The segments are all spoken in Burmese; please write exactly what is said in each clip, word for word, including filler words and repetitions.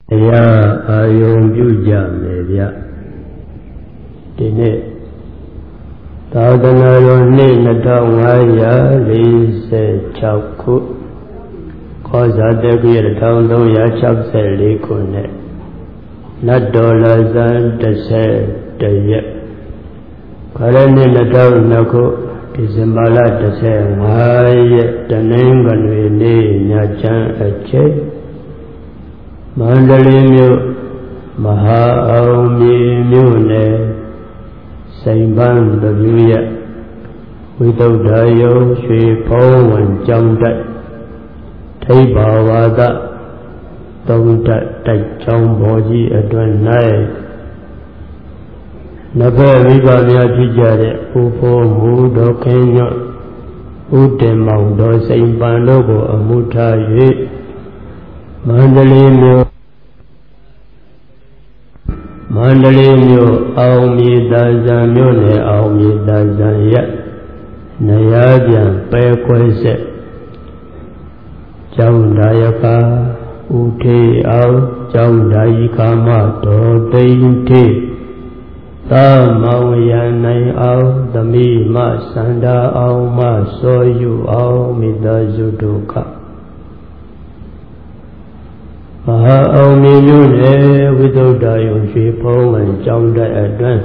Ya ayom juga media. Ini tahun ini nadang ayah lise cakku. Kau sada kira tahun tu ya cak selikune. Nadolazan desa daya. Kalau ni nadang naku disembala desa ayah danengan ini nyajan aje. Mandalinu Maha Aumi Mune Saimban Babuya Without Dayo Sri Pawan Jamdat Taibawada Tongdat Tachong Boji Adwan Nai Naba Viva Mia Pijare Upo Mudo Kenya Ude Maudo Saimban Logo Amuta Ye Mandalinu Mandalinu Aumi Dazan Mune Aumi Dazan Ya Nayabian Pekwese Jaundayaka Uti Au Jaundayika Ma Do Deinte Tamau Yanai Au Dami Ma Sanda Au Ma Soyu Au Midazuduka Maha Aumi Mune Without Dayo Sri Pawan Jamdat Adwan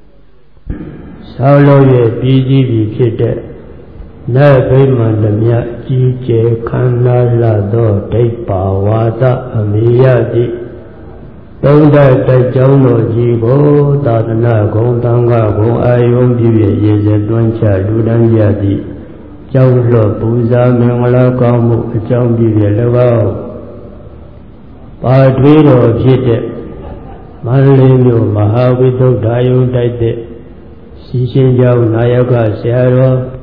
Saulo Ye Biji Bipite Na Bhimandamya Jije Kana Lado Daipa Wada Amiyadi Tongda Tajauno Jibo Tatana Gong Tanga Gong Ayom Biye Yeze Dwancha Ludan Yadi Jaulo Puza Mengala Kamu Jang Biye Lagao Padwiro Jite Mandalinu Mahavito Dayo Daite Sishin Jau Nayaka Searo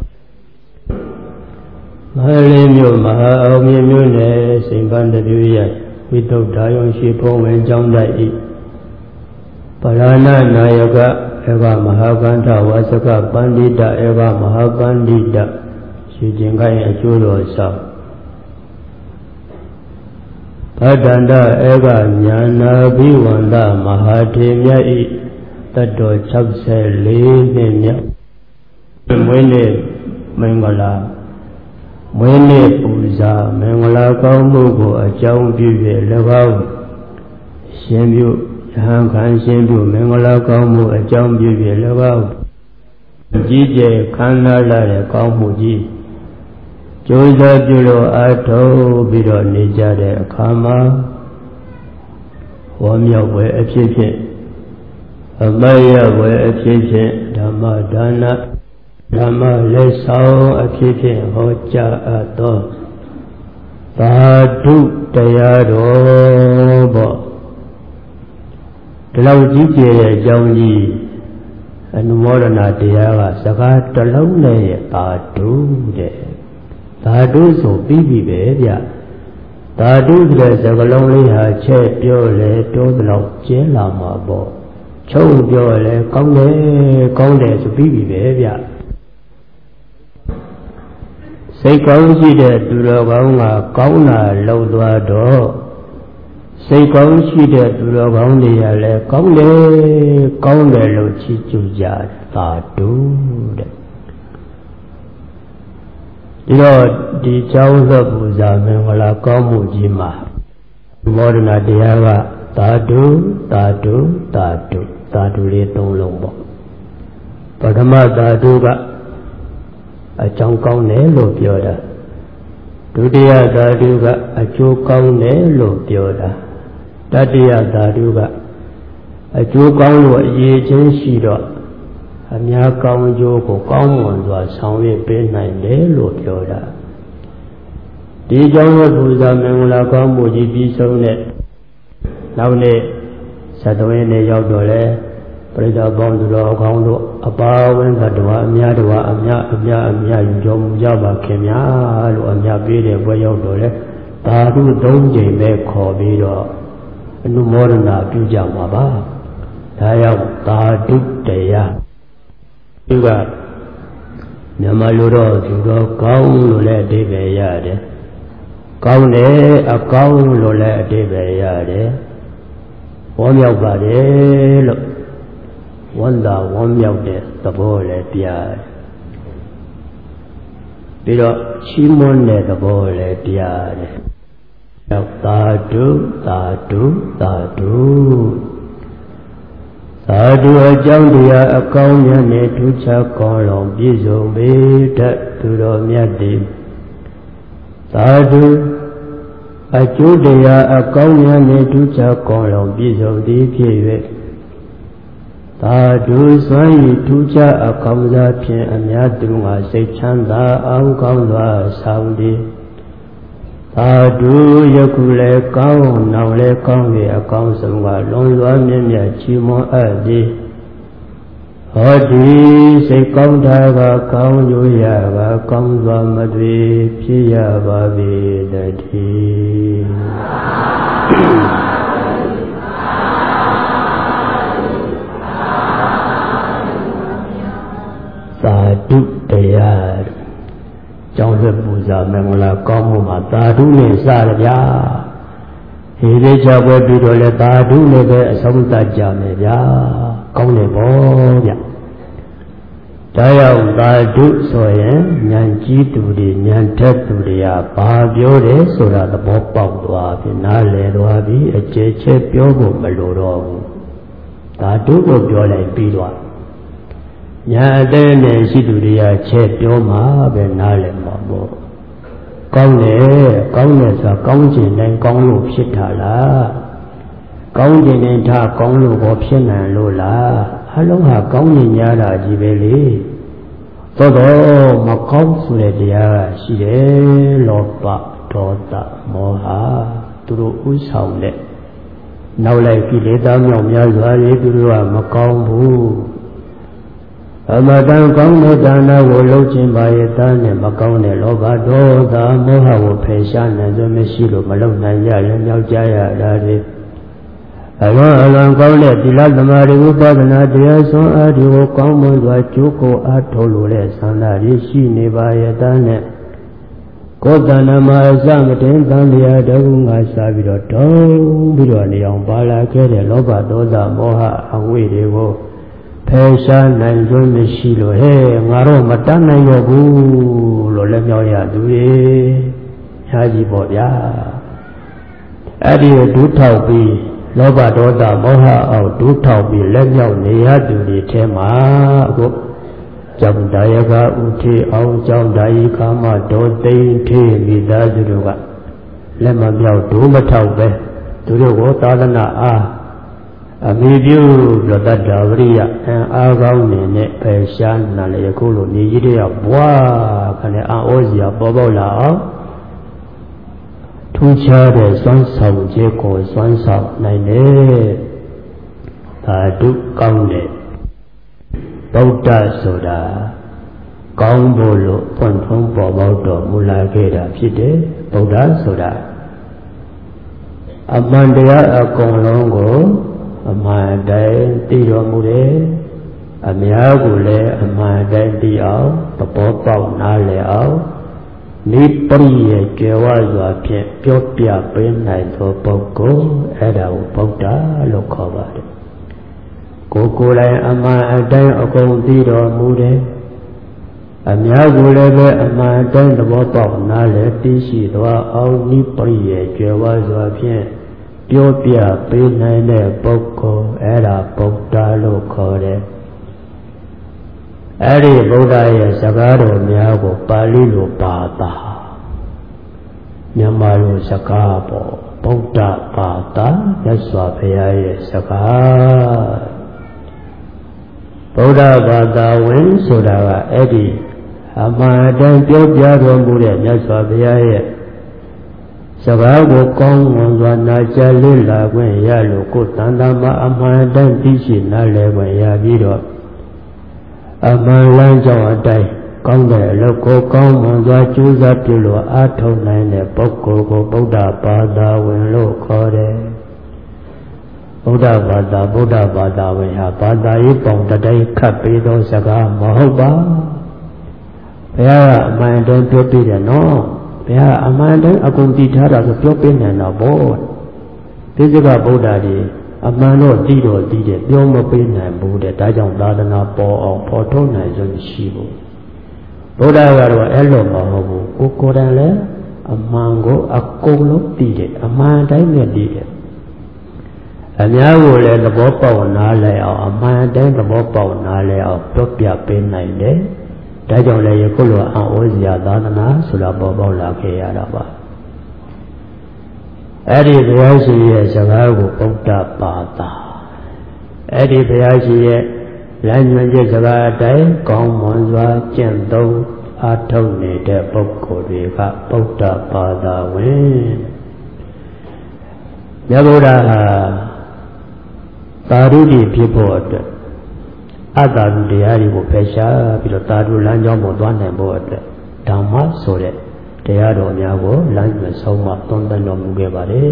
Mandalinu Mahaumi Mune Simbanda Buya Vito Dayo Shipo Wenjang Dai Parana Nayaka Eva Mahaganta Wasaka Bandita Eva Mahagandita Shijingai Achuro Sa Padanda Ega Nyana Bhiwanda Mahathemya I Tato Chakse Lezemya Mwene Mengala Mwene Puza Mengala Kaumu Ajang Biwe Lagao Shenbyu Hankan Shenbyu Mengala Kaumu Ajang Biwe Lagao Jije Kanala Kaumu Ji Joza Juro Ato Biro Nijade Kama Wamya We Epshe Amaya We Epshe Dhamma Dana Dhamma Lesao Epshe Hoja Ato Tadu Tayaro Bo Talau Jije Jangji Anumorana Tiyaga Saka Talau Ne Tadu De Tadu so bibi be Tadu the Zagalong ha che pure le to the Jela Mabo Chow pure Kong Kong so bibi be Say Kong si de Duragonga Kauna Lodwa do Say Kong si de Duragonga le Kong Kong Lo Chichuja Tadu Lord, the Chauza Buza Mengala Kamujima Morna Diaga Tadu, Tadu, Tadu, Tadu Leton Lombo Padama Taduga A Changkong Nelo Pioda Tudia Taduga A Chukong Nelo Pioda Tadia Taduga A Chukong Ye Chen Shido Amya Kaung Joko Kaung Wanzwa Sangwe Pe Nai Le Lo Pyoda Di Jangwa Puza Mengula Kaung Muji Bisong Ne Nau Ne Satwe Ne Yau Do Le Prida Bong Du Lo Kaung Do Apa Wen Satwa Amya Dwa Amya Amya Amya Yom Jaba Kemya Lo Amya Pe De Bwa Yau Do Le Tadu Dong Jai Me Kho Bi Do Anu Morana Pyu Jang Ma Ba Tayau Tadu Teya Juga Nama Luro Juga Kaung Lule Debe Yade Kaung Le A Kaung Lule Debe Yade ဝမ်းမြောက်ပါတယ်လို့ဝမ်းသာဝမ်းမြောက်တဲ့သဘောလည်းပြရတယ်ပြီးတော့ချီးမွမ်းတဲ့သဘောလည်းပြရတယ်ရောက်သာဓုသာဓုသာဓုသာဓုအကြောင်းတရားအကောင်းမြတ်နဲ့ထူးခြားကောင်းလောင်ပြည့်စုံပေတတ်သူတော်မြတ်တွေသာဓုအကျိုးတရားအကောင်းမြတ်နဲ့ထူးခြားကောင်းလောင်ပြည့်စုံသည်ဖြစ်၍သာဓုစွမ်းရည်ထူးခြားအကောင်းစားဖြင့်အများသူငါစိတ်ချမ်းသာအောင်ကောင်းစွာဆောင်တည်သာဓုယခုလည်းကောင်းနောက်လည်းကောင်း၍အကောင်းဆုံးကလွန်စွာမြတ်မြတ်ချီးမွမ်းအပ်သည်ဟောဒီစိတ်ကောင်းတာကကောင်းကျိုးရကကောင်းစွာမသွေဖြစ်ရပါပေတည်းသာဓုတရားကျောင်းဆက်ပူဇာမင်္ဂလာကောင်းမှုမှာသာဓုနဲ့စရဗျာဟေသေးချပွဲပြီးတော့လဲသာဓုနဲ့ပဲအဆုံးသတ်ကြမယ်ဗျာကောင်းတယ်ပေါ့ဗျဒါရောက်သာဓုဆိုရင်ဉာဏ်ကြီးသူတွေဉာဏ်ထက်သူတွေကဘာပြောတယ်ဆိုတာသဘောပေါက်သွားပြီနားလည်သွားပြီအကျယ်ချဲ့ပြောဖို့မလိုတော့ဘူးသာဓုကိုပြောလိုက်ပြီးတော့ညာအသေးနဲ့ရှိသူတွေကချဲ့ပြောမှာပဲနားလည်မှာပေါ့ကောင်းတယ်ကောင်းတယ်ဆိုတာကောင်းခြင်းတိုင်းကောင်းလို့ဖြစ်တာလားကောင်းခြင်းတိုင်းထားကောင်းလို့ကိုဖြစ်နိုင်လို့လားအလုံးဟာကောင်းခြင်းများတာကြီးပဲလေသို့တော့မကောင်းဆိုတဲ့တရားရှိတယ်လောဘဒေါသမောဟသူတို့ဥဆောင်တဲ့နောက်လိုက်ကိလေသာမြောက်များစွာတွေသူတို့ကမကောင်းဘူးအမတန်ကောင်းတဲ့ဒါနကိုလုပ်ခြင်းပါရဲ့သားနဲ့မကောင်းတဲ့လောဘဒေါသမောဟကိုဖယ်ရှားနိုင်စွမ်းမရှိလို့မလုပ်နိုင်ကြလည်းမြောက်ကြရတာတွေအလွန်အလွန်ကောင်းတဲ့သီလသမာဓိဥပဒနာတရားစွမ်းအားတွေကိုကောင်းမွန်စွာကြိုးကိုအားထုတ်လို့တဲ့သံဃာတွေရှိနေပါရဲ့သားနဲ့ကိုယ်တဏ္ဍမှာအစမတင်သံဃာတခုငါစားပြီးတော့တုံးပြီးတော့နေအောင်ပါလာခဲ့တဲ့လောဘဒေါသမောဟအဝိတွေကိုဖယ်ရှားနိုင်စွမ်းမရှိလို့ဟဲ့ငါတော့မတတ်နိုင်တော့ဘူးလို့လည်းပြောရသူတွေညာကြီးပေါ့ဗျာအဲ့ဒီဒုထောက်ပြီးလောဘဒေါသမောဟအောင်ဒုထောက်ပြီးလက်မြောက်နေရသူတွေထဲမှာအခုကြောင့်ဒါယကဥထေအောင်ကြောင့်ဒါယီကာမဒေါသိမ့်ထေမိသားစုတို့ကလက်မမြောက်ဒုမထောက်ပဲသူတို့ကိုသာသနာအားအမိပြုရတ္တဝရိယအံအားကောင်းနေနဲ့ပယ်ရှားနာလေခုလိုနေကြီးတွေကဘွားခနဲ့အံဩစရာပေါ်ပေါက်လာအောင်ထူးခြားတဲ့စွမ်းဆောင်ခြင်းကိုစွမ်းဆောင်နိုင်တယ်သာဓုကောင်းတဲ့ဗုဒ္ဓဆိုတာကောင်းဖို့လို့ဖွင့်ထုံးပေါ်ပေါက်တော်မူလာခဲ့တာဖြစ်တယ်ဗုဒ္ဓဆိုတာအမှန်တရားအကုန်လုံးကိုအမှန်တိုင်းသိတော်မူတယ်အများကိုလည်းအမှန်တိုင်းသိအောင်သဘောပေါက်နားလည်အောင်နိပ္ပရိယေကျေဝစွာဖြင့်ပြောပြပေးနိုင်သောပုဂ္ဂိုလ်အဲ့ဒါကိုဗုဒ္ဓလို့ခေါ်ပါတယ်ကိုယ်ကိုယ်တိုင်အမှန်အတိုင်းအကုန်သိတော်မူတယ်အများကိုလည်းပဲအမှန်တိုင်းသဘောပေါက်နားလည်သိရှိသွားအောင်နိပ္ပရိယေကျေဝစွာဖြင့်ပြောပြပေးနိုင်တဲ့ပုဂ္ဂိုလ်အဲ့ဒါဗုဒ္ဓလို့ခေါ်တယ်အဲ့ဒီဗုဒ္ဓရဲ့စကားတော်များကိုပါဠိလိုဘာသာမြန်မာလိုစကားပေါ့ဗုဒ္ဓဘာသာမြတ်စွာဘုရားရဲ့စကားဗုဒ္ဓဘာသာဝင်ဆိုတာကအဲ့ဒီအမှန်တန်ပြောပြတော်မူတဲ့မြတ်စွာဘုရားရဲ့စကားကိုကောင်းမွန်စွာနာကြားလေ့လာခွင့်ရလို့ကိုယ်တန်တမှာအမှန်တန်သိရှိနားလည်ခွင့်ရပြီးတော့အမှန်လမ်းကြောင်းအတိုင်းကောင်းတဲ့အလုပ်ကိုကောင်းမွန်စွာကြိုးစားပြုလို့အားထုတ်နိုင်တဲ့ပုဂ္ဂိုလ်ကိုဗုဒ္ဓဘာသာဝင်လို့ခေါ်တယ်ဗုဒ္ဓဘာသာဗုဒ္ဓဘာသာဝင်ဟာဘာသာရေးပုံတတိုင်းခတ်ပြီးသောစကားမဟုတ်ပါဘုရားကအမှန်တန်ပြောပြတယ်နော်ဘုရားအမှန်တန်အကုန်တည်ထားတာဆိုပြောပြနေတော့ဗောဒီစကဗုဒ္ဓကြီးအမှန်တော့သိတော့သိတယ်ပြောမပေးနိုင်ဘူးတဲ့ဒါကြောင့်သာသနာပေါ်အောင်ပေါ်ထုတ်နိုင်စွမ်းရှိဘူးဘုရားကတော့အဲ့လိုမဟုတ်ဘူးကိုကိုယ်တိုင်လည်းအမှန်ကိုအကုန်လုံးသိတယ်အမှန်တိုင်းနဲ့သိတယ်အများကိုလည်းသဘောပေါက်နားလည်အောင်အမှန်တိုင်းသဘောပေါက်နားလည်အောင်တွက်ပြပေးနိုင်တယ်ဒါကြောင့်လည်းယခုလိုအံ့ဩစရာသာသနာဆိုတာပေါ်ပေါက်လာခဲ့ရတာပါအဲ့ဒီဘုရားရှင်ရဲ့စကားကိုဗုဒ္ဓဘာသာအဲ့ဒီဘုရားရှင်ရဲ့လမ်းညွှန်ချက်စကားအတိုင်းကောင်းမွန်စွာကျင့်သုံးအားထုတ်နေတဲ့ပုဂ္ဂိုလ်တွေကဗုဒ္ဓဘာသာဝင်မြတ်ဗုဒ္ဓဟာသာဓုတိဖြစ်ဖို့အတွက်အတ္တဓုတရားတွေကိုဖယ်ရှားပြီးတော့သာဓုလမ်းကြောင်းပေါ်သွားနိုင်ဖို့အတွက်ဓမ္မဆိုတဲ့တရားတော်များကိုလမ်းညွှန်ဆုံးမသွန်သင်တော်မူခဲ့ပါတယ်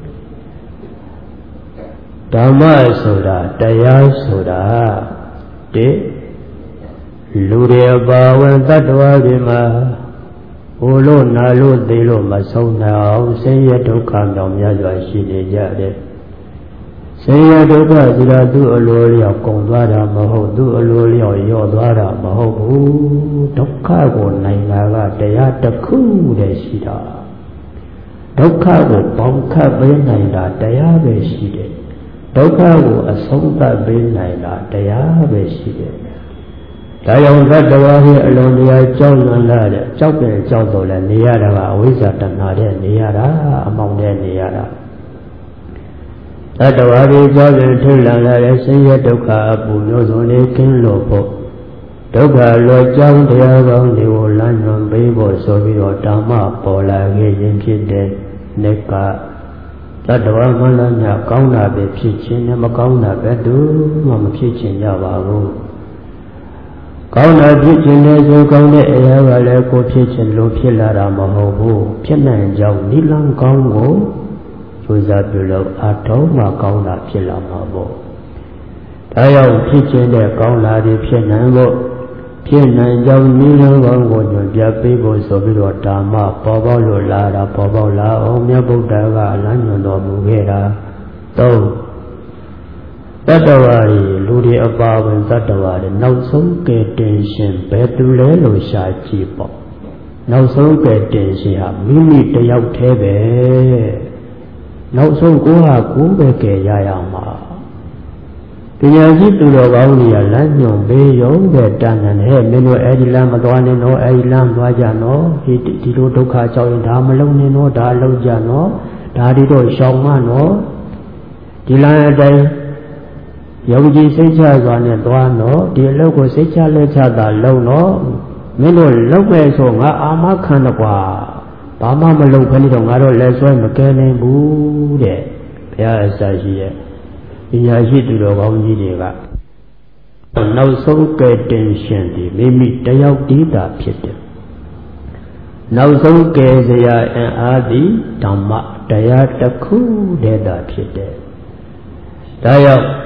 ဓမ္မဆိုတာတရားဆိုတာတိလူတွေအပါဝင်တ attva တွေမှာဟိုလို့နာလို့သိလို့မဆုံးနိုင်အောင်ဆင်းရဲဒုက္ခတောင်များစွာရှိနေကြတယ်ဆင်းရဲဒုက္ခဆိုတာသူ့အလိုလျောက်ကုန်သွားတာမဟုတ်သူ့အလိုလျောက်ရော့သွားတာမဟုတ်ဘူးဒုက္ခကိုနိုင်တာကတရားတစ်ခုတည်းရှိတာဒုက္ခကိုပေါင်းခတ်ပေးနိုင်တာတရားပဲရှိတယ်ဒုက္ခကိုအဆုံးသတ်ပေးနိုင်တာတရားပဲရှိတယ်ဒါကြောင့်သတ္တဝါရဲ့အလုံးတရားကြောက်ရွံ့လာတဲ့ကြောက်တယ်ကြောက်တော့လဲနေရတာကအဝိဇ္ဇာတဏှာတဲ့နေရတာအမောင်တဲ့နေရတာသတ္တဝါတွေကြောက်တယ်ထိတ်လန့်လာတဲ့ဆင်းရဲဒုက္ခအပူမျိုးစုံလေးကင်းလို့ဖို့ဒုက္ခလောကြောင်းတရားကောင်းတွေကိုလမ်းညွှန်ပေးဖို့ဆိုပြီးတော့ဓမ္မပေါ်လာခဲ့ခြင်းဖြစ်တဲ့နေကသတ္တဝါမှလည်းညကောင်းတာပဲဖြစ်ခြင်းနဲ့မကောင်းတာပဲတူမှမဖြစ်ခြင်းကြပါဘူးကောင်းတာဖြစ်ခြင်းနဲ့ဆိုကောင်းတဲ့အရာကလည်းကိုဖြစ်ခြင်းလို့ဖြစ်လာတာမဟုတ်ဘူးဖြစ်နိုင်ကြောင်းနိလန်းကောင်းကိုကျိုးစားပြုလို့အထောက်မှကောင်းတာဖြစ်လာမှာပေါ့ဒါကြောင့်ဖြစ်ခြင်းနဲ့ကောင်းတာတွေဖြစ်နိုင်ဖို့ဖြစ်နိုင်ကြောင်းနိလန်းကောင်းကိုညွှန်ပြပေးဖို့ဆိုပြီးတော့ဓမ္မပေါ်ပေါက်လို့လာတာပေါ်ပေါက်လာအောင်မြတ်ဗုဒ္ဓကလမ်းညွှန်တော်မူခဲ့တာသုံးတတ္တဝါတွေလူတွေအပါဝင်တတ္တဝါတွေနောက်ဆုံးကဲတင်ရှင်ဘယ်သူလဲလို့ရှာကြည့်ပေါ့နောက်ဆုံးကဲတင်ရှင်ဟာမိမိတယောက်တည်းပဲနောက်ဆုံးကိုဟာကိုပဲကဲရရမှာပညာရှိသူတော်ကောင်းတွေကလမ်းညွှန်ပေးရုံပဲတန်တယ်ဟဲ့မင်းတို့အဲ့ဒီလမ်းမသွားနဲ့နော်အဲ့ဒီလမ်းသွားကြနော်ဒီဒီလိုဒုက္ခကြောင့်ရင်ဒါမလုံးနဲ့နော်ဒါလုံးကြနော်ဒါဒီတော့ရှောင်မနော်ဒီလမ်းအတိုင်းယုံကြည်စိတ်ချစွာနဲ့သွားတော့ဒီအလုပ်ကိုစိတ်ချလက်ချတာလုံးတော့မင်းတို့လုပ်ပဲဆိုငါအာမခံတော့ကွာဘာမှမလုပ်ခဏတော့ငါတို့လက်ဆွဲမကဲနိုင်ဘူးတဲ့ဘုရားအစရှိရဲ့ပညာရှိသူတော်ကောင်းကြီးတွေကနောက်ဆုံးကဲတင်ရှင်ဒီမိမိတယောက်တည်းသာဖြစ်တယ်နောက်ဆုံးကဲစရာအင်အားသည်ဓမ္မတရားတစ်ခုတည်းသာဖြစ်တယ်ဒါကြောင့်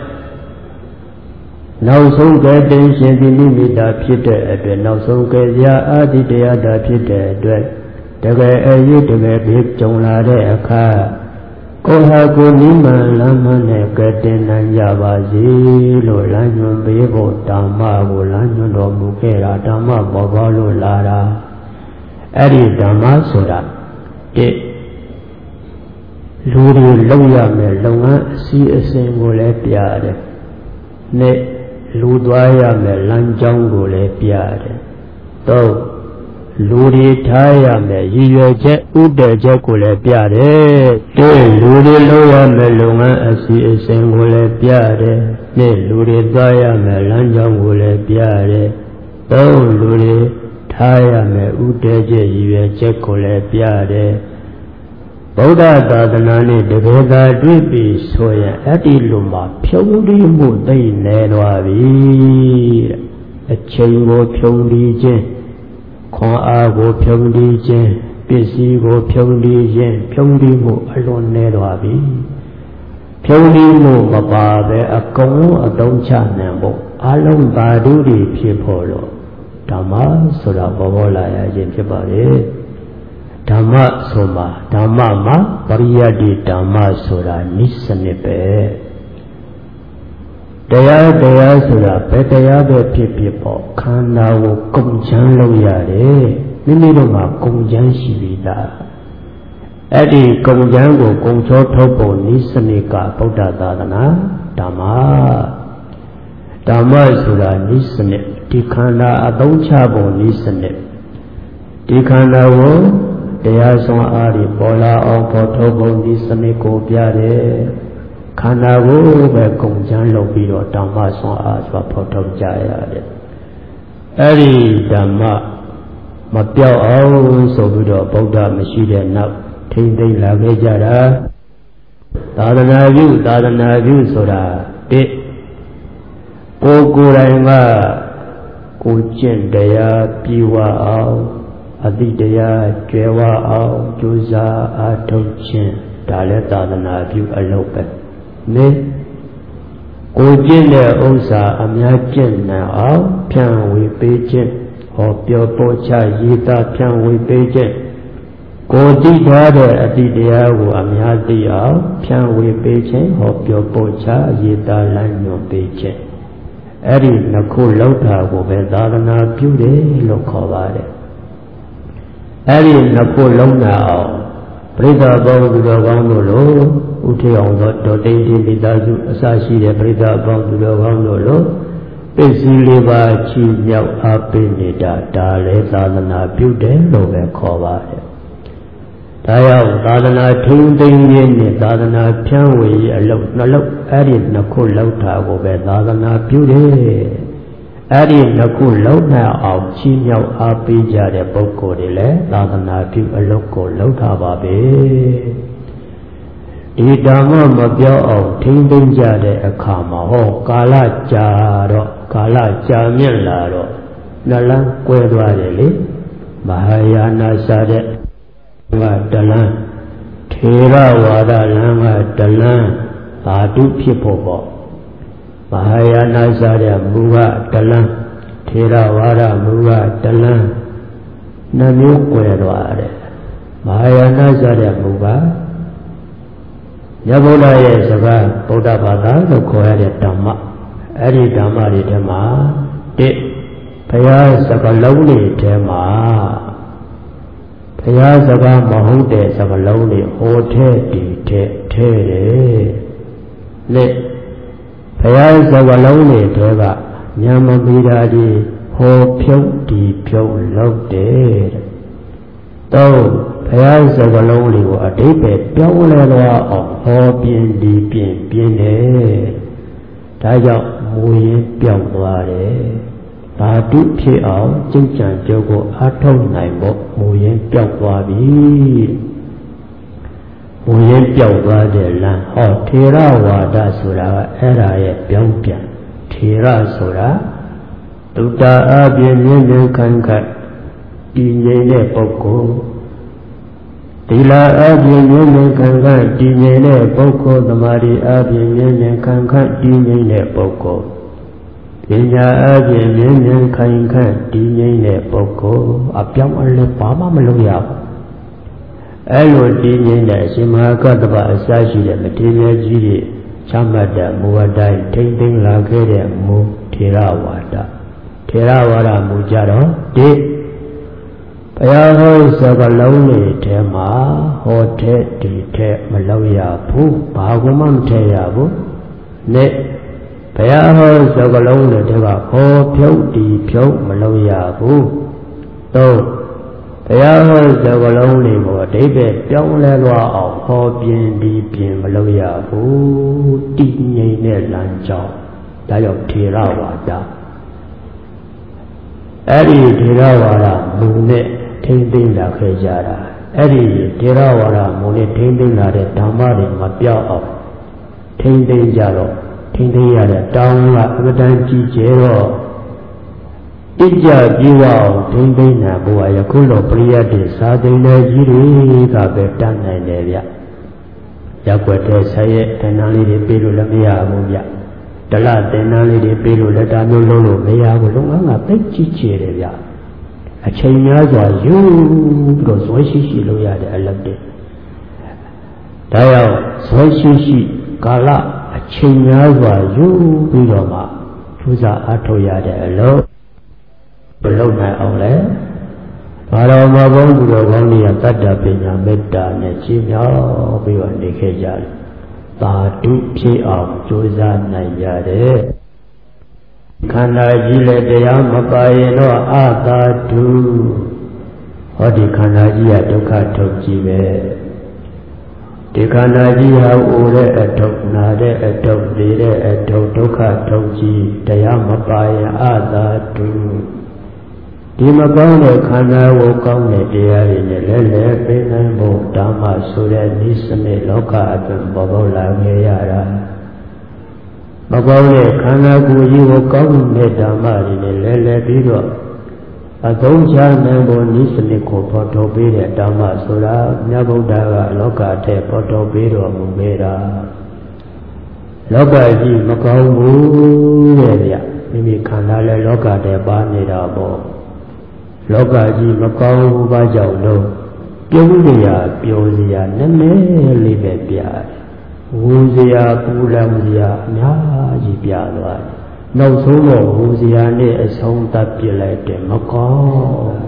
နောက်ဆုံးကဲတင်ရှင်ဒီမိမိသာဖြစ်တဲ့အတွက်နောက်ဆုံးကဲစရာအာဒီတရားသာဖြစ်တဲ့အတွက်တကယ်အရေးတကယ်ပြီးကြုံလာတဲ့အခါကိုဟာကိုနိမန်လမ်းမနဲ့ကဲတင်နိုင်ကြပါစေလို့လမ်းညွှန်ပေးဖို့ဓမ္မကိုလမ်းညွှန်တော်မူခဲ့တာဓမ္မပေါ်ပေါက်လို့လာတာအဲ့ဒီဓမ္မဆိုတာတိလူတွေလုံရမယ်လုပ်ငန်းအစည်းအစဉ်ကိုလည်းပြတယ်နဲ့လူသွားရမယ်လမ်းကြောင်းကိုလည်းပြတယ်သုံးလူတွေထားရမယ်ရည်ရွယ်ချက်ဥတည်ချက်ကိုလည်းပြတယ်တဲ့လူတွေလုပ်ရမယ်လုပ်ငန်းအစည်းအစဉ်ကိုလည်းပြတယ်နဲ့လူတွေသွားရမယ်လမ်းကြောင်းကိုလည်းပြတယ်သုံးလူတွေထားရမယ်ဥတည်ချက်ရည်ရွယ်ချက်ကိုလည်းပြတယ်ဗုဒ္ဓသာသနာနဲ့တကယ်သာတွေ့ပြီးဆိုရင်အဲ့ဒီလိုမှဖြုံးပြီးမှုသိနေသွားပြီတဲ့အချိန်ကိုဖြုံးပြီးခြင်းခွန်အားကိုဖြုံးပြီးခြင်းပစ္စည်းကိုဖြုံးပြီးခြင်းဖြုံးပြီးမှုအလွန်နေသွားပြီဖြုံးပြီးမှုမပါပဲအကုန်လုံးအသုံးချနိုင်ဖို့အလုံးသာဓုတွေဖြစ်ဖို့လို့ဓမ္မဆိုတာဘောဘောလာရခြင်းဖြစ်ပါလေဓမ္မဆိုမှာဓမ္မမှာပရိယတ္တိဓမ္မဆိုတာနိစ္စနစ်ပဲတရားတရားဆိုတာဘယ်တရားပဲဖြစ်ဖြစ်ပေါ့ခန္ဓာကိုကုန်ချမ်းလုပ်ရတယ်မိမိတို့မှာကုန်ချမ်းရှိပြီလားအဲ့ဒီကုန်ချမ်းကိုကုန်ချောထုတ်ဖို့ဤစနစ်ကဗုဒ္ဓသာသနာဓမ္မဓမ္မဆိုတာဤစနစ်ဒီခန္ဓာအသုံးချဖို့ဤစနစ်ဒီခန္ဓာကိုတရားဆုံးအားဖြင့်ပေါ်လာအောင်ပေါ်ထုတ်ဖို့ဤစနစ်ကိုပြတယ်ခန္ဓာကိုပဲကုန်ချမ်းလုပ်ပြီးတော့ဓမ္မဆုံးအားဆိုပေါ်ထုတ်ကြရတယ်အဲ့ဒီဓမ္မမပြောက်အောင်ဆိုပြီးတော့ဗုဒ္ဓမရှိတဲ့နောက်ထိမ့်သိမ့်လာခဲ့ကြတာသာသနာပြုသာသနာပြုဆိုတာတစ်ကိုယ်ကိုယ်တိုင်ကကိုကျင့်တရားပြီးဝအောင်အတိတရားကျွယ်ဝအောင်ကြိုးစားအားထုတ်ခြင်းဒါလည်းသာသနာပြုအလုပ်ပဲနေကိုကျင့်တဲ့ဥစ္စာအများကျင့်နိုင်အောင်ဖြန့်ဝေပေးခြင်းဟောပြောပေါ်ချရေးသားဖြန့်ဝေပေးခြင်းကိုသိထားတဲ့အတိတရားကိုအများသိအောင်ဖြန့်ဝေပေးခြင်းဟောပြောပေါ်ချရေးသားလမ်းညွှန်ပေးခြင်းအဲ့ဒီနှစ်ခုလောက်တာကိုပဲသာသနာပြုတယ်လို့ခေါ်ပါတယ်အဲ့ဒီနှစ်ခုလုံးနာအောင်ပရိသတ်ပေါင်းသူတော်ကောင်းတို့လိုဥထေအောင်သောဒေါတိန်တိမိသားစုအစရှိတဲ့ပရိသတ်ပေါင်းသူတော်ကောင်းတို့လိုပစ္စည်းလေးပါးချီးမြှောက်အားပေးနေတာဒါလည်းသာသနာပြုတယ်လို့ပဲခေါ်ပါတယ်ဒါကြောင့်သာသနာထိန်းသိမ်းရေးနဲ့သာသနာဖြန့်ဝေရေးအလုပ်နှလုံးအဲ့ဒီနှစ်ခုလောက်တာကိုပဲသာသနာပြုတယ်အဲ့ဒီနှစ်ခုလုံးနိုင်အောင်ချီးမြှောက်အားပေးကြတဲ့ပုဂ္ဂိုလ်တွေလည်းသာသနာပြုအလုပ်ကိုလုပ်တာပါပဲဒီဓမ္မမပြောအောင်ထိန်းသိမ်းကြတဲ့အခါမှာဟောကာလကြာတော့ကာလကြာမြင့်လာတော့နှလန်းကွဲသွားတယ်လေမဟာယာနာစာတဲ့ကတလန်းထေရဝါဒလမ်းကတလန်းဓာတုဖြစ်ဖို့ပေါ့မဟာယာနာစာတဲ့မူကတလန်းထေရဝါဒမူကတလန်းနှမျိုးကွယ်သွားတယ်မဟာယာနာစာတဲ့မူကမြတ်ဗုဒ္ဓရဲ့စကားဗုဒ္ဓဘာသာလို့ခေါ်ရတဲ့ဓမ္မအဲ့ဒီဓမ္မတွေထဲမှာတစ်ဘုရားစကားလုံးတွေထဲမှာဘုရားစကားမဟုတ်တဲ့စကားလုံးတွေဟိုထဲဒီထဲထဲတယ်လက်ဘုရားစကားလုံးတွေထဲကဉာဏ်မမီတာကြီးဟိုဖြုတ်ဒီဖြုတ်လုပ်တယ်သုံးဘုရားစကားလုံးတွေကိုအတိပ္ပယ်ပြောင်းလဲသွားအောင်ဟောပြင်းဒီပြင်းပြင်းတယ်ဒါကြောင့်မူရင်းပြောင်းသွားတယ်ဓာတုဖြစ်အောင်ကျင့်ကြံကြိုးကိုအားထုတ်နိုင်ဖို့မူရင်းပြောက်သွားပြီမူရင်းပြောက်သွားတဲ့လမ်းဟောထေရဝါဒဆိုတာကအဲ့ဒါရဲ့ပြောင်းပြန်ထေရဆိုတာတုတ္တအပြည့်မြင့်မြင့်ခံခတ်ဒီငြိမ်တဲ့ပုဂ္ဂိုလ်သီလအပြည့်မြင့်မြင့်ခံခတ်ဒီငြိမ်တဲ့ပုဂ္ဂိုလ်သမာဓိအပြည့်မြင့်မြင့်ခံခတ်ဒီငြိမ်တဲ့ပုဂ္ဂိုလ်ပညာအပြင်မြင်မြင်ခိုင်ခန့်တည်ငြိမ်တဲ့ပုဂ္ဂိုလ်အပြောင်းအလဲဘာမှမလုပ်ရဘူးအဲလိုတည်ငြိမ်တဲ့အရှင်မဟာကတ္တဗအစရှိတဲ့မထေရကြီးတွေချမှတ်တဲ့မူဝါဒတိုင်းထိမ့်သိမ်းလာခဲ့တဲ့မူထေရဝါဒထေရဝါဒမူကြတော့ဒီဘုရားဟောစကားလုံးတွေထဲမှာဟောတဲ့ဒီတဲ့မလုပ်ရဘူးဘာမှမထည့်ရဘူးနဲ့ဘုရားဟောစကားလုံးတွေတကဟောဖြုတ်ဒီဖြုတ်မလုပ်ရဘူးသုံးဘုရားဟောစကားလုံးတွေကိုအဓိပ္ပာယ်ပြောင်းလဲသွားအောင်ဟောပြင်းဒီပြင်းမလုပ်ရဘူးတည်ငြိမ်တဲ့လမ်းကြောင်းဒါကြောင့်ထေရဝါဒအဲ့ဒီထေရဝါဒမူနဲ့ထိမ့်သိမ့်လာခဲ့ကြတာအဲ့ဒီထေရဝါဒမူနဲ့ထိမ့်သိမ့်လာတဲ့ဓမ္မတွေမပြောက်အောင်ထိမ့်သိမ့်ကြတော့ထိမ့်သိမ့်ရတဲ့တောင်းကအမတန်ကြီးကျယ်တော့ဣကြပြေဝအောင်ထိမ့်သိမ့်နာဘုရားယခုလိုပရိယတ်တွေစာသိနေကြီးတွေကပဲတတ်နိုင်တယ်ဗျရက်ွက်တဲ့ဆက်ရဲ့တဏ္ဍာလေးတွေပြေလို့လည်းမရဘူးဗျတလတဏ္ဍာလေးတွေပြေလို့လည်းဒါမျိုးလုံးလို့မရဘူးလုံးဝကသိကြီးကျယ်တယ်ဗျအချိန်များစွာယူပြီးတော့ဇွဲရှိရှိလုပ်ရတဲ့အလုပ်တွေဒါကြောင့်ဇွဲရှိရှိကာလအချိန်များစွာယူပြီးတော့မှထူးစာအထောက်ရတဲ့အလို့ဘယ်လိုနိုင်အောင်လဲဘာတော်မဘုန်းသူတော်ကောင်းတွေကတတ္တပညာမေတ္တာနဲ့ကြီးမြောက်ပြီးတော့နေခဲ့ကြတယ်သာဓုဖြစ်အောင်ကြိုးစားနိုင်ကြတယ်ခန္ဓာကြီးလည်းတရားမပါရင်တော့အသာဓုဟောဒီခန္ဓာကြီးကဒုက္ခထုတ်ကြီးပဲဒီခန္ဓာကြီးဟာအိုတဲ့အထုပ်နာတဲ့အထုပ်နေတဲ့အထုပ်ဒုက္ခထုတ်ကြီးတရားမပါရင်အသာဓုဒီမကောင်းတဲ့ခန္ဓာကိုကောင်းတဲ့တရားတွေနဲ့လဲလဲပေးနိုင်ဖို့ဓမ္မဆိုတဲ့ဤစနစ်လောကအတွင်းပေါ်ပေါက်လာခဲ့ရတာမကောင်းတဲ့ခန္ဓာကိုယ်ကြီးကိုကောင်းတဲ့ဓမ္မတွေနဲ့လဲလဲပြီးတော့အသုံးချနိုင်ဖို့ဤစနစ်ကိုပေါ်ထုတ်ပေးတဲ့ဓမ္မဆိုတာမြတ်ဗုဒ္ဓကလောကထဲပေါ်ထုတ်ပေးတော်မူခဲ့တာလောကကြီးမကောင်းဘူးတဲ့ဗျမိမိခန္ဓာလည်းလောကထဲပါနေတာပေါ့လောကကြီးမကောင်းဘူးဘာကြောင့်လို့ပြုံးစရာပျော်စရာနည်းနည်းလေးပဲပြတယ်ဝူစရာပူလမ်းစရာအများကြီးပြသွားတယ်နောက်ဆုံးတော့ဝူစရာနဲ့အဆုံးသတ်ပြလိုက်တယ်မကောင်း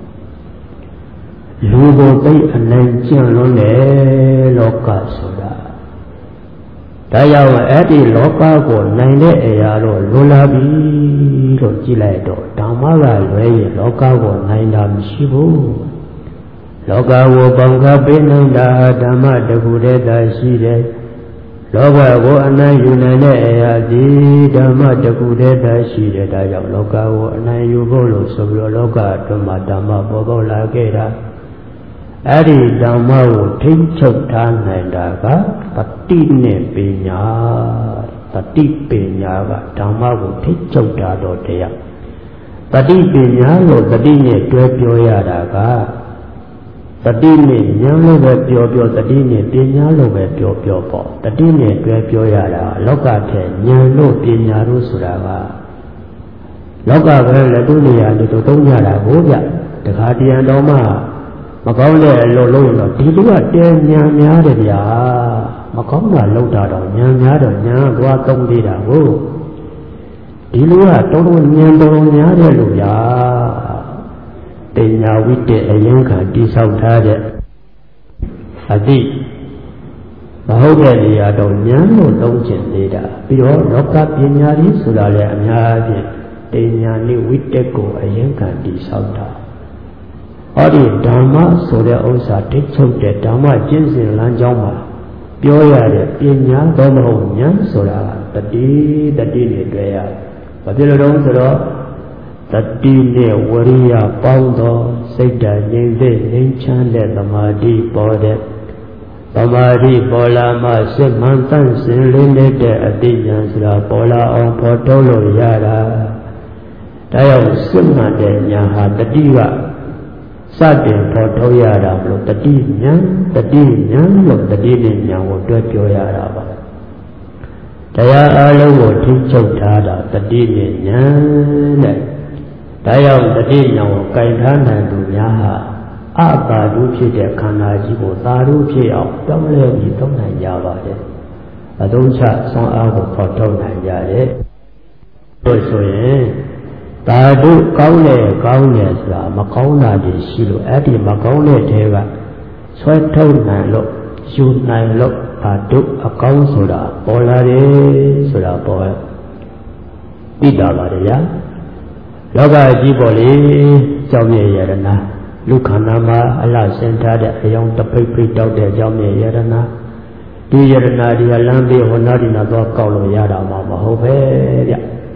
လူကိုသိအနိုင်ကျင့်လွန်းတယ်လောကဆိုတာဒါကြောင့်အဲ့ဒီလောကကိုနိုင်တဲ့အရာတော့လွန်လာပြီလို့ကြည့်လိုက်တော့ဓမ္မကလွဲရင်လောကကိုနိုင်တာမရှိဘူးလောကကိုပေါင်းကားပေးနိုင်တာဓမ္မတခုတည်းသာရှိတယ်လောကကိုအနိုင်ယူနိုင်တဲ့အရာဒီဓမ္မတခုတည်းသာရှိတယ်ဒါကြောင့်လောကကိုအနိုင်ယူဖို့လို့ဆိုပြီးတော့လောကအတွင်းမှာဓမ္မပေါ်ပေါက်လာခဲ့တာအဲ့ဒီဓမ္မကိုထိန်းချုပ်ထားနိုင်တာကတတိနဲ့ပညာတတိပညာကဓမ္မကိုထိန်းချုပ်တာတော့တရားတတိပညာလို့တတိနဲ့တွဲပြောရတာကတတိနဲ့ဉာဏ်လို့ပဲပြောပြောတတိနဲ့ပညာလို့ပဲပြောပြောပေါ့တတိနဲ့တွဲပြောရတာလောကထဲဉာဏ်လို့ပညာလို့ဆိုတာကလောကပဲလက်တွေ့နေရာတို့သုံးကြတာကိုဗျတခါတရံတော်မှမကောင်းတဲ့အလုပ်လုပ်ရင်တော့ဒီလူကတဲဉာဏ်များတယ်ဗျာမကောင်းတာလုပ်တာတော့ဉာဏ်များတော့ဉာဏ်သွားသုံးသေးတာကိုဒီလူကတော်တော်ဉာဏ်တော်များတယ်လို့ဗျာပညာဝိတ္တအယံခံတိဆောက်ထားတဲ့အတိမဟုတ်တဲ့နေရာတော့ဉာဏ်လို့သုံးကျင်သေးတာပြီးတော့လောကပညာကြီးဆိုတာလည်းအများကြီးပညာနဲ့ဝိတ္တကိုအယံခံတိဆောက်တာဟောဒီဓမ္မဆိုတဲ့ဥစ္စာထိချုပ်တဲ့ဓမ္မကျင့်စဉ်လမ်းကြောင်းမှာပြောရတဲ့ပညာတော်မဟုတ်ဉာဏ်ဆိုတာတတိတတိနဲ့တွေ့ရတယ်။ဘာဖြစ်လို့လဲဆိုတော့တတိနဲ့ဝရိယပေါင်းသောစိတ်ဓာတ်ငြိမ်သက်ငြိမ်ချမ်းတဲ့သမာဓိပေါ်တဲ့သမာဓိပေါ်လာမှစိတ်မှန်တန့်စင်လင်းတဲ့အတိညာဆိုတာပေါ်လာအောင်ဖော်ထုတ်လို့ရတာ။ဒါကြောင့်စိတ်မှန်တဲ့ညာဟာတတိကစတင်ဖော်ထုတ်ရတာမလို့တတိဉာဏ်တတိဉာဏ်လို့တတိနဲ့ဉာဏ်ကိုတွဲပြောရတာပါတရားအလုံးကိုထိချုပ်ထားတာတတိနဲ့ဉာဏ်နဲ့ဒါကြောင့်တတိဉာဏ်ကိုကင်ထားနိုင်သူများဟာအပါဒုဖြစ်တဲ့ခန္ဓာကြီးကိုသာဓုဖြစ်အောင်တောင်းလဲပြီးသုံးနိုင်ကြပါတယ်အသုံးချဆွမ်းအားကိုဖော်ထုတ်နိုင်ကြတယ်လို့ဆိုရင်သာဓုကောင်းတယ်ကောင်းတယ်ဆိုတာမကောင်းတာတွေရှိလို့အဲ့ဒီမကောင်းတဲ့ထဲကဆွဲထုတ်နိုင်လို့ယူနိုင်လို့သာဓုအကောင်းဆိုတာပေါ်လာတယ်ဆိုတာပေါ်သိတာပါတယ်ဗျာလောကကြီးပေါ်လေကြောင့်မြေယရနာလူခန္ဓာမှာအလှဆင်ထားတဲ့အယောင်တပိတ်ပိတ်တောက်တဲ့ကြောင့်မြေယရနာဒီယရနာဒီကလမ်းပြီးဟောနာဒီနာတော့ကောက်လို့ရတာမှမဟုတ်ပဲဗျ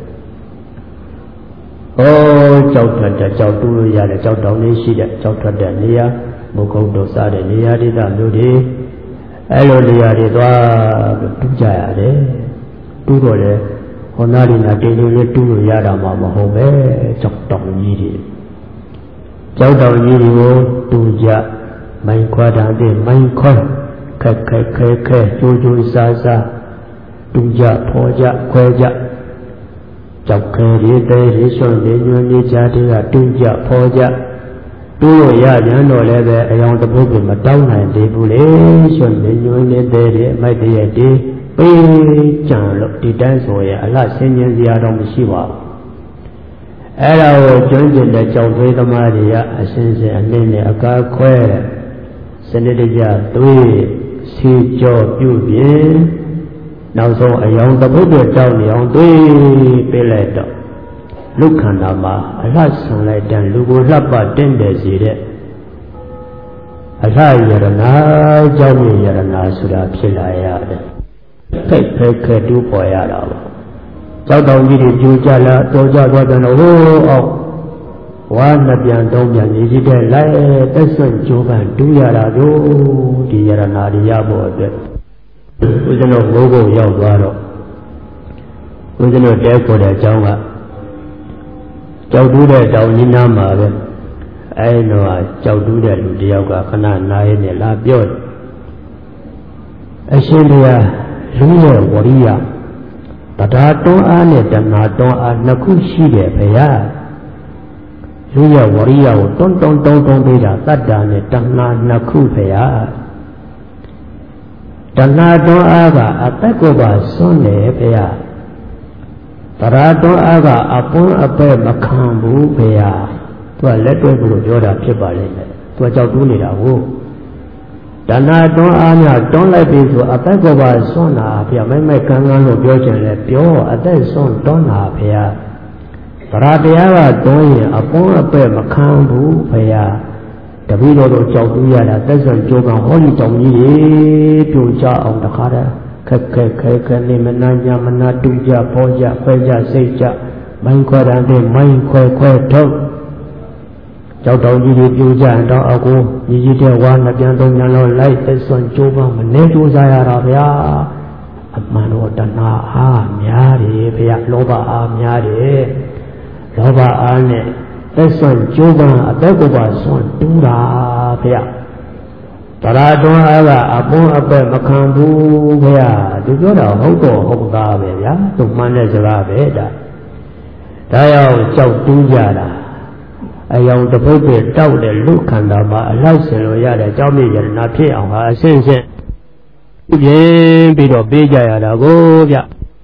ဩကြောက်ထွက်တဲ့ကြောက်တူးလို့ရတဲ့ကြောက်တောင်လေးရှိတဲ့ကြောက်ထွက်တဲ့နေရာမုတ်ကုတ်တို့စားတဲ့နေရာဒေသမျိုးတွေအဲ့လိုနေရာတွေသွားတူးကြရတယ်တူးတော့လေဟောနာဒီနာတေလေးလေးတူးလို့ရတာမှမဟုတ်ပဲကြောက်တောင်ကြီးတွေကြောက်တောင်ကြီးတွေကိုတူးကြမိုင်းခွာတာတဲ့မိုင်းခွာခက်ခက်ခဲခဲကြိုးကြိုးစားစားတူးကြဖော်ကြခွဲကြကြောက်ခဲရတဲ့ရရွှန်ရညွန်နေကြတဲ့ကတူးကြဖော်ကြတူးလို့ရကြတော့လည်းပဲအယောင်တစ်ပုဒ်ကမတောင်းနိုင်သေးဘူးလေရွှန်ရညွန်နေတဲ့တဲ့အမိုက်တရက်တည်းပေးကြံလို့ဒီတိုင်းဆိုရင်အလှဆင်းခြင်းစရာတော့မရှိပါဘူးအဲ့ဒါကိုကျွမ်းကျင်တဲ့ကြောင့်သွေးသမားတွေကအရှင်းရှင်းအနည်းနဲ့အကားခွဲစနစ်တကျသွေးစီကြောပြုပြင်နောက်ဆုံးအယောင်တစ်ပုဒ်တော့တောင်းနေအောင်သွေးပေးလိုက်တော့လူခန္ဓာမှာအလှဆန်လိုက်တဲ့လူကိုလှပတင့်တယ်စီတဲ့အလှယရနာကြောင့်ယရနာဆိုတာဖြစ်လာရတယ်ဖိတ်ဖိတ်ခဲတူးပေါ်ရတာပေါ့ကြောက်တောင်ကြီးတွေကြိုကြလာတော်ကြသွားတယ်ဟိုးအောင်ဝါနှစ်ပြန်သုံးပြန်ကြီးတဲ့လိုက်သက်ဆွကြိုးပမ်းတူးရတာတို့ဒီယရနာတွေရဖို့အတွက်ဦးဇင်းတို့ဘိုးဘုံရောက်သွားတော့ဦးဇင်းတို့တဲခေါ်တဲ့အကြောင်းကကြောက်တူးတဲ့တောင်ကြီးနားမှာပဲအဲတော့ကြောက်တူးတဲ့လူတယောက်ကခဏနားရင်းနဲ့လာပြောတယ်အရှင်ဘုရားလူရဲ့ဝရိယတရားတွန်းအားနဲ့တဏှာတွန်းအားနှစ်ခုရှိတယ်ဘုရားလူရဲ့ဝရိယကိုတွန်းတွန်းတွန်းတွန်းပေးတာတတ္တာနဲ့တဏှာနှစ်ခုဘုရားတဏှာတွန်းအားကအသက်ကိုပါစွန့်တယ်ဘုရားတရားတွန်းအားကအပွန်းအပဲ့မခံဘူးဘုရားသူကလက်တွဲပြီးပြောတာဖြစ်ပါလိမ့်မယ်သူကကြောက်တူးနေတာဟုတ်တဏှာတွန်းအားများတွန်းလိုက်ပြီဆိုအသက်ကိုပါစွန့်တာဘုရားမဲမဲကန်းကန်းလို့ပြောချင်လဲပြောအသက်စွန့်တွန်းတာဘုရားတရားတရားကတွန်းရင်အပွန်းအပဲ့မခံဘူးဘုရားတပည့်တော်တို့ကြောက်တူးရတာသက်စွန့်ကြိုးပမ်းဟောဒီတောင်ကြီးတွေပြိုကျအောင်တခါတည်းခက်ခက်ခဲခဲနေမနာညာမနာတူကြပေါ်ကြခွဲကြစိတ်ကြမိုင်းခွဲတဲ့မိုင်းခွဲခွဲထုတ်ကြောက်တောင်ကြီးတွေပြိုကျတော့အကူညီကြီးတဲ့ဝါနှစ်ပြန်သုံးပြန်လို့လိုက်သက်စွန့်ကြိုးပမ်းမနေကြိုးစားရတာဗျာအမှန်တော့တဏှာအားများတယ်ဗျာလောဘအားများတယ်လောဘအားနဲ့သက်စွန့်ကြိုးပမ်းအသက်ကိုပါစွန့်တူးတာဗျာတရားတွန်းအားကအပွန်းအပဲ့မခံဘူးဗျာသူပြောတာဟုတ်တော့ဟုတ်သားပဲဗျာသူမှန်တဲ့စကားပဲဒါဒါရောက်ကြောက်တူးကြတာအယောင်တစ်ပုဒ်ပဲတောက်တဲ့လူခန္ဓာမှာအလိုက်ဆင်လို့ရတဲ့ကြောင့်မြေရတနာဖြစ်အောင်ဟာအရှင်းရှင်းပြင်းပြီးတော့ပေးကြရတာကိုဗျ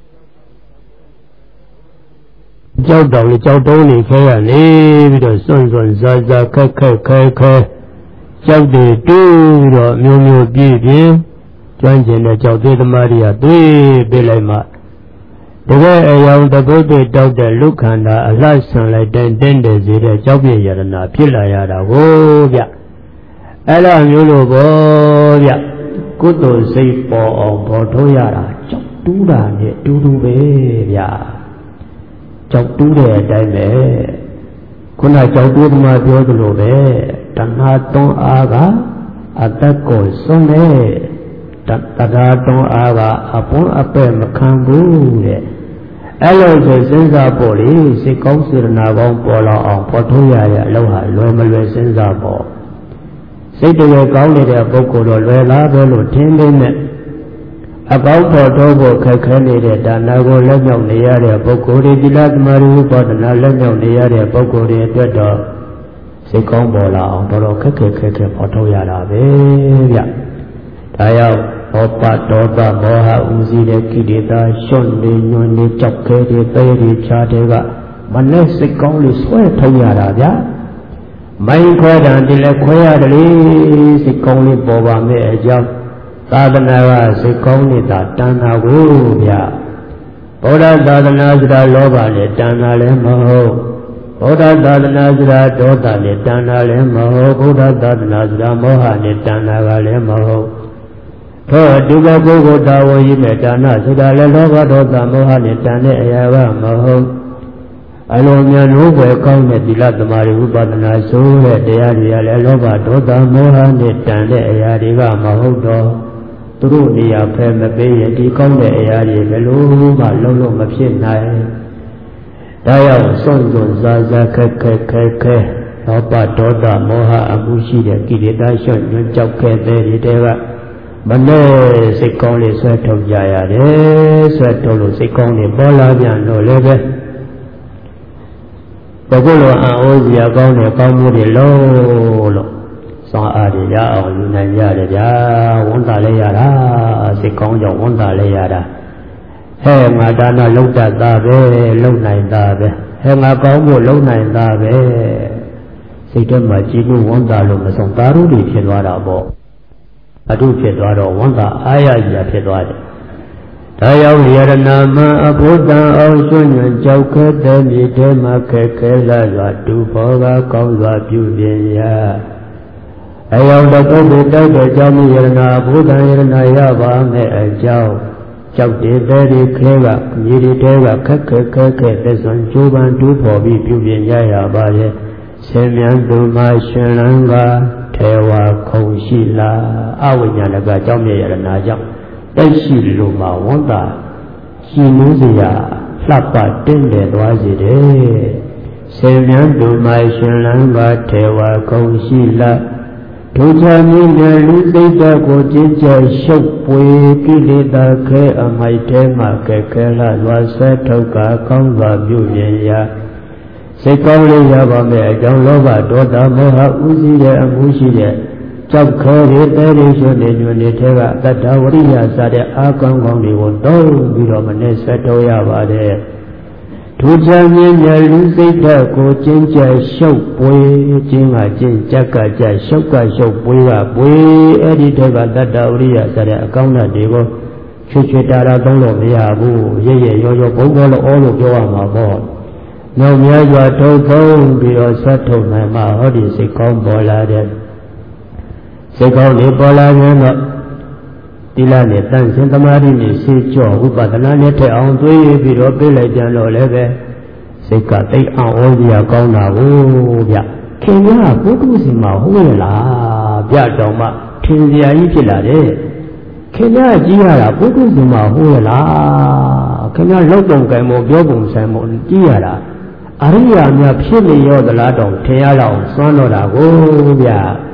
ကြောက်တောင်လေကြောက်တုံးနေခဲရနေပြီးတော့စွန့်စွန့်စားစားခက်ခက်ခဲခဲကြောက်တွေတူးတော့မျိုးမျိုးပြည့်ပြင်းကျွမ်းကျင်တဲ့ကြောက်သေးသမားတွေကသွေးပေးလိုက်မှတကယ်အယောင်တပုတ်တွေတောက်တဲ့လူခန္ဓာအလှဆန်လိုက်တဲ့တင်းတယ်စေတဲ့ကြောက်ပြည့်ရတနာဖြစ်လာရတာကိုဗျအဲ့လိုမျိုးလို့ပေါ့ဗျကုသိုလ်စိတ်ပေါ်အောင်ပေါ်ထုတ်ရတာကြောက်တူးတာနဲ့တူတူပဲဗျကြောက်တူးတဲ့အတိုင်းပဲခုနကြောက်တူးသမားပြောသလိုပဲတဏှာတွန်းအားကအသက်ကိုစွန့်တယ်တရားတွန်းအားကအပွန်းအပဲ့မခံဘူးတဲ့အဲ့လိုဆိုစဉ်းစားဖို့လေစိတ်ကောင်းစေတနာကောင်းပေါ်လာအောင်ပေါ်ထုတ်ရတဲ့အလုပ်ဟာလွယ်မလွယ်စဉ်းစားဖို့စိတ်တွေကောင်းနေတဲ့ပုဂ္ဂိုလ်တော့လွယ်လားပဲလို့ထင်နေနဲ့အကောင်းပေါ်ထုတ်ဖို့ခက်ခဲနေတဲ့ဒါနကိုလက်မြောက်နေရတဲ့ပုဂ္ဂိုလ်တွေသီလသမာဓိဝိပဿနာလက်မြောက်နေရတဲ့ပုဂ္ဂိုလ်တွေအတွက်တော့စိတ်ကောင်းပေါ်လာအောင်တော်တော်ခက်ခဲခက်ခဲပေါ်ထုတ်ရတာပဲဗျဒါရောက်ဘောပဒေါသမောဟဥစည်းတဲ့ကိလေသာရှုံ့နေညွန်နေကြောက်ခဲတဲ့သဲတွေခြားတဲ့ကမနဲ့စိတ်ကောင်းလေးဆွဲထုတ်ရတာဗျမိုင်းခွဲတာဒီလည်းခွဲရတယ်လေစိတ်ကောင်းလေးပေါ်ပါမယ်အကြောင်းသာသနာကစိတ်ကောင်းနေတာတဏှာကိုဗျဗုဒ္ဓသာသနာဆိုတာလောဘနဲ့တဏှာလည်းမဟုတ်ဗုဒ္ဓသာသနာဆိုတာဒေါသနဲ့တဏှာလည်းမဟုတ်ဗုဒ္ဓသာသနာဆိုတာမောဟနဲ့တဏှာကလည်းမဟုတ်သောဒီကပုဂ္ဂိုလ်တော်ဝိမဲ့ဒါနဆိုတာလည်းလောဘဒေါသမောဟနဲ့တန်တဲ့အရာကမဟုတ်အလုံးများလို့ပဲကောင်းတဲ့သီလသမာဓိဝိပဿနာဆိုတဲ့တရားတွေကလည်းလောဘဒေါသမောဟနဲ့တန်တဲ့အရာတွေကမဟုတ်တော့သူတို့နေရာဖယ်မပေးရင်ဒီကောင်းတဲ့အရာတွေဘယ်လိုမှလုံးလုံးမဖြစ်နိုင်ဒါရောက်စွန့်စွန့်စားစားခက်ခက်ခဲခဲလောဘဒေါသမောဟအမှုရှိတဲ့ကိလေသာရှုံ့ညွှန်ကြောက်ခဲ့တဲ့ဒီတဲကမနဲ့စိတ်ကောင်းလေးဆွဲထုတ်ကြရတယ်ဆွဲထုတ်လို့စိတ်ကောင်းလေးပေါ်လာပြန်တော့လည်းပဲဘုကုလိုအံ့ဩစရာကောင်းတဲ့ကောင်းမှုတွေလုံးလို့စွမ်းအားတွေရအောင်ယူနိုင်ကြတယ်ဗျာဝန်တာလဲရတာစိတ်ကောင်းကြောင့်ဝန်တာလဲရတာဟဲ့ငါဒါနလုံတတ်တာပဲလုံနိုင်တာပဲဟဲ့ငါကောင်းဖို့လုံနိုင်တာပဲစိတ်ထဲမှာကြည်လို့ဝန်တာလို့မဆုံးသာရုတွေဖြစ်သွားတာပေါ့အထုဖြစ်သွားတော့ဝန်တာအာရကြီးဖြစ်သွားတယ်ဒါရောက်ရတနာမအဘုဒ္ဓံအောင်ရွှင်ညွန်ကြောက်ခဲတဲ့မြေထဲမှာခဲခဲလာစွာတူဘောကကောင်းစွာပြုပြင်ရာအယောင်တစ်ခုတည်းတောက်တဲ့ကြောင့်ရတနာဘုဒ္ဓံရတနာရပါမဲ့အကြောင်းကြောက်တဲ့တဲ့ခဲကမြေတွေထဲကခက်ခဲခဲခဲသက်စွန်ကျိုးပန်းတူဖော်ပြီးပြုပြင်ရရပါရဲ့ဆင်မြန်သူမှရှင်လန်းကထေဝါခုံရှိလာအဝိညာဏကကြောင့်ရတနာကြောင့်တိုက်ရှိလိုမှာဝန်တာရှင်လို့စရာလှပတင်းတယ်သွားစေတယ်ဆေမြန်းသူမိုင်ရှင်လန်းပါထေဝါကုံရှိလာဒုချမင်းတဲ့လူသိတ္တကိုကျင့်ကြံရှုပ်ပွေကိလေသာခဲအမိုက်တဲမှာကဲခဲလာလွားဆက်ထုတ်ကကောင်းစွာပြုပြင်ရာစိတ်ကောင်းလေးရပါမယ်အကြောင်းလောဘဒေါသမောဟဥစည်းတဲ့အမှုရှိတဲ့ကြောက်ခဲရတဲ့ရရှိတဲ့ညွန်နေတဲ့ကတတ္တဝရိယစတဲ့အာကောင်းကောင်းတွေကိုတောင်းပြီးတော့မနဲ့ဆက်တော်ရပါတယ်ဒုချမြင်းမြလူစိတ်ဓာတ်ကိုကျင့်ကြံရှုပ်ပွေခြင်းကကျင့်ကြက်ကကြရှုပ်ကရှုပ်ပွေကပွေအဲ့ဒီတဲ့ကတတ္တဝရိယစတဲ့အကောင်းတွေကိုချွတ်ချွတ်တာတာသုံးလို့မရဘူးရရရောရောဘုံဘောလို့အောလို့ပြောရမှာပေါ့နောက်များစွာထုတ်သုံးပြီးတော့ဆက်ထုတ်နိုင်မှဟောဒီစိတ်ကောင်းပေါ်လာတဲ့စိတ်ကောင်းလေးပေါ်လာရင်တော့တိလနဲ့တန်ဆင်းသမာဓိနဲ့စေကြောဝိပဿနာနဲ့ထက်အောင်သွေးပြီးတော့ပြေးလိုက်ပြန်တော့လည်းပဲစိတ်ကတိတ်အောင်ဩဇာကောင်းတာကိုဗျခင်ဗျာပုဂ္ဂိုလ်စီမှာဟုတ်ရလားဗျတော်မှထင်စရာကြီးဖြစ်လာတယ်ခင်ဗျာကြည့်ရတာပုဂ္ဂိုလ်စီမှာဟုတ်ရလားခင်ဗျာလောက်တုံကံမို့ပြောပုံဆိုင်မို့ကြည့်ရတာအရိယာများဖြစ်နေရောသလားတောင်ထင်ရလောက်စွမ်းတော့တာကိုဗျ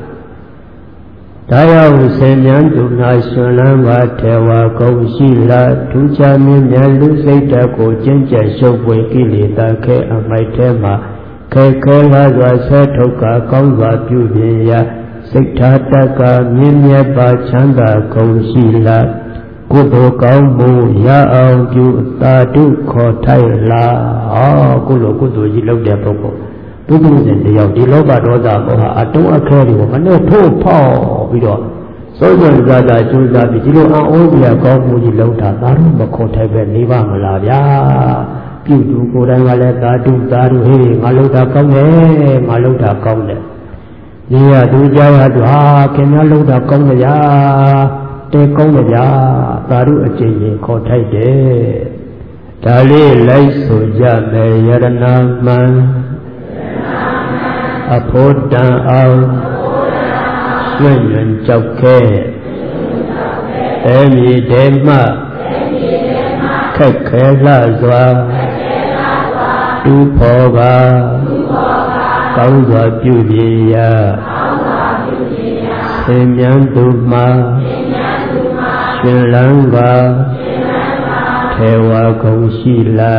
ဒါရောက်ဆင်မြန်းသူနာရှင်လန်းပါထေဝါကုံရှိလာထူးခြားမြင့်မြတ်လူစိတ်ဓာတ်ကိုကျင့်ကြံရှုပ်ပွေကိလေသာခဲအမိုက်ထဲမှာခဲခဲလာစွာဆဲထုတ်ကကောင်းစွာပြုပြင်ရာစိတ်ထားတတ်ကမြင့်မြတ်ပါချမ်းသာကုံရှိလာကုသိုလ်ကောင်းမှုရအောင်ပြုသာဓုခေါ်ထိုက်လာဟောကုလိုကုသိုလ်ကြီးလုပ်တဲ့ပုဂ္ဂိုလ်ပုဂ္ဂိုလ်စဉ်တယောက်ဒီလောဘဒေါသမောဟအတုံးအခဲတွေကိုမနဲ့ထိုးဖောက်ပြီးတော့စိုးစံစားတာကျိုးစားပြီးဒီလိုအံ့ဩစရာကောင်းမှုကြီးလုံးတာသာတော့မခေါ်ထိုက်ပဲနေပါမလားဗျာပြုသူကိုယ်တိုင်ကလည်းသာဓုသာဓုဟေးငါလုံးတာကောင်းတယ်ငါလုံးတာကောင်းတယ်နေရသူကြားရသူဟာခင်ဗျားလုံးတာကောင်းကြတဲကောင်းကြသာဓုအကျင့်ရင်ခေါ်ထိုက်တယ်ဒါလေးလိုက်ဆိုကြမယ်ယရဏမံအဖို့တန်အောင်ရွှင်ညွန်ကြောက်ခဲအဲမြေတဲမှခက်ခဲလာစွာတူဖော်ပါကောင်းစွာပြုပြင်ရာဆင်မြန်းသူမှရှင်လန်းပါထေဝါကုံရှိလာ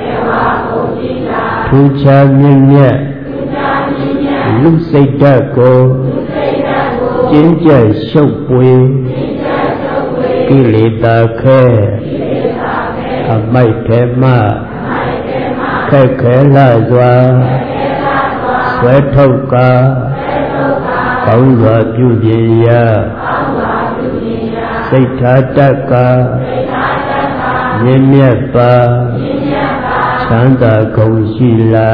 ထူးခြားမြင့်မြတ်လူစိတ်ဓာတ်ကိုကျင့်ကြံရှုပ်ပွေကိလေသာခဲအမိုက်ထဲမှခက်ခဲလာစွာဆွဲထုတ်ကကောင်းစွာပြုပြင်ရာစိတ်ထားတတ်ကမြင့်မြတ်ပါချမ်းသာကုန်ရှိလာ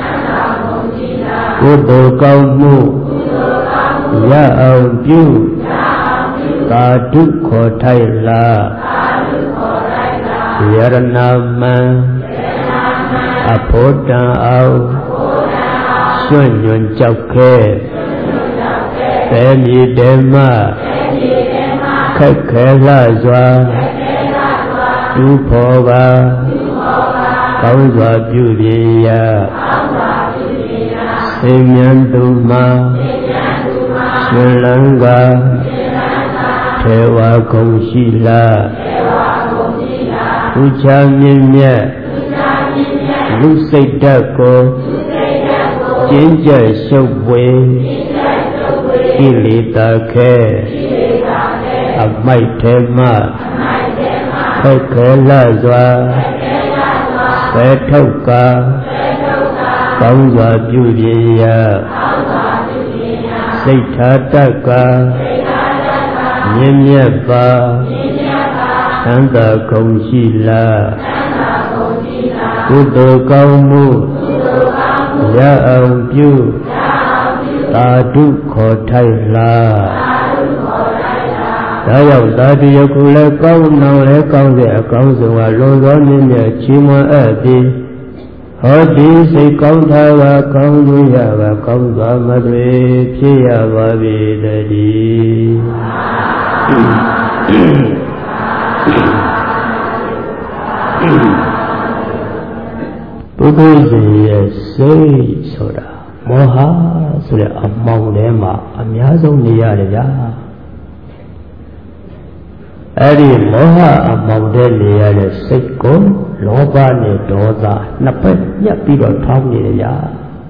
ကုသိုလ်ကောင်းမှုရအောင်ပြုသာဓုခေါ်ထိုက်လာယရဏမံအဖို့တန်အောင်ရွှင်ညွန်ကြောက်ခဲသဲမြေတဲမှခက်ခဲလာစွာတူဖော်ပါကောင်းစွာပြုပြင်ရာဆင်မြန်းသူမှာရှင်လန်းကထေဝါကုံရှိလာထူးခြားမြင့်မြတ်လူစိတ်ဓာတ်ကိုကျင့်ကြံရှုပ်ပွေကိလေသာခဲအမိုက်ထဲမှဖက်ခဲလာစွာဖဲထုတ်ကာကောင်းစွာပြုပြင်ရာစိတ်ထားတတ်ကာမြင့်မြတ်ပါသံသာကုန်ရှိလားကုသိုလ်ကောင်းမှုရအောင်ပြုသာဓုခေါ်ထိုက်လားဒါကြောင့်သာဓုယခုလည်းကောင်းနောင်လည်းကောင်းတဲ့အကောင်းဆုံးကလွန်သောနည်းနဲ့ချီးမွမ်းအပ်ပြီးဟောဒီစိတ်ကောင်းထားပါကောင်းလို့ရပါကောင်းစွာမသွေဖြစ်ရပါပြီတည်းပုဂ္ဂိုလ်ရှင်ရဲ့စိတ်ဆိုတာမောဟဆိုတဲ့အမောင်ထဲမှာအများဆုံးနေရတယ်ဗျာအဲ့ဒီမောဟအမောင်ထဲနေရတဲ့စိတ်ကိုလောဘနဲ့ဒေါသနှစ်ဖက်ညှပ်ပြီးတော့ထောင်းနေတယ်ဗျာ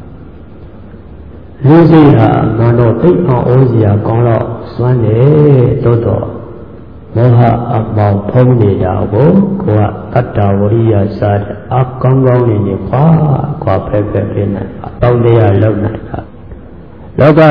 လူစိတ်ဟာငါတော့သိအောင်ဩစရာကောင်းတော့စွမ်းတယ်တိုးတော့မောဟအမောင်ဖုံးနေတာကိုကိုကတတ္တဝရိယစာအကောင်းကောင်းနေနေခွာခွာဖက်ဖက်ပြနေအပေါင်းတရားလုံနေတာလောက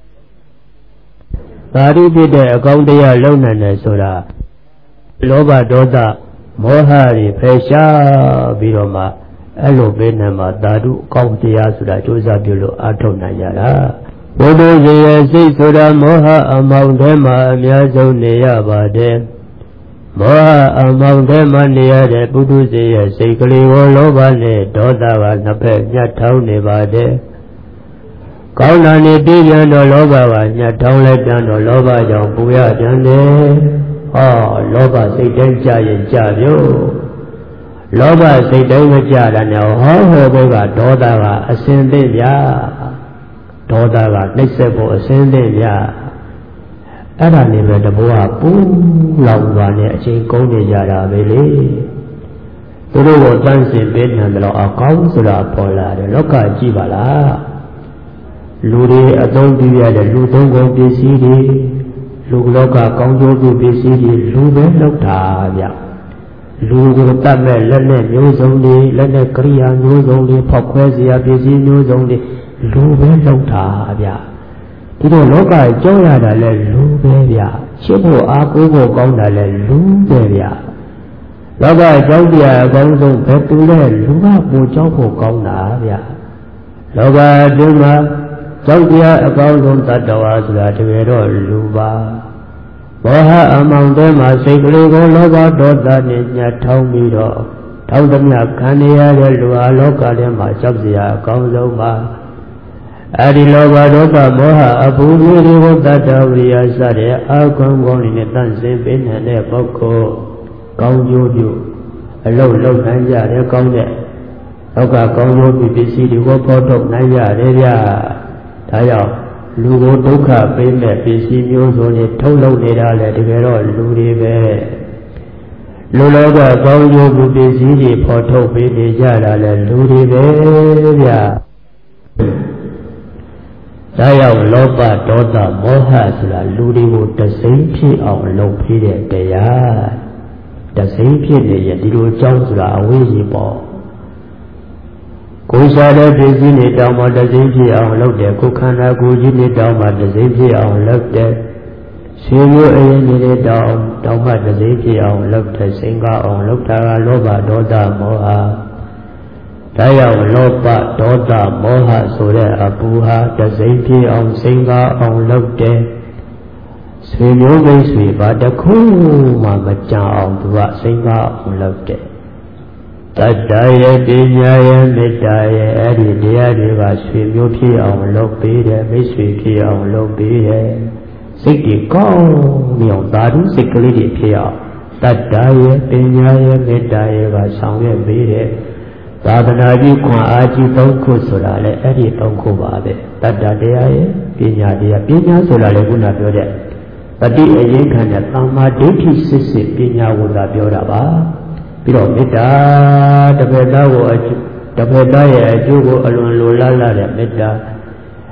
သာရိဖြစ်တဲ့အကောင်းတရားလုံနေတယ်ဆိုတာလောဘဒေါသမောဟတွေဖယ်ရှားပြီးတော့မှအဲ့လိုပဲနဲ့မှသာဓုအကောင်းတရားဆိုတာကြိုးစားပြုလို့အထောက်နိုင်ကြတာဘုဒ္ဓရှင်ရဲ့စိတ်ဆိုတာမောဟအမောင်ထဲမှာအများဆုံးနေရပါတယ်မောဟအမောင်ထဲမှာနေရတဲ့ပုထုဇဉ်ရဲ့စိတ်ကလေးကိုလောဘနဲ့ဒေါသကနှစ်ဖက်ညှပ်ထောင်းနေပါတယ်ကောင်းတာနေပြီးပြန်တော့လောဘကညှပ်ထောင်းလိုက်ပြန်တော့လောဘကြောင့်ပူရပြန်တယ်ဟောလောဘစိတ်တိုင်းကြရင်ကြပြုလောဘစိတ်တိုင်းမကြတာနဲ့ဟောဟောဘုကဒေါသကအစင်သိဗျာဒေါသကနှိမ့်ဆက်ဖို့အစင်းသေးဗျာအဲ့ဒါနေပဲတဘောကပူလောင်သွားနေအချိန်ကုန်နေကြတာပဲလေသူတို့ကိုတန်းစင်ပေးနေတယ်လို့အကောင်းဆိုတာပေါ်လာတယ်လောကကြည့်ပါလားလူတွေအသုံးပြုရတဲ့လူသုံးကုန်ပစ္စည်းတွေလူလောကကောင်းကျိုးပြုပစ္စည်းတွေလူပဲလောက်တာဗျလူကိုတတ်မဲ့လက်နဲ့မျိုးစုံတွေလက်နဲ့ကရိယာမျိုးစုံတွေဖောက်ခွဲစရာပစ္စည်းမျိုးစုံတွေလူပဲလောက်တာဗျဒီတော့လောကကြောက်ရတာလဲလူပဲဗျချစ်ဖို့အားကိုးဖို့ကောင်းတာလဲလူပဲဗျလောကကြောက်တရားအကောင်းဆုံးဘယ်သူလဲလူကပိုကြောက်ဖို့ကောင်းတာဗျလောကအတွင်းမှာကြောက်တရားအကောင်းဆုံးတတ္တဝါဆိုတာတကယ်တော့လူပါမောဟအမောင်ထဲမှာစိတ်ကလေးကိုလောဘဒေါသနဲ့ညှပ်ထောင်းပြီးတော့ထောက်သမျှခံရတဲ့လူဟာလောကထဲမှာကြောက်စရာအကောင်းဆုံးပါအဲဒီလောဘဒေါသမောဟအပူမျိုးတွေကိုတတ္တဝရိယစတဲ့အကောင်းကောင်းနဲ့တန့်စင်ပေးနေတဲ့ပုဂ္ဂိုလ်ကောင်းကျိုးပြုအလုံးလုံးနိုင်ကြတယ်ကောင်းတဲ့လောကကောင်းကျိုးပြုပစ္စည်းတွေကိုဖော်ထုတ်နိုင်ကြတယ်ဗျာဒါကြောင့်လူကိုဒုက္ခပေးမဲ့ပစ္စည်းမျိုးစုံတွေထုတ်လုပ်နေတာလေတကယ်တော့လူတွေပဲလူလောကကောင်းကျိုးပြုပစ္စည်းတွေဖော်ထုတ်ပေးနေကြတာလေလူတွေပဲဗျာဒါကြောင့်လောဘဒေါသမောဟဆိုတာလူတွေကိုတစိမ့်ဖြစ်အောင်လုပ်ပေးတဲ့တရားတစိမ့်ဖြစ်နေရင်ဒီလိုအကြောင်းဆိုတာအဝိဇ္ဇာပေါ့ကိုယ်စားတဲ့ပစ္စည်းတွေတောင်းမှတစိမ့်ဖြစ်အောင်လုပ်တယ်ကိုယ်ခန္ဓာကိုယ်ကြီးတွေတောင်းမှတစိမ့်ဖြစ်အောင်လုပ်တယ်ရှင်မျိုးအရင်ကြီးတောင်းတောင်းမှတစိမ့်ဖြစ်အောင်လုပ်တယ်စိတ်ကအောင်လုပ်တာကလောဘဒေါသမောဟဒါကြောင့်လောဘဒေါသမောဟဆိုတဲ့အပူဟာတစိမ့်ဖြစ်အောင်စိတ်ကအောင်လုပ်တယ်ဆွေမျိုးမိတ်ဆွေပါတခုမှမကြအောင်သူကစိတ်ကအောင်လုပ်တယ်တတ္တရဲ့ပညာရဲ့မေတ္တာရဲ့အဲ့ဒီတရားတွေကဆွေမျိုးဖြစ်အောင်လုပ်ပေးတယ်မိတ်ဆွေဖြစ်အောင်လုပ်ပေးတယ်စိတ်ကြီးကောင်းမြောင်သာဓုစိတ်ကလေးတွေဖြစ်အောင်တတ္တရဲ့ပညာရဲ့မေတ္တာရဲ့ကဆောင်ရွက်ပေးတယ်သာသနာ့ကြီးခွန်အားကြီးသုံးခုဆိုတာလေအဲ့ဒီသုံးခုပါပဲတတ္တတရားရဲ့ပညာတရားပညာဆိုတာလေခုနပြောတဲ့တတိအရင်ခံတဲ့သမ္မာဒိဋ္ဌိစစ်စစ်ပညာဝတ်တာပြောတာပါပြီးတော့မေတ္တာတပည့်သားကိုတပည့်သားရဲ့အကျိုးကိုအလွန်လိုလားလာတဲ့မေတ္တာ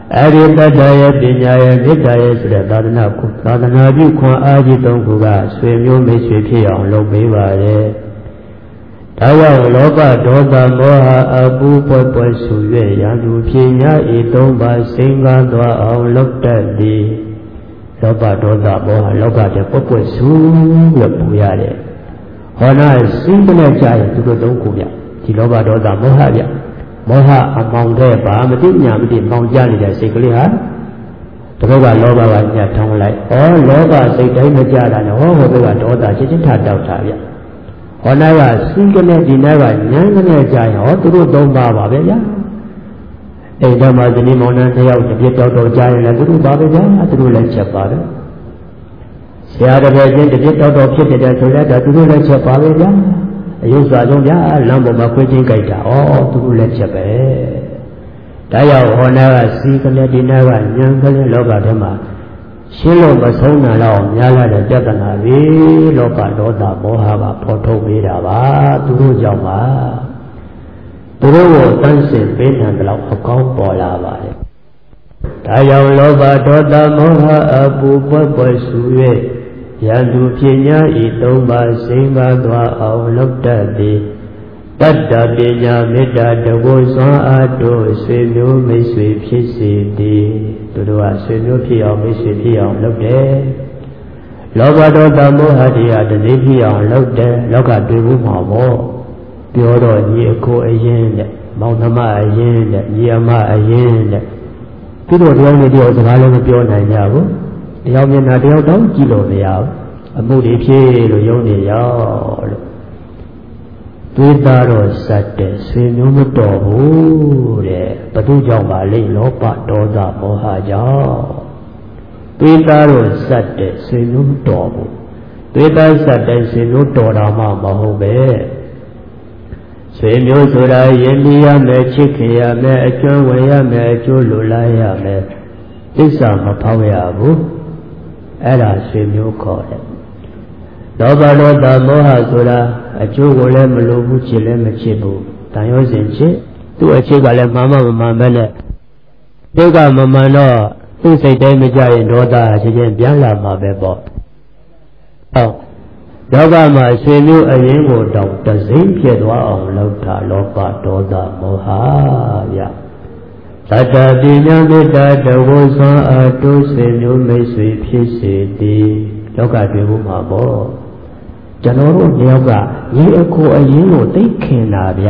အရိတ္တရဲ့ပညာရဲ့မေတ္တာရဲ့ဆိုတဲ့သာသနာကိုသာသနာပြုခွန်အားကြီးသုံးခုကဆွေမျိုးမိတ်ဆွေဖြစ်အောင်လုပ်ပေးပါရဲ့ဒါကြောင့်လောဘဒေါသမောဟအပူပွက်ပွက်ဆူ၍ရန်သူဖြစ်ညာဤသုံးပါးစိန်ကားသွားအောင်လုပ်တတ်သည်လောဘဒေါသမောဟလောဘတဲ့ပွက်ပွက်ဆူရပူရတယ်ဟောနာစိတ်နဲ့ကြာရင်သူတို့သုံးခုပြဒီလောဘဒေါသမောဟပြမောဟအမောင်တဲ့ဘာမသိညာမသိမောင်ကြနေတဲ့စိတ်ကလေးဟာတပုတ်ကလောဘကညှပ်ထောင်းလိုက်ဩလောဘစိတ်တိုင်းမကြတာနဲ့ဟောဟိုဘက်ကဒေါသချင်းချင်းထတောက်တာဗျဟောနာကစိတ်ကနေဒီနာကဉာဏ်ကနေကြာရင်ဟောသူတို့သုံးပါပါပဲဗျာအိမ်တော်မှာဇနီးမောင်နှံတစ်ယောက်တစ်ပြစ်တောက်တော့ကြာရင်လည်းသူတို့ပါပဲဗျာသူတို့လည်းချက်ပါတယ်ဆရာတစ်ပည့်ချင်းတစ်ပြစ်တောက်တော့ဖြစ်တဲ့ဆိုလည်းဒါသူတို့လည်းချက်ပါပဲဗျာအယုစွာဆုံးဗျာလမ်းပေါ်မှာခွေးချင်းကြိုက်တာဩသူတို့လည်းချက်ပဲဒါရောက်ဟောနာကစီကလေးဒီနာကဉာဏ်ကလေးလောကထဲမှာရှင်းလို့မဆုံးနိုင်တော့များလာတဲ့ပြဿနာတွေလောဘဒေါသမောဟကပေါ်ထုတ်ပေးတာပါသူတို့ကြောင့်ပါသူတို့ကိုတန်းစင်ပေးနိုင်တဲ့လောက်အကောင်းပေါ်လာပါတယ်ဒါကြောင့်လောဘဒေါသမောဟအပူပွက်ပွက်ဆူ၍ရန်သူဖြစ်ညာဤသုံးပါးစိန်ကားသွားအောင်လုပ်တတ်သည်တတ္တပညာမေတ္တာတကုစွမ်းအားတို့ဆွေမျိုးမိတ်ဆွေဖြစ်စေသည်သူတို့ကဆွေမျိုးဖြစ်အောင်မိတ်ဆွေဖြစ်အောင်လုပ်တယ်လောဘဒေါသမောဟတရားတည်းဖြစ်အောင်လုပ်တယ်လောကတွေ့ဘူးမှာပေါ့ပြောတော့ညီအကိုအရင်တဲ့မောင်နှမအရင်တဲ့ညီအမအရင်တဲ့သူတို့တယောက်နဲ့တယောက်စကားလည်းမပြောနိုင်ကြဘူးတယောက်မျက်နှာတယောက်တောင်ကြည့်လို့မရဘူးအမှုတွေဖြစ်လို့ယုံနေရောက်လို့တွေးသားတော့စက်တဲ့ဆွေမျိုးမတော်ဘူးတဲ့ဘသူကြောင့်ပါလိမ့်လောဘဒေါသမောဟကြောင့်တွေးသားတော့စက်တဲ့ဆွေမျိုးမတော်ဘူးတွေးသားစက်တဲ့ဆွေမျိုးတော်တာမှမဟုတ်ပဲဆွေမျိုးဆိုတာယဉ်ကျေးရမယ်ချစ်ခင်ရမယ်အကျွမ်းဝင်ရမယ်အကျိုးလိုလားရမယ်သစ္စာမဖောက်ရဘူးအဲ့ဒါဆွေမျိုးခေါ်တယ်လောဘဒေါသမောဟဆိုတာအကျိုးကိုလည်းမလိုဘူးချစ်လည်းမချစ်ဘူးတန်ရောစဉ်ချစ်သူ့အချစ်ကလည်းမှန်မှမမှန်ပဲနဲ့သူကမမှန်တော့သူ့စိတ်တိုင်းမကြရင်ဒေါသချင်းချင်းပြန်လာမှာပဲပေါ့ဟုတ်လောကမှာဆွေမျိုးအရင်ကိုတောင်တစိမ့်ဖြစ်သွားအောင်လုပ်တာလောဘဒေါသမောဟဗျသတ္တပညာမေတ္တာတဝစွမ်းအားတို့ဆွေမျိုးမိတ်ဆွေဖြစ်စေသည်လောကတွေ့ဖို့မှာပေါ့ကျွန်တော်တို့မြောက်ကရေအကိုအရင်ကိုသိခင်တာဗျ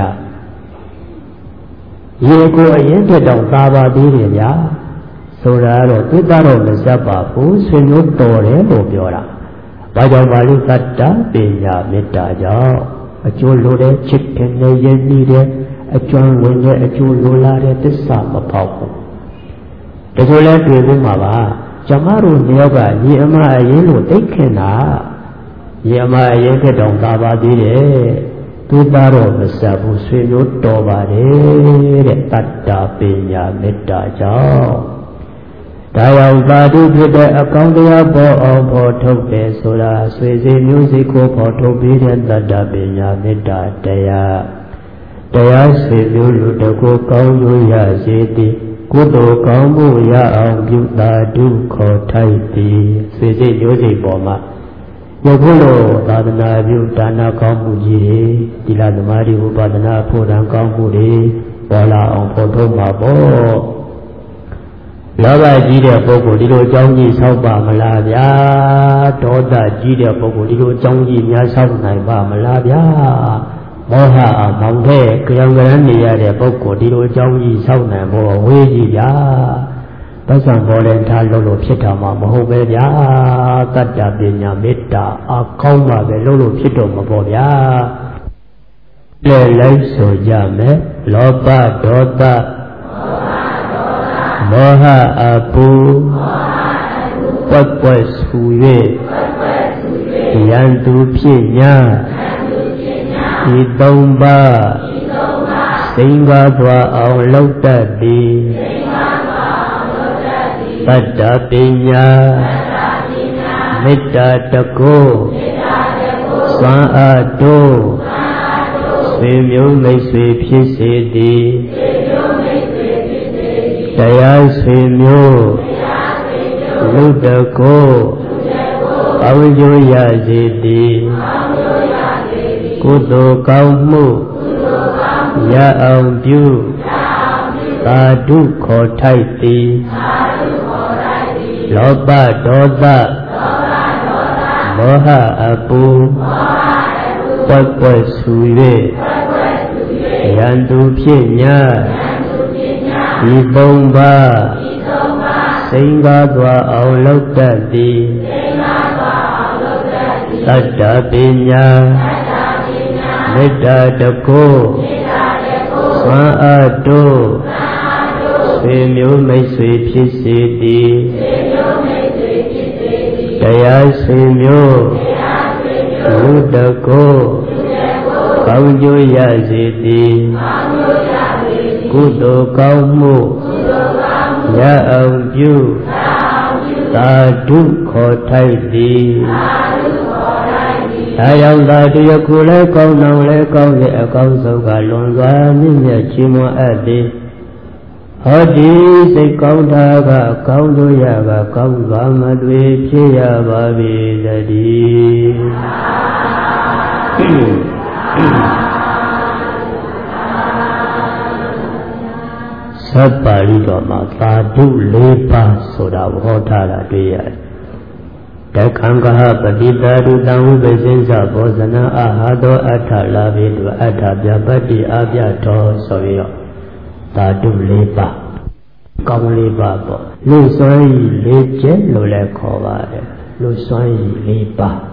ရေအကိုအရင်တက်တော့သာပါသေးတယ်ဗျဆိုတာတော့သိတာတော့မစပ်ပါဘူးဆွေမျိုးတော်တယ်လို့ပြောတာဘာကြောင့်ပါလဲသတ္တပညာမေတ္တာကြောင့်အကျိုးလိုတဲ့ချစ်ခင်နဲ့ယဉ်ကျေးတဲ့အကျွမ်းဝင်တဲ့အကျိုးလိုလားတဲ့သစ္စာမဖောက်ဘူးဒါဆိုလဲတွေ့ဖို့မှာပါကျမတို့မြောက်ကညီအမအရင်လို့သိခင်တာညီအမအရင်ဖြစ်တော့သာပါသေးတယ်သူသားတော့မစပ်ဘူးဆွေမျိုးတော်ပါတယ်တဲ့တတ္တပညာမေတ္တာကြောင့်ဒါကြောင့်သာဓုဖြစ်တဲ့အကောင်းတရားပေါ်အောင်ပေါ်ထုတ်တယ်ဆိုတာဆွေစီမျိုးစိကိုပေါ်ထုတ်ပြီးတဲ့တတ္တပညာမေတ္တာတရားတရားဆွေမျိုးလူတကူကောင်းလို့ရစေသည်ကုသိုလ်ကောင်းမှုရအောင်ပြုသာဓုခေါ်ထိုက်သည်ဆွေစိမျိုးစိပေါ်မှာယခုလိုသာသနာပြုဒါနကောင်းမှုကြီးတွေသီလသမာဓိဥပဒနာဖို့တန်ကောင်းမှုတွေပေါ်လာအောင်ပေါ်ထုတ်မှာပေါ့လောဘကြီးတဲ့ပုဂ္ဂိုလ်ဒီလိုအကြောင်းကြီးဆောက်ပါမလားဗျာဒေါသကြီးတဲ့ပုဂ္ဂိုလ်ဒီလိုအကြောင်းကြီးများဆောက်နိုင်ပါမလားဗျာမောဟအမောင်တဲ့ကြောင်ကြမ်းနေရတဲ့ပုဂ္ဂိုလ်ဒီလိုအကြောင်းကြီးဆောက်နိုင်ဖို့ဝေးကြီးဗျာပတ်စံပေါ်တဲ့ထားလို့လို့ဖြစ်တာမှမဟုတ်ပဲဗျာတတ္တပညာမေတ္တာအကောင်းပါပဲလို့လို့ဖြစ်တော့မပေါ်ဗျာလဲလိုက်ဆိုကြမယ်လောဘဒေါသမောဟအပူပွက်ပွက်ဆူ၍ရန်သူဖြစ်ညာဤသုံးပါးစိန်ကားသွားအောင်လုပ်တတ်သည်တတ္တပညာမေတ္တာတကုစွမ်းအားတို့ဆွေမျိုးမိတ်ဆွေဖြစ်စေသည်တရားဆွေမျိုးလူတကိုအောင်ကျိုးရစေတည်ကုသိုလ်ကောင်းမှုရအောင်ပြုသာဓုခေါ်ထိုက်သည်လောဘဒေါသမောဟအပူပွက်ပွက်ဆူ၍ရန်သူဖြစ်ညာဒီသုံးပါးစိန်ကားစွာအောင်လုပ်တတ်သည်သတ္တပညာမေတ္တာတကုဝါအတုဆွေမျိုးမိတ်ဆွေဖြစ်စေသည်တရားဆွေမျိုးလူတကုကောင်းကျိုးရစေသည်ကုသိုလ်ကောင်းမှုရအောင်ပြုသာဓုခေါ်ထိုက်သည်ဒါကြောင့်သာဓုယခုလည်းကောင်းတော်လည်းကောင်းတဲ့အကောင်းဆုံးကလွန်စွာမြင့်မြတ်ချီးမွမ်းအပ်သည်ဟောဒီစိတ်ကောင်းတာကကောင်းလို့ရကကောင်းစွာမတွေဖြစ်ရပါပြီတည်းသဗ္ဗပါဠိတော်မှာသာဓုလေးပါးဆိုတာဟောထားတာတွေ့ရတယ်တခံကဟပတိတာတုတံဝိပစ္စိသဘောဇနာအာဟာသောအထလာဘိတုအထပြပတ္တိအပြတော်ဆိုပြီးတော့သာဓုလေးပါးကောင်းလေးပါးပေါ့လူစွမ်းရည်လေးချက်လို့လည်းခေါ်ပါတယ်လူစွမ်းရည်လေးပါး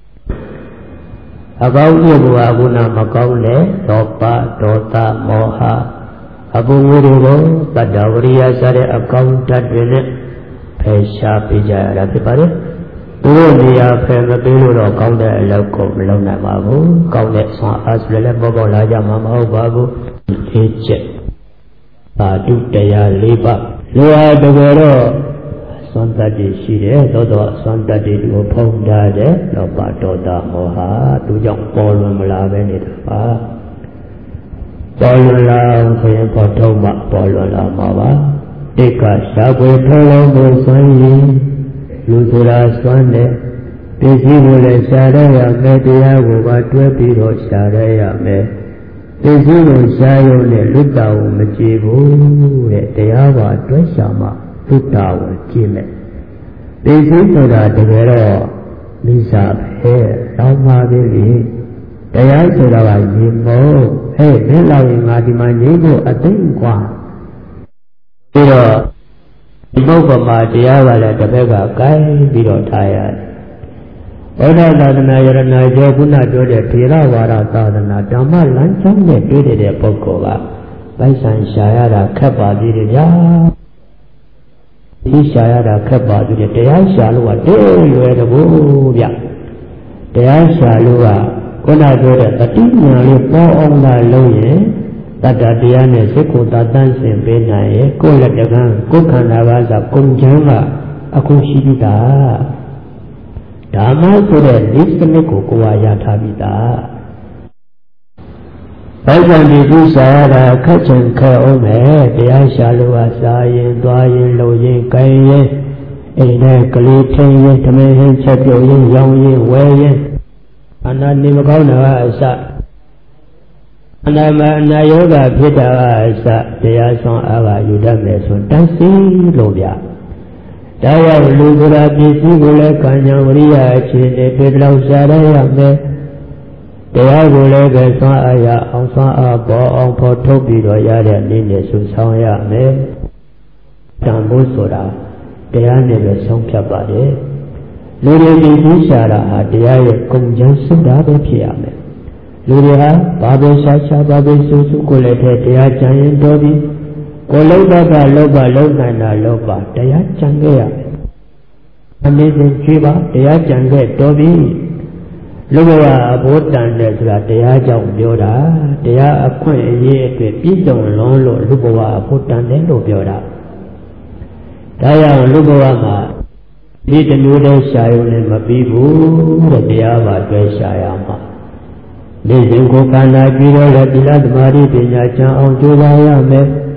အကောင်းမြတ်ဘုရားကုဏမကောင်းတဲ့လောဘဒေါသမောဟအပူငွေတွေကိုတတ္တဝရိယစတဲ့အကောင်းဓာတ်တွေနဲ့ဖယ်ရှားပေးကြရတာဖြစ်ပါတယ်သူတို့နေရာဖယ်မပေးလို့တော့ကောင်းတဲ့အလုပ်ကိုမလုပ်နိုင်ပါဘူးကောင်းတဲ့ဆွမ်းအားဆိုလည်းပေါ်ပေါ်လာကြမှာမဟုတ်ပါဘူးဒီချက်သာဓုတရားလေးပါလူဟာတကယ်တော့ဆွမ်းတတ်တည်ရှိတယ်သို့တော့ဆွမ်းတတ်တည်ကိုဖုံးထားတယ်လောဘဒေါသမောဟသူကြောင့်ပေါ်လွင်မလာပဲနေတာပါပေါ်လွင်လာဆိုရင်ပေါ်တော့မှပေါ်လွင်လာမှာပါတိတ်ကရှားပွေထုံးလုံးကိုဆွမ်းရင်လူဆိုတာစွမ်းတယ်ပစ္စည်းကိုလည်းရှာရရမယ်တရားကိုပါတွဲပြီးတော့ရှာရရမယ်ပစ္စည်းကိုရှာရုံနဲ့လွတ်တာကိုမကြည့်ဘူးတဲ့တရားပါတွဲရှာမှလွတ်တာကိုကြည့်မယ်ပစ္စည်းဆိုတာတကယ်တော့မိစားပဲတောင်းပါသေးလေတရားဆိုတာကရေမို့ဟဲ့မင်းလာရင်ငါဒီမှာနေဖို့အသိကွာပြီးတော့ဒီပုဂ္ဂိုလ်မှာတရားကလည်းတစ်ဖက်ကကိုင်းပြီးတော့ထားရတယ်။ဘုရားသာသနာယရဏကျော်ခုနပြောတဲ့ထေရဝါဒသာသနာဓမ္မလမ်းကြောင်းနဲ့တွေ့တဲ့ပုဂ္ဂိုလ်ကပိုက်ဆံရှာရတာခက်ပါသေးတယ်ဗျာ။ဒီရှာရတာခက်ပါသေးတယ်တရားရှာလို့ကတေးလွယ်တကူဗျ။တရားရှာလို့ကခုနပြောတဲ့တတိညာလေးပေါ်အောင်လာလို့ရင်တတ္တတရားနဲ့စိတ်ကိုတသန့်စင်ပေးနိုင်ရဲ့ကိုယ်လက်တကံကိုယ်ခန္ဓာကစကုန်ချမ်းကအခုရှိပြီသားဓမ္မဆိုတဲ့ဒီစနစ်ကိုကိုယ်ဝါရထားပြီသားဘိုက်ဆံဒီကုစာရတာခက်ချင်ခက်အောင်မယ်တရားရှာလို့ကစားရင်သွားရင်လုံရင်ကိုင်ရင်အိမ်ထဲကလေးထင်းရင်ဓမင်းရင်ချက်ပြုတ်ရင်ရောင်းရင်ဝဲရင်အနာနေမကောင်းတာကအစအနာမအနာယောဂဖြစ်တာကအစတရားဆောင်အားကယူတတ်မယ်ဆိုတန်းစီလို့ဗျာဒါရောက်လူကရာပစ္စည်းကိုလည်းကံဉာဏ်ဝရိယအခြေအနေတွေလောက်ရှာရရမယ်တရားကိုလည်းပဲဆောင်အားရအောင်ဆောင်အားပေါ်အောင်ဖော်ထုတ်ပြီးတော့ရတဲ့နည်းနဲ့ဆုဆောင်ရမယ်တန်ဖို့ဆိုတာတရားနဲ့ပဲဆုံးဖြတ်ပါတယ်လူတွေဒီသိရှာတာဟာတရားရဲ့ကုန်ကျန်းစုတာပဲဖြစ်ရမယ်လူတွေဟာဘာပဲရှာရှာဘာပဲစူးစူးကိုလည်းတဲ့တရားကြံရင်တော်ပြီကိုလုံးတော့ကလောဘလုံးနိုင်တာလောဘတရားကြံခဲ့ရမယ်အနည်းဆုံးကြွေးပါတရားကြံခဲ့တော်ပြီလူဘဝအဘိုးတန်တဲ့ဆိုတာတရားကြောင့်ပြောတာတရားအခွင့်အရေးအတွက်ပြည့်စုံလုံးလို့လူဘဝအဘိုးတန်တယ်လို့ပြောတာဒါကြောင့်လူဘဝမှာဒီတမျိုးတည်းရှာရုံနဲ့မပြီးဘူးတဲ့တရားပါတွဲရှာရမှာနေစဉ်ကိုခန္ဓာပြီးတော့လည်းသီလသမာဓိပညာချမ်းအောင်ကြိုးစားရမယ်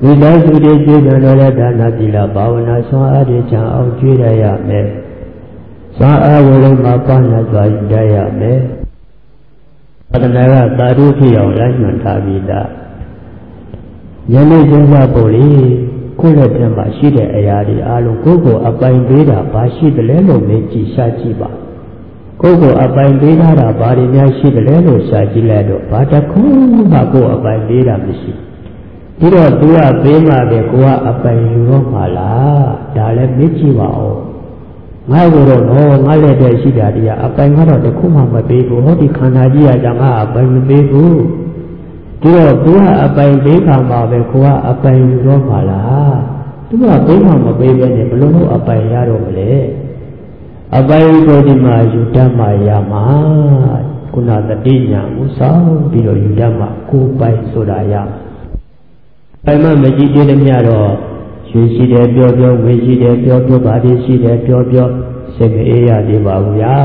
မိသားစုတွေကျွေးတော်တဲ့ဒါနသီလဘာဝနာဆွမ်းအားတွေချမ်းအောင်ကျွေးရရမယ်ဆွမ်းအားကိုလည်းမပါနာစွာယူရရမယ်သာသနာကသာဓုဖြစ်အောင်လမ်းညွှန်ထားပြီးသားယနေ့စဉ်းစားဖို့လေကိုယ့်လက်ထဲမှာရှိတဲ့အရာတွေအားလုံးကိုယ့်ကိုအပိုင်ပေးတာဘာရှိသလဲလို့မေးကြည့်ရှာကြည့်ပါကိုယ့်ကိုအပိုင်ပေးတာဘာတွေများရှိသလဲလို့ရှာကြည့်လိုက်တော့ဘာတစ်ခုမှကိုယ်အပိုင်ပေးတာမရှိပြီးတော့သူကပေးမှပဲကိုကအပိုင်ယူတော့မှလားဒါလည်းမေးကြည့်ပါဦးငါ့ကိုတော့တော့ငါလက်ထဲရှိတာတရားအပိုင်ကတော့တစ်ခုမှမပေးဘူးဟောဒီခန္ဓာကြီးကကြောင့်ငါအပိုင်မပေးဘူးဒီတော့သူကအပိုင်ပေးခံပါပဲကိုကအပိုင်ယူတော့မှလားသူကပေးမှမပေးပဲနဲ့ဘလို့လို့အပိုင်ရတော့မလဲအပိုင်ကိုဒီမှာယူတတ်မှရမှာခုနတတိညာဥဆောင်ပြီးတော့ယူတတ်မှကိုပိုင်ဆိုတာရပိုင်မှမကြည့်သေးတဲ့မြတော့ရွှေရှိတယ်ပြောပြောဝေရှိတယ်ပြောပြောဗာတိရှိတယ်ပြောပြောစိတ်မအေးရသေးပါဘူးဗျာ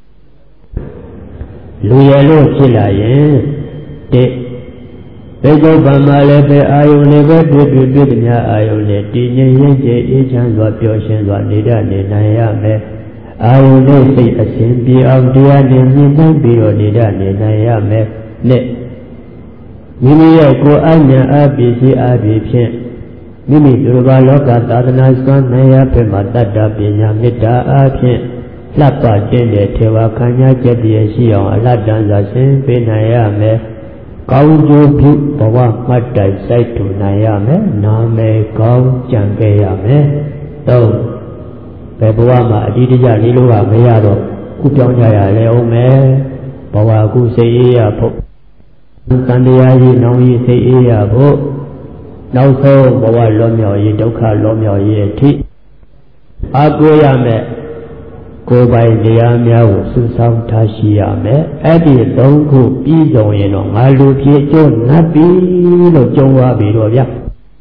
လူရလို့ဖြစ်လာရင်တဲ့ဘေကုဗ္ဗမှာလည်းပဲအာယုန်နဲ့ပဲတွေ့တွေ့တွေ့တဲ့များအာယုန်နဲ့တည်ငြိမ်ရင်းကျအေးချမ်းစွာပျော်ရွှင်စွာနေတတ်နေနိုင်ရမယ်အာယုန်နဲ့စိတ်အစဉ်ပြေအောင်တရားနဲ့မြင်နိုင်ပြီးတော့နေတတ်နေနိုင်ရမယ်နဲ့မိမိရဲ့ကိုယ်အဉာဏ်အပစ္စည်းအဖြစ်ဖြင့်မိမိသူတစ်ပါးလောကသာသနာစွမ်းနိုင်ရဖြစ်မှာတတ္တပညာမေတ္တာအဖြစ်လှပတဲ့တဲ့ထေဝခံညာကျက်တည်းရှိအောင်အလတ်တန်းစွာဆင်းပေးနိုင်ရမယ်ကောင်းကျိုးပြုဘဝမှတ်တိုင်စိုက်ထူနိုင်ရမယ်နာမည်ကောင်းကြံခဲ့ရမယ်သုံးဘယ်ဘဝမှာအတိအကျလေးလို့ကမရတော့ခုပြောင်းကြရလဲအောင်မယ်ဘဝကုစိတ်အေးရဖို့တန်တရားကြီးနောင်ကြီးစိတ်အေးရဖို့နောက်ဆုံးဘဝလောမြောက်ရေးဒုက္ခလောမြောက်ရေးအထိအားကိုးရမယ်ကိုယ်ပိုင်တရားများကိုစုဆောင်းထားရှိရမယ်အဲ့ဒီသုံးခုပြီးဆုံးရင်တော့ငါလူဖြစ်ကျိုးနတ်ပြီလို့ကြုံသွားပြီတော့ဗျာ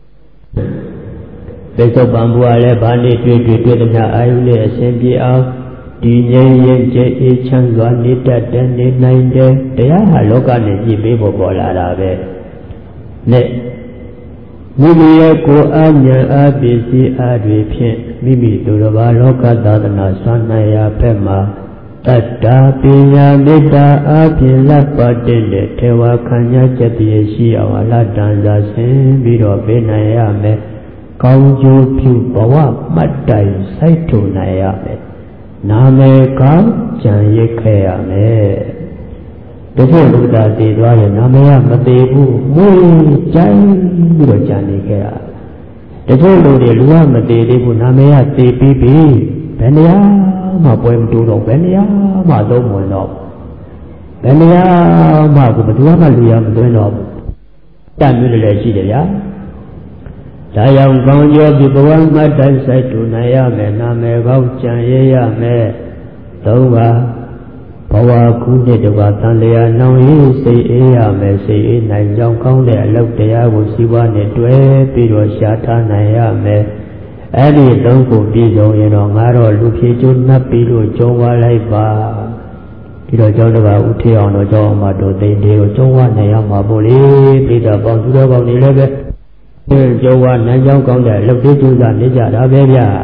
သိသုပံဘုရားလည်းဗာနေတွေ့တွေ့တွေ့တဲ့အာယုနဲ့အစဉ်ပြေအောင်ဒီငြိမ်းရင်ကျအေးချမ်းစွာနေတတ်တဲ့နေနိုင်တဲ့တရားဟာလောကနဲ့ကြည်ပေးဖို့ပေါ်လာတာပဲနဲ့မိမိရဲ့ကိုယ်အဉာဏ်အပစ္စည်းအားတွေဖြင့်မိမိသူတစ်ပါးလောကသာသနာဆွမ်းနိုင်ရာဘက်မှာတတ္တာပညာမေတ္တာအပြင်လက်ပတ်တဲ့ထေဝခံညာကျက်တည်းရှိအောင်အလတ်တန်းစွာဆင်းပြီးတော့ပေးနိုင်ရမယ်ကောင်းကျိုးပြုဘဝမှတ်တိုင်စိုက်ထူနိုင်ရမယ်နာမည်ကောင်းကြံရစ်ခဲ့ရမယ်တချို့လူသားတည်သွားရင်နာမည်ကမသေးဘူးမွေးကြိုင်းပြီးတော့ကြံနေခဲ့ရတချို့လူတွေလူကမသေးသေးဘူးနာမည်ကသေပြီးပြီဘယ်နေရာမှပွဲမတူတော့ဘယ်နေရာမှသုံးဝင်တော့ဘယ်နေရာမှကိုဘယ်သူမှလူရမသွင်းတော့ဘူးတတ်မျိုးလည်းရှိတယ်ဗျာဒါကြောင့်ကောင်းကျိုးပြုဘဝမှတ်တိုင်စိုက်ထူနိုင်ရမယ်နာမည်ကောင်းကြံရရမယ်သုံးပါဘဝခုနှစ်တပါးတန်လျာနောင်ရေးစိတ်အေးရမယ်စိတ်အေးနိုင်ကြောင်းကောင်းတဲ့အလုပ်တရားကိုစီးပွားနဲ့တွဲပြီးတော့ရှားထားနိုင်ရမယ်အဲ့ဒီသုံးခုပြည့်စုံရင်တော့ငါတော့လူဖြေကျိုးနှပ်ပြီးလို့ကြုံဝါလိုက်ပါပြီးတော့ကျောင်းတကာဥထေအောင်တော့ကျောင်းမှာတို့သိတယ်ကိုကြုံဝါနိုင်ရမှာပို့လေပြီးတော့ပေါင်းသူတော်ပေါင်းနေလည်းပဲကြုံဝါနိုင်ကြောင်းကောင်းတဲ့အလုပ်တွေကြိုးစားနေကြတာပဲဗျာ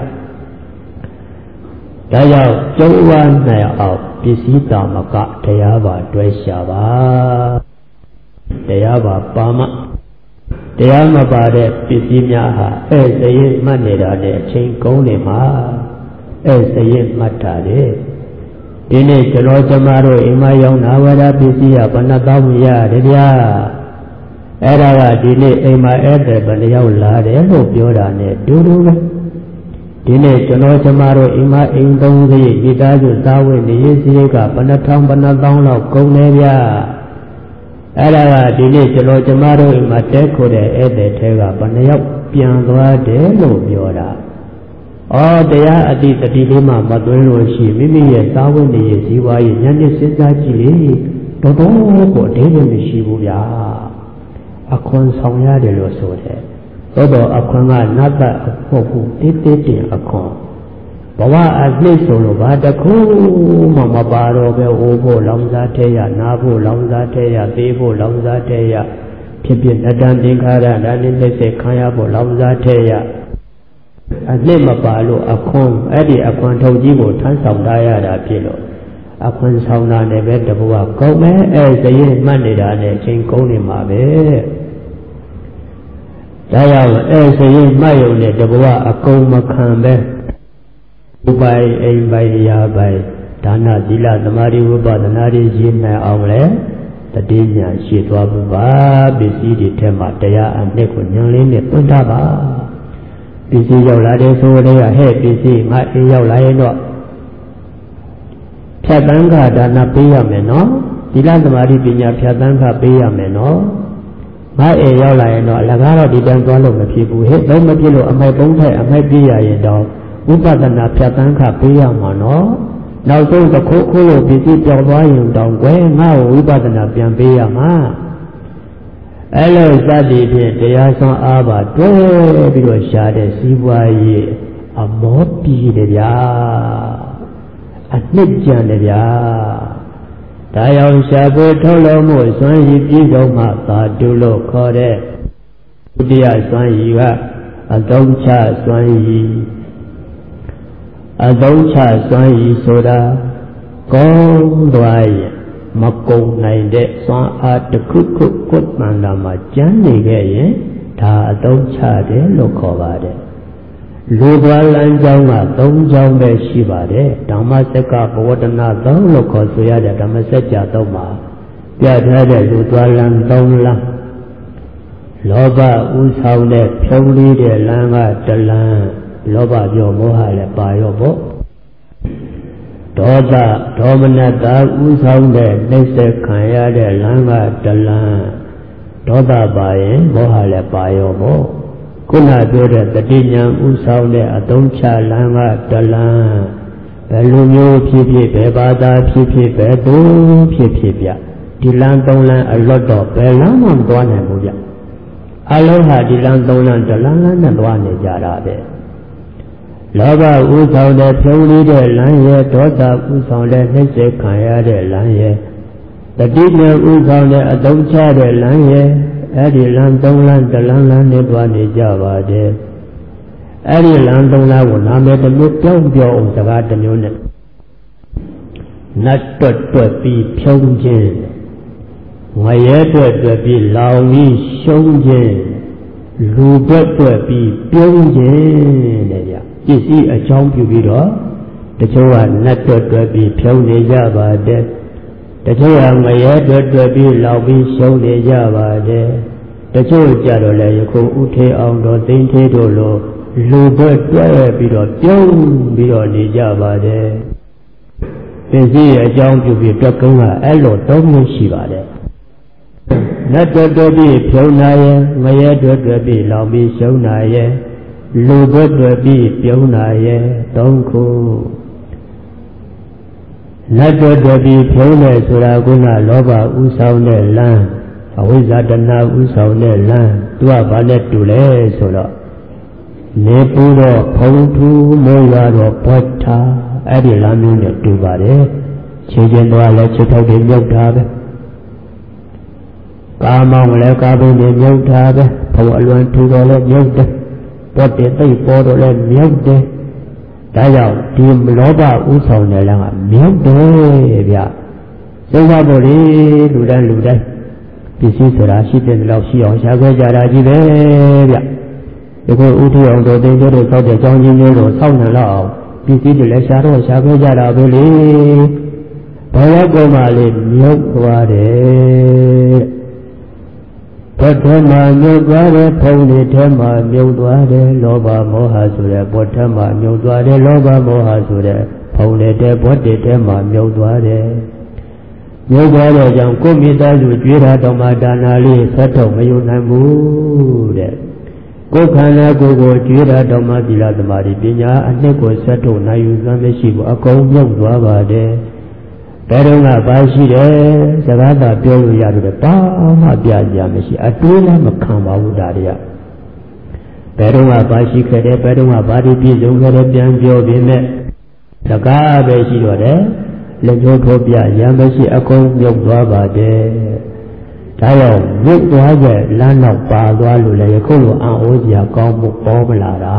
ဒါကြောင့်ကြုံဝါနိုင်အောင်ပစ္စည်းတာမကတရားပါတွဲရှာပါတရားပါပါမတရားမပါတဲ့ပစ္စည်းများဟာအဲ့စရင်မှတ်နေတာနဲ့အချိန်ကုန်နေမှာအဲ့စရင်မှတ်တာလေဒီနေ့ကျွန်တော်ကျမတို့အိမ်မရောက်နာဝရပစ္စည်းကဘယ်နှသောင်းရတယ်ဗျာအဲ့ဒါကဒီနေ့အိမ်မဧည့်သည်ဘယ်နှယောက်လာတယ်လို့ပြောတာနဲ့ဒူးဒူးပဲဒီနေ့ကျွန်တော်ကျမတို့အိမ်မအိမ်သုံးစရိတ်မိသားစုသားဝင်နေရေးစရိတ်ကဘယ်နှထောင်ဘယ်နှသောင်းလောက်ကုန်နေဗျာအဲ့ဒါကဒီနေ့ကျွန်တော်ကျမတို့အိမ်မှာတဲခိုတဲ့ဧည့်သည်ထဲကဘယ်နှယောက်ပြန်သွားတယ်လို့ပြောတာဩတရားအတိတတိလေးမှမသွင်းလို့ရှိမိမိရဲ့သားဝင်နေရေးဇီဝရေးဉာဏ်နဲ့စဉ်းစားကြည့်လေတော်တော်ကိုအသေးသေးမရှိဘူးဗျာအခွန်ဆောင်ရတယ်လို့ဆိုတယ်သို့တော့အခွန်ကနတ်တဟုတ်ဘူးတိတိတင်အခွန်ဘဝအနှိမ့်ဆိုလို့ဘာတခုမှမပါတော့ပဲဟိုဖို့လောင်စားထဲရနာဖို့လောင်စားထဲရသေးဖို့လောင်စားထဲရဖြစ်ဖြစ်အတန်သင်္ခါရဒါနဲ့လက်ဆက်ခံရဖို့လောင်စားထဲရအနှစ်မပါလို့အခွန်အဲ့ဒီအခွန်ထုတ်ကြီးကိုထမ်းဆောင်ထားရတာဖြစ်လို့အခွန်ဆောင်တာနဲ့ပဲတဘဝကုန်မဲအဲ့စရင်မှတ်နေတာနဲ့အချိန်ကုန်နေမှာပဲဒါကြောင့်အဲ့စရင်မှတ်ရုံနဲ့တဘဝအကုန်မခံပဲဥပိုင်အိမ်ပိုင်ရာပိုင်ဒါနသီလသမာဓိဝိပဿနာတွေရည်မှန်အောင်လဲတတိညာရှိသွားဖို့ပါပစ္စည်းတွေထဲမှာတရားအနှစ်ကိုဉာဏ်လေးနဲ့ပွင့်ထားပါပစ္စည်းရောက်လာတဲ့ဆိုတဲ့ဟဲ့ပစ္စည်းငါအိမ်ရောက်လာရင်တော့ဖြတ်တန်းကဒါနပေးရမယ်နော်သီလသမာဓိပညာဖြတ်တန်းကပေးရမယ်နော်ငါအိမ်ရောက်လာရင်တော့အလကားတော့ဒီတန်းသွားလို့မဖြစ်ဘူးဟဲ့တော့မဖြစ်လို့အမိုက်သုံးထက်အမိုက်ပြရရင်တော့ဝိပဿနာဖြတ်တန်းကပေးရမှာနော်နောက်ဆုံးတစ်ခုခုလို့ပစ္စည်းပြောင်းသွားရင်တောင်ကွယ်ငါ့ကိုဝိပဿနာပြန်ပေးရမှာအဲ့လိုစသည်ဖြင့်တရားစွမ်းအားပါတွဲပြီးတော့ရှားတဲ့စီးပွားရေးအမောပြည်တယ်ဗျာအနှစ်ကြံတယ်ဗျာဒါကြောင့်ရှားပွေထုတ်လို့မှုစွမ်းရည်ပြည်တော်မှာသာတုလို့ခေါ်တဲ့ဒုတိယစွမ်းရည်ကအသုံးချစွမ်းရည်အသုံးချစွမ်းရည်ဆိုတာကောင်းသွားရင်မကုံနိုင်တဲ့စွမ်းအားတစ်ခုခုကိုယ်မှန်တာမှာကျမ်းနေခဲ့ရင်ဒါအသုံးချတယ်လို့ခေါ်ပါတယ်လူသွားလမ်းကြောင်းကသုံးကြောင်းပဲရှိပါတယ်ဓမ္မစက္ကပဝတ္တနာသုံးလို့ခေါ်ဆိုရတဲ့ဓမ္မစကြာသုံးမှာပြထားတဲ့လူသွားလမ်းသုံးလမ်းလောဘဥဆောင်တဲ့ဖြုံးလေးတဲ့လမ်းကတလမ်းလောဘပြောမောဟလည်းပါရောပေါ့ဒေါသဒေါမနတာဥဆောင်တဲ့နှိစ္စခံရတဲ့လမ်းကတလမ်းဒေါသပါရင်မောဟလည်းပါရောပေါ့ခုနပြောတဲ့တတိညာဥဆောင်တဲ့အသုံးချလမ်းကတလမ်းဘယ်လိုမျိုးဖြစ်ဖြစ်ဘယ်ဘာသာဖြစ်ဖြစ်ဘယ်သူဖြစ်ဖြစ်ဗျဒီလမ်းသုံးလမ်းအလွတ်တော့ဘယ်လမ်းမှမသွားနိုင်ဘူးဗျအလုံးဟာဒီလမ်းသုံးလမ်းတလမ်းလမ်းနဲ့သွားနေကြတာပဲလောဘဥဆောင်တဲ့ဖြုံးလေးတဲ့လမ်းရဲ့ဒေါသဥဆောင်တဲ့နှိစ္စခံရတဲ့လမ်းရဲ့တတိယဥဆောင်တဲ့အသုံးချတဲ့လမ်းရဲ့အဲ့ဒီလမ်းသုံးလမ်းတလမ်းလမ်းနဲ့တွားနေကြပါတယ်အဲ့ဒီလမ်းသုံးလမ်းကိုနာမည်တစ်မျိုးပြောင်းပြောင်းအောင်စကားတစ်မျိုးနဲ့နတ်တွတ်တွတ်ပြီးဖြုံးခြင်းငရဲတွတ်တွတ်ပြီးလောင်ပြီးရှုံးခြင်းလူတွတ်တွတ်ပြီးပြုံးခြင်းတဲ့ဗျပစ္စည်းအကြောင်းပြုပြီးတော့တချို့ကနတ်တွတ်တွတ်ပြီးဖြုံးနေကြပါတယ်တချို့ကငရဲတွတ်တွတ်ပြီးလောင်ပြီးရှုံးနေကြပါတယ်တချို့ကြတော့လည်းယခုဥထေအောင်တော်သိန်းသေးတို့လိုလူတွတ်တွတ်ပြီးတော့ပြုံးပြီးတော့နေကြပါတယ်ပစ္စည်းအကြောင်းပြုပြီးတွတ်ကုန်းကအဲ့လိုသုံးမျိုးရှိပါတယ်နတ်တွတ်တွတ်ပြီးဖြုံးနာရဲ့ငရဲတွတ်တွတ်ပြီးလောင်ပြီးရှုံးနာရဲ့လူတွတ်တွတ်ပြီးပြုံးနာရဲ့သုံးခုနတ်တွတ်တွတ်ပြီးဖြုံးတယ်ဆိုတာကလောဘဥဆောင်တဲ့လမ်းအဝိဇ္ဇာတဏှာဥဆောင်တဲ့လမ်းသူကဘာနဲ့တူလဲဆိုတော့နေပူတော့ဖုံထူးမိုးရွာတော့ပွက်ထားအဲ့ဒီလမ်းမျိုးနဲ့တူပါတယ်ခြေချင်းသွားလဲခြေထောက်တွေမြုပ်ထားပဲကာမောင်းလည်းကာဘိန်းတွေမြုပ်ထားပဲဖုံအလွန်ထူတော့လည်းမြုပ်တယ်ပွက်တဲ့သိပ်ပေါ်တော့လည်းမြုပ်တယ်ဒါကြောင့်ဒီလောဘဥဆောင်တဲ့လမ်းကမြုပ်တယ်ဗျစဉ်းစားဖို့လေလူတိုင်းလူတိုင်းပစ္စည်းဆိုတာရှိတဲ့လောက်ရှိအောင်ရှားခဲ့ကြတာကြီးပဲဗျဒီကိုဥထီအောင်တို့တင်တို့သောက်တဲ့ကြောင်းချင်းမျိုးတို့ဆောက်နေတော့ပစ္စည်းတွေလည်းရှားတော့ရှားခဲ့ကြတာပဲလေဘဝကောမှလေးမြုပ်သွားတယ်ဘုထမမြုပ်သွားတယ်ဖုံးတွေထဲမှာမြုပ်သွားတယ်လောဘမောဟဆိုတဲ့ဘုထမမြုပ်သွားတယ်လောဘမောဟဆိုတဲ့ဖုံးတွေထဲဘုတွေထဲမှာမြုပ်သွားတယ်မြုပ်သွားတဲ့ကြောင့်ကိုယ်မိသားစုကြွေးတာတော်မှာဒါနာလေးဆက်တော့မယူနိုင်ဘူးတဲ့ကိုယ်ခန္ဓာကိုယ်ကိုကြွေးတာတော်မှာသီလသမာဓိပညာအနှစ်ကိုဆက်တော့နိုင်ယူစွမ်းမရှိဘူးအကုန်မြုပ်သွားပါတယ်ဘယ်တော့မှပါရှိတယ်စကားသာပြောလို့ရတယ်ဘာမှပြကြမရှိအတွေးလည်းမခံပါဘူးဒါတွေကဘယ်တော့မှပါရှိခဲ့တယ်ဘယ်တော့မှဘာဒီပြည့်စုံခဲ့တယ်ပြန်ပြောပြင်းနဲ့စကားပဲရှိတော့တယ်လက်ညှိုးထိုးပြရမ်းမရှိအကုန်မြုပ်သွားပါတယ်ဒါဒါကြောင့်မြစ်သွားတဲ့လမ်းတော့ပါသွားလို့လည်းယခုလိုအံ့ဩစရာကောင်းမှုပေါ်မလာတာ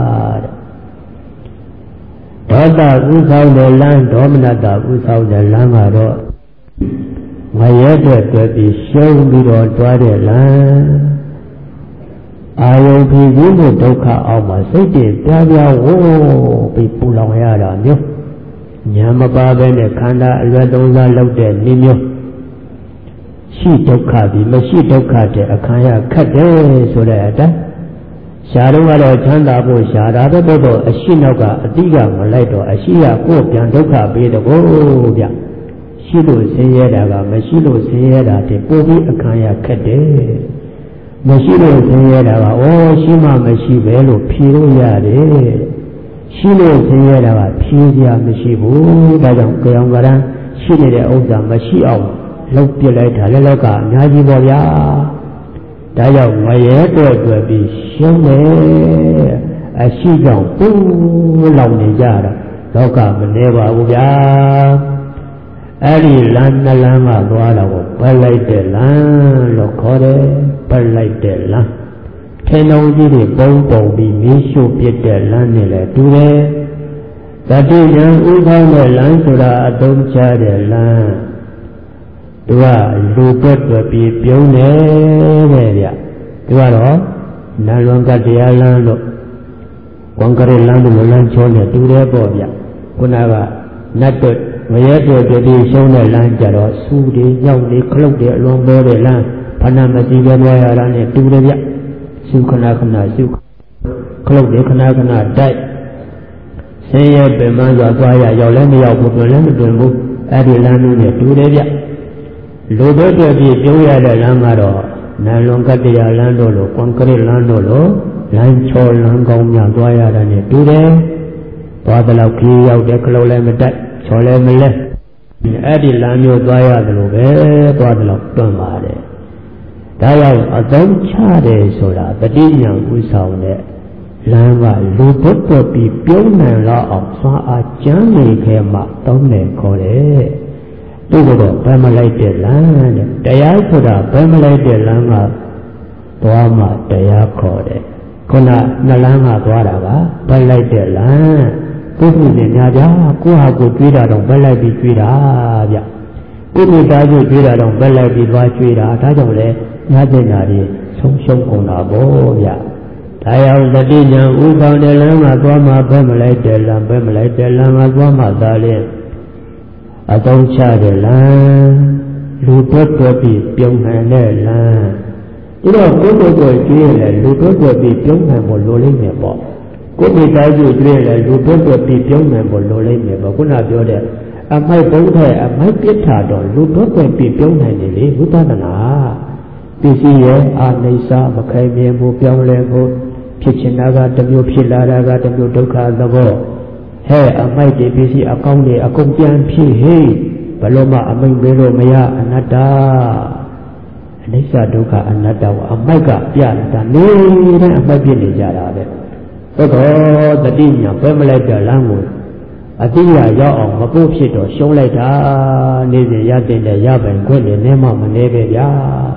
တဲ့ဒေါသဥဆောင်တဲ့လမ်းဒေါမနတဥဆောင်တဲ့လမ်းကတော့ငရဲတဲ့တွေ့ပြီးရှုံးပြီးတော့တွားတဲ့လမ်းအာယုံဖြစ်ပြီးမှုဒုက္ခအောင်မှာစိတ်တည်ပြားပြားဝိုးပြီးပူလောင်ရတာမျိုးညာမပါပဲနဲ့ခန္ဓာအလွယ်သုံးစားလောက်တဲ့နည်းမျိုးရှိဒုက္ခပြီးမရှိဒုက္ခတဲ့အခါရခတ်တယ်ဆိုတဲ့အတိုင်းရှားတော့ကတော့ချမ်းသာဖို့ရှားတာပဲတော့အရှိနောက်ကအတိကမလိုက်တော့အရှိရကိုယ်ပြန်ဒုက္ခပေးတော့ဗျရှိလို့ဆင်းရဲတာကမရှိလို့ဆင်းရဲတာတဲ့ပို့ပြီးအခါရခတ်တယ်မရှိလို့ဆင်းရဲတာကဩရှိမှမရှိပဲလို့ဖြေလို့ရတယ်ရှိလို့ဆင်းရဲတာကဖြေစရာမရှိဘူးဒါကြောင့်ကြောင်ကရန်ရှိနေတဲ့ဥစ္စာမရှိအောင်လုပ်ပြလိုက်တာလည်းလည်းကအများကြီးပေါ့ဗျာဒါကြောင့်ငရဲတွေ့တွေ့ပြီးရှုံးတယ်အရှိကြောင့်ပူလောင်နေကြတာလောကမနေပါဘူးဗျာအဲ့ဒီလမ်းနှလမ်းကသွားတော့ပတ်လိုက်တဲ့လမ်းလို့ခေါ်တယ်ပတ်လိုက်တဲ့လမ်းထင်းလုံးကြီးတွေပုံပုံပြီးမီးရှို့ပစ်တဲ့လမ်းနဲ့လည်းတူတယ်တတိယဥဆောင်တဲ့လမ်းဆိုတာအသုံးချတဲ့လမ်းသူကလူတွက်တွက်ပြီးပြုံးတယ်တဲ့ဗျသူကတော့နတ်လွန်ကတရားလမ်းလို့ဝန်ကရလမ်းလို့လမ်းချောနေတူတယ်ပေါ့ဗျခုနကနတ်တွက်ငရဲတွက်တည်းရှုံးတဲ့လမ်းကြတော့စူးတွေညောက်တွေခလုတ်တွေအလွန်ပေါ်တဲ့လမ်းဖဏမတိပဲလွှဲရတာနဲ့တူတယ်ဗျစူးခဏခဏစူးခလုတ်တွေခဏခဏတိုက်ဆင်းရဲပင်မစွာသွားရရောက်လည်းမရောက်ဘူးတွင်လည်းမတွင်ဘူးအဲ့ဒီလမ်းမျိုးနဲ့တူတယ်ဗျလူတို့တွေ့ပြီးပြုံးရတဲ့လမ်းကတော့နာလွန်ကတရားလမ်းတို့လိုကွန်ကရစ်လမ်းတို့လိုလမ်းချောလမ်းကောင်းများသွားရတာနဲ့တူတယ်သွားတဲ့လောက်ခီးရောက်တဲ့ခလုတ်လည်းမတိုက်ချောလည်းမလဲအဲ့ဒီလမ်းမျိုးသွားရတယ်လို့ပဲသွားတယ်လို့တွန်းပါတယ်ဒါကြောင့်အသုံးချတယ်ဆိုတာတတိညာဥဆောင်တဲ့လမ်းကလူတို့တွေ့ပြီးပြုံးနိုင်တော့အောင်သွားအားကျမ်းနေခဲ့မှသုံးတယ်ခေါ်တယ်သူကတော့ဘယ်မလိုက်တဲ့လမ်းတဲ့တရားဆိုတာဘယ်မလိုက်တဲ့လမ်းကသွားမှတရားခေါ်တယ်ခုနနှလမ်းကသွားတာကဘယ်လိုက်တဲ့လမ်းကိုယ်ကိုယ်နဲ့ညာကြကိုယ့်ဟာကိုယ်ကြွေးတာတော့ဘယ်လိုက်ပြီးကြွေးတာဗျကိုယ်ကိုယ်သားကြွေးတာတော့ဘယ်လိုက်ပြီးသွားကြွေးတာဒါကြောင့်လေညာကျင်ညာတွေဆုံးရှုံးကုန်တာပေါ့ဗျဒါရောက်တတိညာဥဆောင်တဲ့လမ်းကသွားမှဘယ်မလိုက်တဲ့လမ်းဘယ်မလိုက်တဲ့လမ်းကသွားမှသာလေအသုံးချတဲ့လမ်းလူတွက်တွက်ပြီးပြုံးနိုင်တဲ့လမ်းဒီတော့ကိုယ်ကိုယ်ကိုကြည့်ရလေလူတွက်တွက်ပြီးပြုံးနိုင်ဖို့လိုလိမ့်မယ်ပေါ့ကိုယ်မိသားစုကြည့်ရလေလူတွက်တွက်ပြီးပြုံးနိုင်ဖို့လိုလိမ့်မယ်ပေါ့ခုနပြောတဲ့အမိုက်ဘုံထဲအမိုက်ပြစ်တာတော့လူတွက်တွက်ပြီးပြုံးနိုင်တယ်လေဝိသဒနာပစ္စည်းရဲ့အာနိစ္စမခိုင်မြဲမှုပြောင်းလဲမှုဖြစ်ချင်တာကတစ်မျိုးဖြစ်လာတာကတစ်မျိုးဒုက္ခသဘောဟဲ့အမိုက်တွေပစ္စည်းအကောင်းတွေအကုန်ပြန်ဖြစ်ဟေးဘလို့မှအမိန်ပေးလို့မရအနတ္တအနိစ္စဒုက္ခအနတ္တကိုအမိုက်ကပြတာနေတဲ့အမိုက်ပြနေကြတာပဲသို့တော့တတိညာပဲမလိုက်တဲ့လမ်းကိုအတိရရောက်အောင်မပို့ဖြစ်တော့ရှုံးလိုက်တာနေစဉ်ရတဲ့ရပိုင်ခွင့်နဲ့မှမနေပဲဗျာ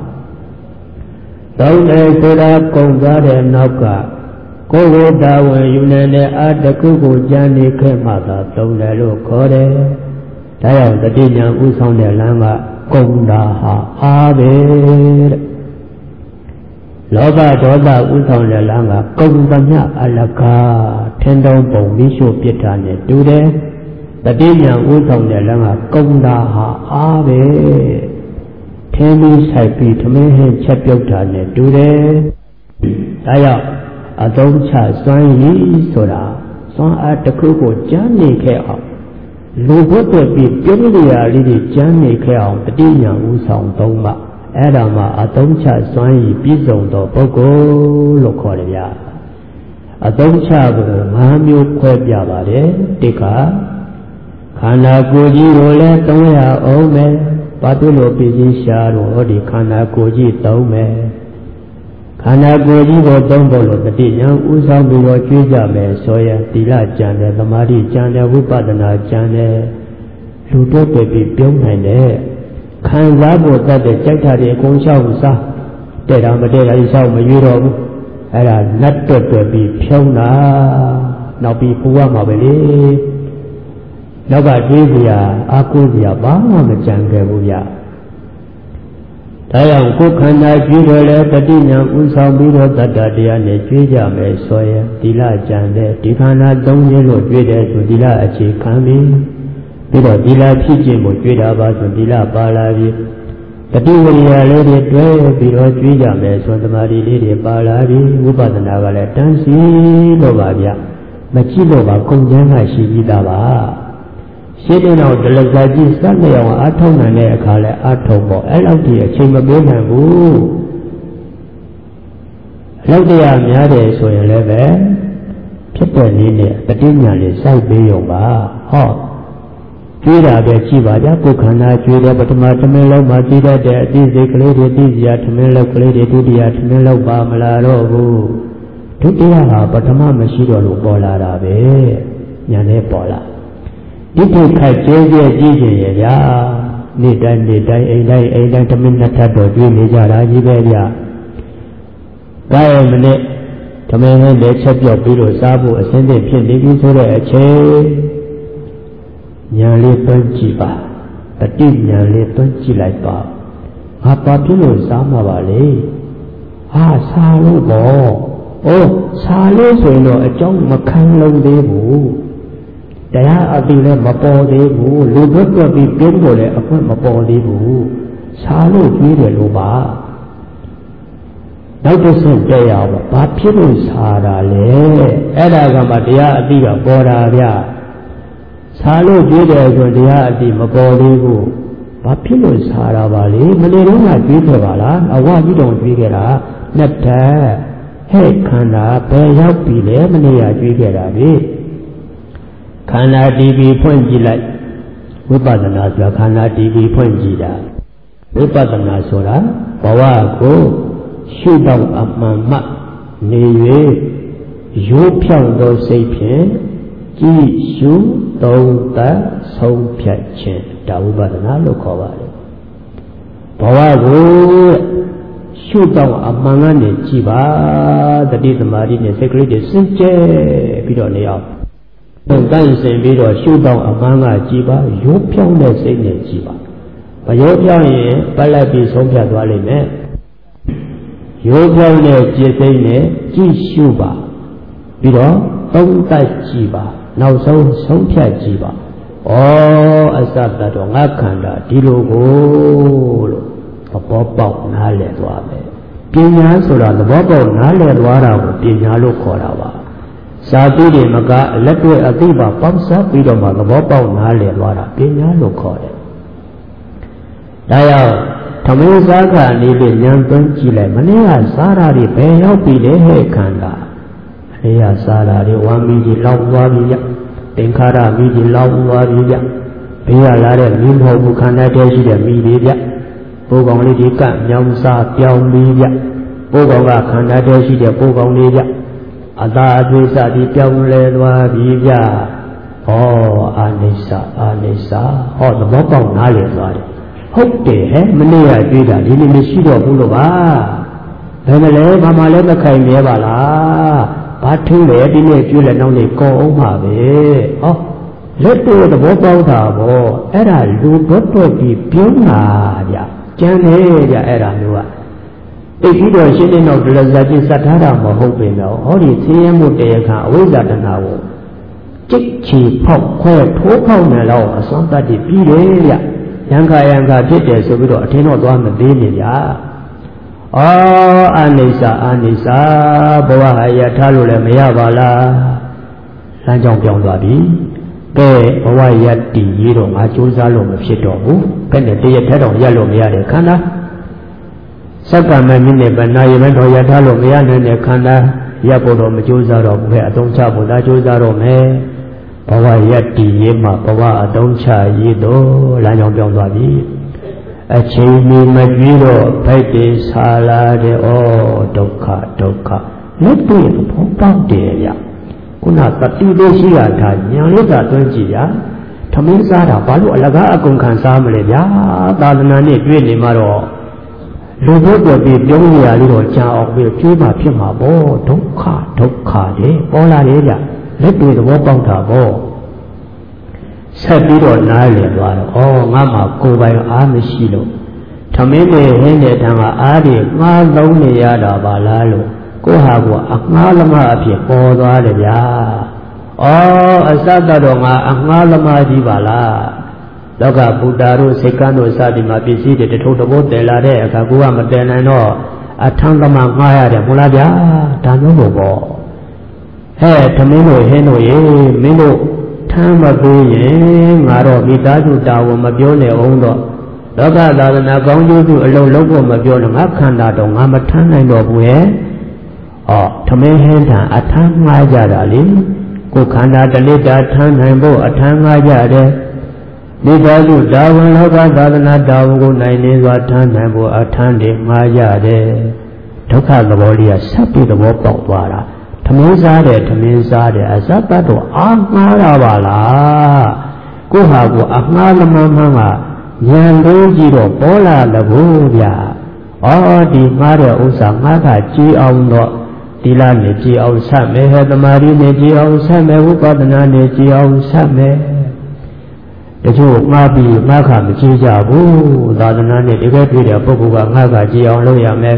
သုံးတယ်ဆိုတာကုန်သွားတဲ့နောက်ကကိုယ်ကိုယ်တာဝန်ယူနေတဲ့အာတခုကိုကြံနေခဲ့မှသာသုံးတယ်လို့ခေါ်တယ်။ဒါကြောင့်တတိညာဥဆောင်တဲ့လမ်းကကုန်တာဟာအားပဲတဲ့။လောဘဒေါသဥဆောင်တဲ့လမ်းကကုန်သမျှအလကားထင်တုံးပုံမိရှုပြစ်တာနဲ့တူတယ်။တတိညာဥဆောင်တဲ့လမ်းကကုန်တာဟာအားပဲ။ထင်းပြီးဆိုင်ပြီးထမင်းဟင်းချက်ပြုတ်တာနဲ့တူတယ်။ဒါကြောင့်အသုံးချစွမ်းရည်ဆိုတာစွမ်းအားတစ်ခုကိုကျမ်းနေခဲ့အောင်လူဘုတ်တွေပြီးပြုံးလျာလေးတွေကျမ်းနေခဲ့အောင်တတိညာဥဆောင်သုံးပါအဲ့ဒါမှအသုံးချစွမ်းရည်ပြည့်စုံသောပုဂ္ဂိုလ်လို့ခေါ်တယ်ဗျာအသုံးချကို၅မျိုးခွဲပြပါတယ်တိကခန္ဓာကိုယ်ကြီးကိုလည်းသုံးရအောင်မယ်ဘာလို့လို့ပြင်းရှားတော့ဟောဒီခန္ဓာကိုယ်ကြီးသုံးမယ်ခန္ဓာကိုယ်ကြီးကိုသုံးဖို့လို့တတိယဥဆောင်ပြီးတော့ကြွေးကြမယ်ဆိုရင်သီလကျမ်းတယ်သမာဓိကျမ်းတယ်ဝိပဿနာကျမ်းတယ်လူတို့တွေ့ပြီးပြုံးနိုင်တယ်ခံစားဖို့တတ်တဲ့ကြိုက်တာတွေအကုန်ရှောက်စားတဲ့တာမတဲ့တာရှောက်မရွေးတော့ဘူးအဲ့ဒါနတ်တွက်တွက်ပြီးဖြုံးတာနောက်ပြီးပူရမှာပဲလေနောက်ကတွေးစရာအာကိုးစရာဘာမှမကြံခဲ့ဘူးဗျဒါကြောင့်ကိုယ်ခန္ဓာကြွေးတော်လဲတတိညာဥဆောင်ပြီးတော့တတ္တတရားနဲ့ကြွေးကြမယ်ဆိုရင်သီလကြံတဲ့ဒီခန္ဓာသုံးမျိုးလို့ကြွေးတယ်ဆိုသီလအခြေခံပြီးပြီးတော့သီလဖြစ်ခြင်းကိုကြွေးတာပါဆိုသီလပါလာပြီးတတိဝိရိယလေးတွေတွဲပြီးတော့ကြွေးကြမယ်ဆိုသမာဓိလေးတွေပါလာပြီးဝိပဿနာကလည်းတန်းစီလို့ပါဗျမကြည့်လို့ပါကုန်ကျန်းကရှိပြီးသားပါရှင်းတဲ့တော့ဒလဇာကြီးစတဲ့အောင်အထောက်နိုင်တဲ့အခါလဲအထောက်ပေါ့အဲ့လောက်ဒီအချိန်မပေးနိုင်ဘူးလောက်တရားများတယ်ဆိုရင်လည်းပဲဖြစ်တဲ့နည်းနဲ့တတိညာလေးစိုက်ပေးရုံပါဟောကြွေးတာပဲကြည့်ပါကြကိုယ်ခန္ဓာကြွေးတယ်ပထမသမင်းလုံးမှာကြည့်တတ်တဲ့အသိစိတ်ကလေးတွေသိစရာသမင်းလောက်ကလေးတွေဒုတိယသမင်းလောက်ပါမလာတော့ဘူးဒုတိယဟာပထမမရှိတော့လို့ပေါ်လာတာပဲညာနဲ့ပေါ်လာဒီထိခိုက်ကျဲကျဲကြည့်ခြင်းရဲ့ဗျာနေ့တိုင်းနေ့တိုင်းအိမ်တိုင်းအိမ်တိုင်းတစ်မိနစ်ထပ်တော့ကြွေးနေကြတာကြီးပဲဗျာဒါရဲ့မနေ့သမင်းနဲ့လက်ချက်ပြောက်ပြီးတော့စားဖို့အစင်းသင့်ဖြစ်နေပြီဆိုတဲ့အချိန်ညာလေးသွန်းကြည့်ပါတတိညာလေးသွန်းကြည့်လိုက်ပါဟာဘာဖြစ်လို့စားမှာပါလဲဟာစားလို့ပေါ့အိုးစားလို့ဆိုရင်တော့အကြောင်းမခံလုံးသေးဘူးတရားအတိလည်းမပေါ်သေးဘူးလူတို့တွက်ပြီးပြင်းလို့လည်းအခွင့်မပေါ်သေးဘူးစားလို့ကြွေးတယ်လို့ပါနောက်တစ်ဆင့်တက်ရအောင်ဘာဖြစ်လို့စားတာလဲအဲ့ဒါကမှတရားအတိကပေါ်တာဗျစားလို့ကြွေးတယ်ဆိုတရားအတိမပေါ်သေးဘူးဘာဖြစ်လို့စားတာပါလဲမနေ့တုန်းကကြွေးခဲ့ပါလားအဝကြီးတုံကြွေးခဲ့တာနှစ်ထပ်ဟဲ့ခန္ဓာဘယ်ရောက်ပြီလဲမနေ့ကကြွေးခဲ့တာလေခန္ဓာတီဗီဖွင့်ကြည့်လိုက်ဝိပဿနာဆိုတာခန္ဓာတီဗီဖွင့်ကြည့်တာဝိပဿနာဆိုတာဘဝကိုရှုတော့အမှန်မှနေ၍ရိုးဖြောင့်သောစိတ်ဖြင့်ကြည့်ရှုသုံးသပ်ဆုံးဖြတ်ခြင်းဒါဝိပဿနာလို့ခေါ်ပါတယ်ဘဝကိုရှုတော့အမှန်ကနေကြည့်ပါတတိသမารိနဲ့စိတ်ကလေးတွေစင်ကြဲပြီးတော့နေအောင်တန့်စင်ပြီးတော့ရှုတော့အမှန်ကကြည့်ပါရိုးဖြောင်းတဲ့စိတ်နဲ့ကြည့်ပါမရိုးဖြောင်းရင်ပတ်လိုက်ပြီးဆုံးဖြတ်သွားလိမ့်မယ်ရိုးဖြောင်းတဲ့จิตစိတ်နဲ့ကြည့်ရှုပါပြီးတော့သုံးသပ်ကြည့်ပါနောက်ဆုံးဆုံးဖြတ်ကြည့်ပါဩအစတတော့ငါခန္ဓာဒီလိုကိုလို့သဘောပေါက်နားလည်သွားမယ်ပညာဆိုတာသဘောပေါက်နားလည်သွားတာကိုပညာလို့ခေါ်တာပါစာသီးတွေမကအလက်တွေ့အသိပါပေါင်းစပ်ပြီးတော့မှသဘောပေါက်နားလည်သွားတာပညာလို့ခေါ်တယ်ဒါကြောင့်သမင်းစားခါအနေနဲ့ဉာဏ်သွင်းကြည့်လိုက်မနေ့ကစားတာတွေဘယ်ရောက်ပြီလဲဟဲ့ခန္ဓာမနေ့ကစားတာတွေဝမ်းမီကြီးလောက်သွားပြီကြသင်္ခါရမီကြီးလောက်သွားပြီကြဘေးကလာတဲ့မီးမဟုတ်ဘူးခန္ဓာတည်းရှိတဲ့မီးတွေကြပိုးကောင်လေးတွေကမြောင်စားပြောင်းပြီးကြပိုးကောင်ကခန္ဓာတည်းရှိတဲ့ပိုးကောင်လေးကြအသာအသွေးစသည်ပြောင်းလဲသွားပြီကြဟောအာနိစ္စအာနိစ္စဟောသဘောပေါက်နားလည်သွားတယ်ဟုတ်တယ်ဟဲ့မနေ့ကကြွေးတာဒီနေ့မရှိတော့ဘူးလို့ပါဘယ်မလဲဘာမှလည်းမခိုင်မြဲပါလားဘာထူးလဲဒီနေ့ကြွေးလဲနောက်နေ့ကောအောင်ပါပဲဟောလက်တွေ့သဘောပေါက်တာပေါ့အဲ့ဒါလူတော့တော့ပြီးပြုံးတာဗျကျန်နေကြအဲ့ဒါမျိုးကအိပ်ပြီးတော့ရှင်းနေတော့ဒလဇာကြီးစတ်ထားတာမဟုတ်ပေတော့ဟောဒီဆင်းရဲမှုတရားခံအဝိဇ္ဇာတဏှာကိုကြိတ်ချီဖောက်ခွဲထိုးဖောက်နေတော့အစွမ်းတတ်ပြီးပြီးတယ်ဗျရံခါရံခါဖြစ်တယ်ဆိုပြီးတော့အထင်တော့သွားမသေးနေဗျာအော်အာနိစ္စအာနိစ္စဘဝဟာရထားလို့လည်းမရပါလားလမ်းကြောင်းပြောင်းသွားပြီကဲဘဝရတည်ရေးတော့ငါကြိုးစားလို့မဖြစ်တော့ဘူးဘယ်နဲ့တရက်ထက်တော့ရလို့မရတဲ့ခန္ဓာစက္ကန့်မိနစ်ပဲနာရီပဲတော့ရထားလို့မရနိုင်တဲ့ခန္ဓာရပ်ဖို့တော့မကြိုးစားတော့ဘူးပဲအသုံးချဖို့သာကြိုးစားတော့မယ်ဘဝရတည်ရေးမှာဘဝအသုံးချရေးတော့လမ်းကြောင်းပြောင်းသွားပြီအချိန်မီမကြည့်တော့ဖိုက်တေဆာလာတဲ့ဩဒုက္ခဒုက္ခလက်တွေ့သဘောပေါက်တယ်ဗျခုနတတိလေးရှိတာဒါညာလေးသာသွင်းကြည့်ရဒထမင်းစားတာဘာလို့အလကားအကုန်ခံစားမလဲဗျာသာသနာနဲ့တွေ့နေမှာတော့လူဘုတ်ပြီးပြုံးရလေးတော့ကြာအောင်ပြီးကျွေးမှဖြစ်မှာပေါ့ဒုက္ခဒုက္ခတဲ့ပေါ်လာတယ်ဗျလက်တွေသဘောပေါက်တာပေါ့ဆက်ပြီးတော့နားလည်သွားတော့ဩငါမှကိုယ်ပိုင်အားမရှိလို့ထမင်းတွေဟင်းတဲ့တန်ကအားတွေငါးလုံးနေရတာပါလားလို့ကိုဟာကအငှားလမအဖြစ်ပေါ်သွားတယ်ဗျာဩအစတတော့ငါအငှားလမကြီးပါလားလောကဗုဒ္ဓတို့စိတ်ကန်းတို့စသည်မှာပစ္စည်းတွေတထုံတဘိုးတည်လာတဲ့အခါကိုကမတည်နိုင်တော့အထမ်းသမားငှားရတယ်မို့လားဗျာဒါမျိုးလို့ပေါ့ဟဲ့ထမင်းတို့ဟင်းတို့ရေမင်းတို့ထမ်းမပေးရင်ငါတော့မိသားစုတာဝန်မပြောနဲ့အောင်တော့လောကသာသနာကောင်းကျိုးစုအလုံးလုံးဖို့မပြောနဲ့ငါခန္ဓာတော့ငါမထမ်းနိုင်တော့ဘူးရဲ့ဩထမင်းဟင်းတန်အထမ်းငှားကြတာလေကိုခန္ဓာတလိတာထမ်းနိုင်ဖို့အထမ်းငှားကြတယ်မိသားစုတာဝန်လောကသာသနာတာဝန်ကိုနိုင်နေစွာထမ်းနိုင်ဖို့အထမ်းတွေငှားကြတယ်ဒုက္ခသဘောလေးကဆက်ပြီးသဘောပေါက်သွားတာထမင်းစားတယ်ထမင်းစားတယ်အစတတ်တော့အာငှားတာပါလားကိုဟာကိုအငှားလမမှန်းကဉာဏ်လေးကြည့်တော့ပေါ်လာလို့ဗျာဩဒီငှားတဲ့ဥစ္စာငှားတာကြည်အောင်တော့ဒီလာနဲ့ကြည်အောင်ဆက်မယ်ဟဲ့သမာဓိနဲ့ကြည်အောင်ဆက်မယ်ဝိပဿနာနဲ့ကြည်အောင်ဆက်မယ်တချို့ငှားပြီးငှားခါမကြည်ကြဘူးသာသနာနဲ့တကယ်တွေ့တဲ့ပုဂ္ဂိုလ်ကငှားခါကြည်အောင်လုပ်ရမယ်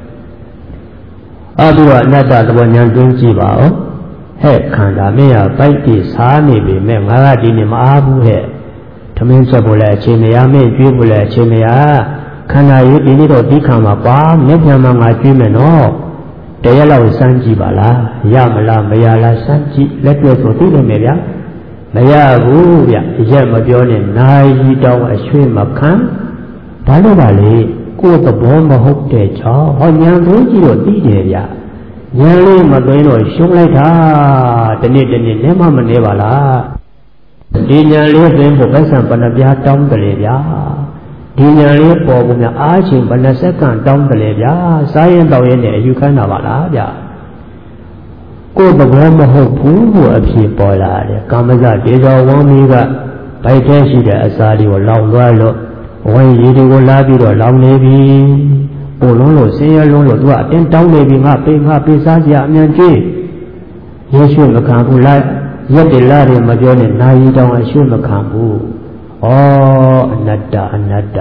အဘိဓအနတ္တသဘောဉာဏ်တွင်းကြည့်ပါဦးဟဲ့ခန္ဓာမင်းရပိုက်တိစားနေပြီမဲ့ငါကဒီနေ့မအားဘူးဟဲ့ထမင်းချက်ဖို့လဲအချိန်မရမင်းကျွေးဖို့လဲအချိန်မရခန္ဓာရေးဒီနေ့တော့ဒီခံမှာပါမျက်ပြန်မှာငါကျွေးမယ်နော်တရက်လောက်စမ်းကြည့်ပါလားရမလားမရလားစမ်းကြည့်လက်တွေ့ဆိုသိနိုင်မယ်ဗျာမရဘူးဗျရက်မပြောနဲ့နိုင်ကြီးတောင်းအရွှေ့မခံဘာလို့ပါလဲကိုယ်သဘောမဟုတ်တဲ့ကြောင့်ဟောဉာဏ်သွင်းကြည့်တော့သိတယ်ဗျဉာဏ်လေးမသွင်းတော့ရှုံးလိုက်တာဒီနေ့ဒီနေ့နဲ့မှမနေပါလားဒီဉာဏ်လေးသွင်းဖို့ပတ်စံပဏ္ဏပြားတောင်းတယ်ဗျာဒီဉာဏ်လေးပေါ်ကုန်များအားချင်းဘယ်နှစက္ကန့်တောင်းတယ်ဗျာစားရင်တောင်းရင်လည်းအယူခံတာပါလားဗျာကိုယ်သဘောမဟုတ်ဘူးကိုအဖြစ်ပေါ်လာတယ်ကာမဇဒေဇောဝမ်းမီးကဗိုက်ထဲရှိတဲ့အစာတွေကိုလောင်သွားလို့ဝိုင်းရည်တွေကိုလာပြီးတော့လောင်နေပြီပို့လုံးလို့ဆင်းရဲလုံးလို့သူကအတင်းတောင်းနေပြီငါပေးငါပေးစားစရာအမြန်ကြီးယေရှုမခံဘူးလားရက်တလာတွေမပြောနဲ့နာယီတောင်းအရှုမခံဘူးဩအနတ္တအနတ္တ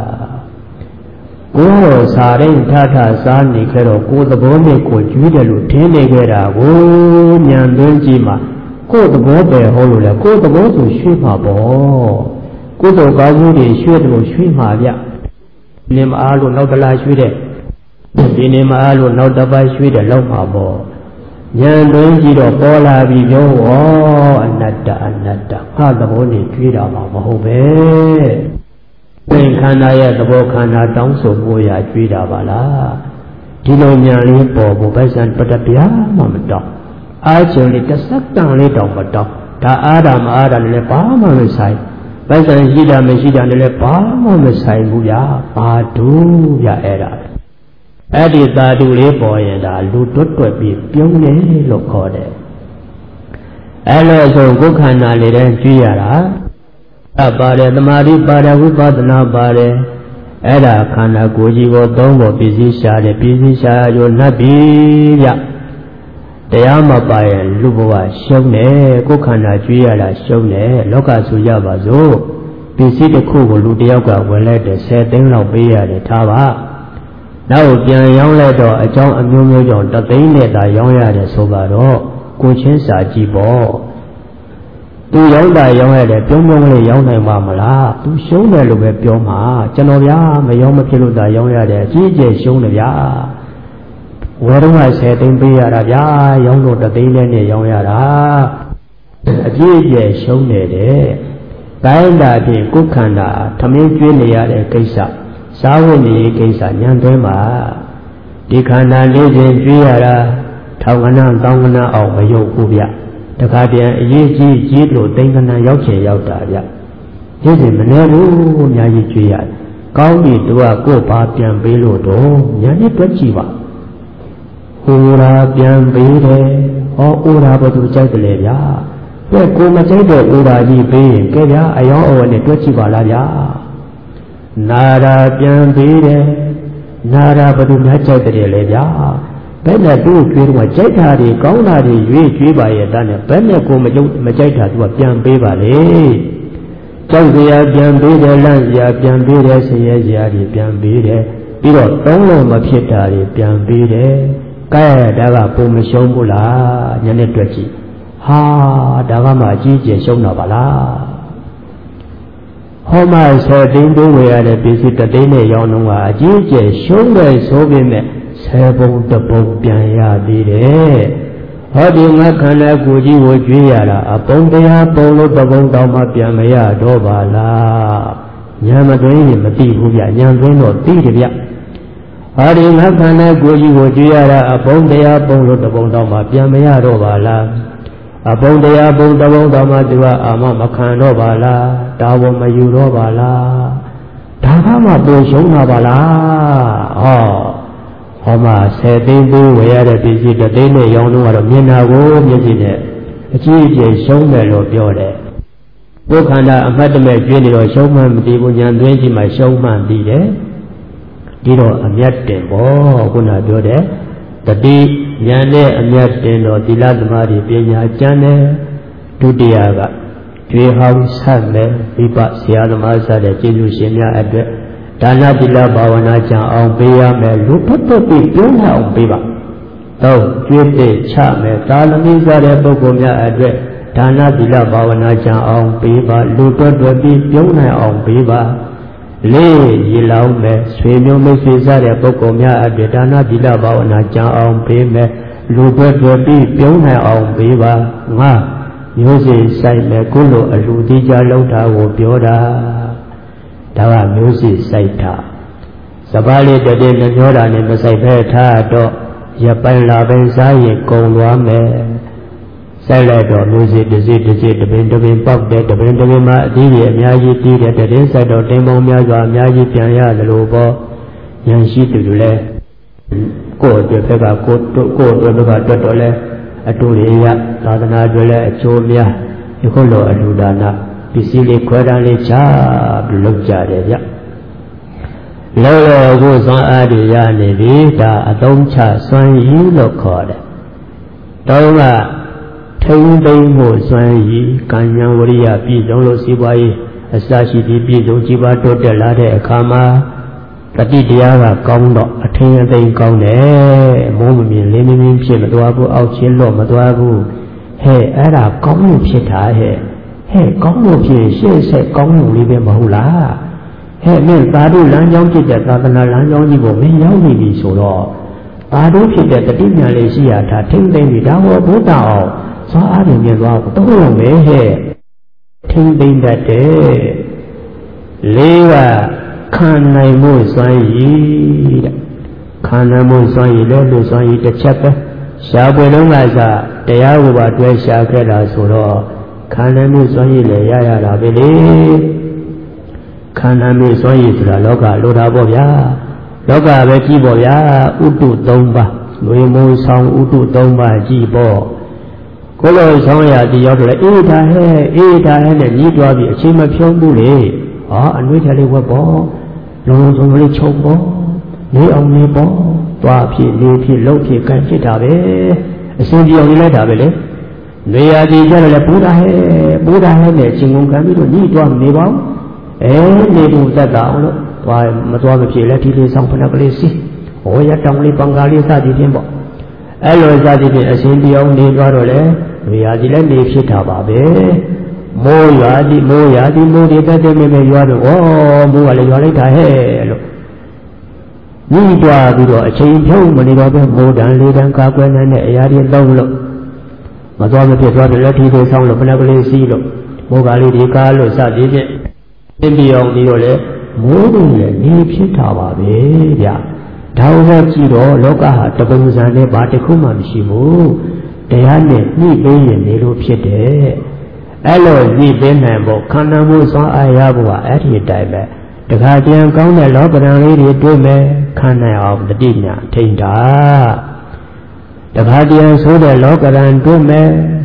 ကိုယ်စာရင်ထထစားနေခဲ့တော့ကိုယ်သဘောနဲ့ကိုယ်ကျွေးတယ်လို့ထင်နေခဲ့တာကိုဉာဏ်သွင်းကြည့်မှာကိုယ်သဘောပဲဟောလို့လေကိုယ်သဘောဆိုရွှေ့မှာပေါ့ကုသိုလ်ကောင်းမှုတွေရွှေ့တယ်လို့ရွှေ့မှာဗျဒီနေ့မအားလို့နောက်တလားရွှေ့တဲ့ဒီနေ့မအားလို့နောက်တစ်ပတ်ရွှေ့တယ်လောက်မှာပေါ့ဉာဏ်သွင်းကြည့်တော့ပေါ်လာပြီပြောဩအနတ္တအနတ္တငါသဘောနဲ့ကျွေးတာမှမဟုတ်ပဲသင်ခန္ဓာရဲ့သဘောခန္ဓာတောင်းဆိုမှုရာကျွေးတာပါလားဒီလိုဉာဏ်လေးပေါ်ဖို့ပိုက်ဆံပတ္တပြားမှမတောင်းအားချုံလေးတစ်စက္ကန့်လေးတောင်မတောင်းဒါအားတာမအားတာလည်းဘာမှမဆိုင်ပိုက်ဆံရှိတာမရှိတာလည်းဘာမှမဆိုင်ဘူးဗျာဘာတို့ဗျာအဲ့ဒါအဲ့ဒီသာဓုလေးပေါ်ရင်ဒါလူတွတ်တွက်ပြီးပြုံးတယ်လို့ခေါ်တယ်အဲ့လိုဆိုကိုယ်ခန္ဓာလေးတည်းကြည့်ရတာအပါတယ်သမာဓိပါတယ်ဝိပဿနာပါတယ်အဲ့ဒါခန္ဓာကိုယ်ကြီးကိုသုံးဖို့ပြည့်စည်ရှာတယ်ပြည့်စည်ရှာရောနှပ်ပြီဗျတရားမပါရင်လူဘဝရှုံးတယ်ကိုယ်ခန္ဓာကြွေးရတာရှုံးတယ်လောကဆိုရပါစို့ပစ္စည်းတစ်ခုကိုလူတစ်ယောက်ကဝင်လိုက်တယ်ဆယ်သိန်းလောက်ပေးရတယ်ထားပါနောက်ပြန်ရောင်းလိုက်တော့အကြောင်းအမျိုးမျိုးကြောင့်တသိန်းနဲ့သာရောင်းရတယ်ဆိုတော့ကိုချင်းစာကြည့်ပေါ့သူရောင်းတာရောင်းရတယ်ပြုံးပြုံးလေးရောင်းနိုင်မှာမလားသူရှုံးတယ်လို့ပဲပြောမှာကျွန်တော်ဗျာမရောင်းမဖြစ်လို့သာရောင်းရတယ်အကြီးအကျယ်ရှုံးတယ်ဗျာဝယ်တော့ဆယ်သိန်းပေးရတာဗျာရောင်းလို့တသိန်းနဲ့နဲ့ရောင်းရတာအကြီးအကျယ်ရှုံးနေတယ်တိုင်းတာဖြင့်ကိုယ်ခန္ဓာထမင်းကျွေးနေရတဲ့ကိစ္စစားဝတ်နေရေးကိစ္စညံသွင်းမှာဒီခန္ဓာလေးစဉ်ကျွေးရတာထောင်ကနန်းတောင်းကနန်းအောင်မယုတ်ဘူးဗျတခါတည်းအရေးကြီးကြီးလို့သိန်းကနန်းရောက်ချင်ရောက်တာဗျဒီစဉ်မနေဘူးအများကြီးကျွေးရတယ်ကောင်းပြီသူကကိုယ်ပါပြန်ပေးလို့တော့ညာနဲ့တွက်ကြည့်ပါဟိုရာပြန်ပေးတယ်ဟောအိုရာဘယ်သူကြိုက်တယ်လဲဗျာဲကိုမကြိုက်တဲ့ဥဒါကြီးပေးရင်ကဲဗျာအယောင်းအဝယ်နဲ့တွက်ကြည့်ပါလားဗျာနာရာပြန်ပေးတယ်နာရာဘယ်သူများကြိုက်တယ်လဲဗျာဘယ်နဲ့သူ့ကျွေးတော့ကြိုက်တာတွေကောင်းတာတွေရွေးကျွေးပါရဲ့တန်းနဲ့ဘယ်နဲ့ကိုမကြုံမကြိုက်တာသူကပြန်ပေးပါလေကြောက်စရာပြန်ပေးတယ်လန့်စရာပြန်ပေးတယ်ဆင်းရဲစရာတွေပြန်ပေးတယ်ပြီးတော့သုံးလို့မဖြစ်တာတွေပြန်ပေးတယ်ကဲဒါကပုံမရှုံးဘူးလားညနေတွေ့ကြည့်ဟာဒါကမှအကြီးကျယ်ရှုံးတာပါလားဟောမှဆိုတင်းတိုးဝယ်ရတဲ့ပစ္စည်းတသိန်းနဲ့ရောင်းတော့ကအကြီးကျယ်ရှုံးတယ်ဆိုပေမဲ့ဆယ်ပုံတပုံပြန်ရသေးတယ်ဟောဒီငါခန္ဓာကိုယ်ကြီးကိုကြွေးရတာအပုံတရားပုံလို့တပုံတောင်မှပြန်မရတော့ပါလားညာမသွင်းရင်မသိဘူးဗျညာသွင်းတော့သိတယ်ဗျဟာဒီငါခန္ဓာကိုယ်ကြီးကိုကြွေးရတာအပုံတရားပုံလို့တပုံတောင်မှပြန်မရတော့ပါလားအပုံတရားပုံတပုံတောင်မှသူကအာမမခံတော့ပါလားဒါဝမယူတော့ပါလားဒါကမှပုံရှုံးတာပါလားဟောဟောမှာဆယ်သိန်းပေးဝယ်ရတဲ့ပစ္စည်းတစ်သိန်းနဲ့ရောင်းတော့ကတော့မျက်နာကိုမျက်စိနဲ့အကြီးအကျယ်ရှုံးတယ်လို့ပြောတယ်။ဘုခန္ဓာအမှတ်တမဲ့ကျွေးနေတော့ရှုံးမှမသိဘူးညာသွင်းကြီးမှရှုံးမှသိတယ်။ဒီတော့အမျက်တင်ပေါ့ခုနပြောတဲ့တတိညာနဲ့အမျက်တင်တော့သီလသမာဓိပညာကျမ်းတယ်ဒုတိယကကျွေးဟောင်းဆက်မယ်ဝိပဆရာသမားစတဲ့ကျေးဇူးရှင်များအတွက်ဒါနသီလဘာဝနာကြံအောင်ပေးရမယ်လူဖတ်ဖို့ပြီးပြုံးအောင်ပေးပါတော့ကျွေးတဲ့ချမယ်သာလမိစားတဲ့ပုဂ္ဂိုလ်များအတွက်ဒါနသီလဘာဝနာကြံအောင်ပေးပါလူတွတ်တွတ်ပြီးပြုံးနိုင်အောင်ပေးပါလေးရေလောင်းမယ်ဆွေမျိုးမိတ်ဆွေစားတဲ့ပုဂ္ဂိုလ်များအတွက်ဒါနသီလဘာဝနာကြံအောင်ပေးမယ်လူတွတ်တွတ်ပြီးပြုံးနိုင်အောင်ပေးပါငါမျိုးစေ့ဆိုင်မယ်ကိုလိုအလူတိကြလောက်တာကိုပြောတာဒါကမျိုးစေ့စိုက်တာစပါးလေးတည်းနဲ့ပြောတာနဲ့မစိုက်ဖဲထားတော့ရပိုင်းလာပိုင်းစားရင်ကုန်သွားမယ်စိုက်လိုက်တော့မျိုးစေ့တစ်စိတစ်စိတပင်တပင်ပေါက်တယ်တပင်တပင်မှာအသီးတွေအများကြီးတီးတယ်တည်းစိုက်တော့တိမ်ပေါင်းများစွာအများကြီးပြန်ရသလိုပေါ့ရန်ရှိတူတူလဲကိုယ်အတွက်ဘက်ကကိုယ်ကိုယ်အတွက်ဘက်ကတွတ်တော့လဲအတူလေးရသာသနာအတွက်လဲအကျိုးများဒီခုလိုအလူဒါနပစ္စည်းလေးခွဲတန်းလေးချပြီးလောက်ကြတယ်ဗျလောလောကိုစွမ်းအားတွေရနေပြီဒါအသုံးချစွမ်းရည်လို့ခေါ်တယ်တောင်းကထိန်းသိမ်းမှုစွမ်းရည်ကံဉာဏ်ဝရိယပြည့်စုံလို့စီးပွားရေးအစရှိပြီးပြည့်စုံကြီးပွားတိုးတက်လာတဲ့အခါမှာတတိတရားကကောင်းတော့အထင်အသိကောင်းတယ်မိုးမမြင်လင်းမမြင်ဖြစ်မသွားဘူးအောက်ချင်းလို့မသွားဘူးဟဲ့အဲ့ဒါကောင်းလို့ဖြစ်တာဟဲ့ဟဲ့ကောင်းလို့ဖြစ်ရှေ့ဆက်ကောင်းလို့လေးပဲမဟုတ်လားဟဲ့မင်းသာဓုလမ်းကြောင်းဖြစ်တဲ့သာသနာလမ်းကြောင်းကြီးကိုမင်းရောက်နေပြီဆိုတော့သာဓုဖြစ်တဲ့တတိညာလေးရှိရတာထိမ့်သိမ့်ပြီးဒါဟောဘုဒ္ဓအောင်စွာအားဖြင့်မြင်သွားတော့တော့မယ်ဟဲ့ထိမ့်သိမ့်တတ်တယ်လေးကခံနိုင်မှုစွမ်းရည်တဲ့ခံနိုင်မှုစွမ်းရည်လည်းလူစွမ်းရည်တစ်ချက်ပဲရှားပွေလုံးကစားတရားကိုပါတွဲရှားခဲ့တာဆိုတော့ခန္ဓာမျိုးစွမ်းရည်လည်းရရတာပဲလေခန္ဓာမျိုးစွမ်းရည်ဆိုတာလောကလိုတာပေါ့ဗျာလောကပဲကြည့်ပေါ့ဗျာဥတုသုံးပါးလူမိုးဆောင်ဥတုသုံးပါးကြည့်ပေါ့ကိုလိုဆောင်ရဒီရောက်တယ်အေးဒါဟဲ့အေးဒါဟဲ့နဲ့ညီးတွားပြီးအချိန်မဖြုံးဘူးလေဟာအနှွေးထလေးဝက်ပေါ့လုံးလုံးစုံလေးချုပ်ပေါ့နေအောင်နေပေါ့သွားဖြစ်နေဖြစ်လှုပ်ဖြစ်ကန်ဖြစ်တာပဲအစဉ်ပြောင်းနေလိုက်တာပဲလေနေရာဒီကြတယ်လေဘုရားဟဲ့ဘုရားဟဲ့နဲ့ရှင်ကုန်ခံပြီးတော့ညီးတွားနေပါဦးအဲနေဖို့သက်တာအောင်လို့သွားမသွားမဖြစ်လဲဒီလေးဆောင်ဖဏကလေးစီဟောရတောင်လေးပံကားလေးစသည်ဖြင့်ပေါ့အဲ့လိုစသည်ဖြင့်အစဉ်ပြောင်းနေသွားတော့လေနေရာဒီလည်းနေဖြစ်တာပါပဲမိုးရွာသည်မိုးရွာသည်မိုးတွေတက်တက်မဲမဲရွာတော့ဩမိုးကလည်းရွာလိုက်တာဟဲ့လို့ညီးတွားပြီးတော့အချိန်ဖြုံးမနေတော့ပဲမိုးတန်လေးတန်ကာကွယ်နိုင်တဲ့အရာတွေသုံးလို့မသွားမဖြစ်သွားတယ်လက်ထီတွေဆောင်းလို့ဖဏကလေးစီးလို့မိုးကလေးဒီကားလို့စသည်ဖြင့်ပြင်းပြောင်းပြီးတော့လေမိုးတွေလည်းနေဖြစ်တာပါပဲဗျဒါဟောကြည့်တော့လောကဟာတပုံစံနဲ့ဘာတစ်ခုမှမရှိဘူးတရားနဲ့ညှိပေးရင်နေလို့ဖြစ်တယ်အဲ့လိုညှိပေးနိုင်ဖို့ခန္ဓာမှုစွမ်းအားရဖို့ကအဲ့ဒီအတိုင်းပဲတခါတည်းကောင်းတဲ့လောကရန်လေးတွေတွေ့မယ်ခံနိုင်အောင်တတိညာထိန်တာတခါတည်းဆိုတဲ့လောကရန်တွေ့မယ်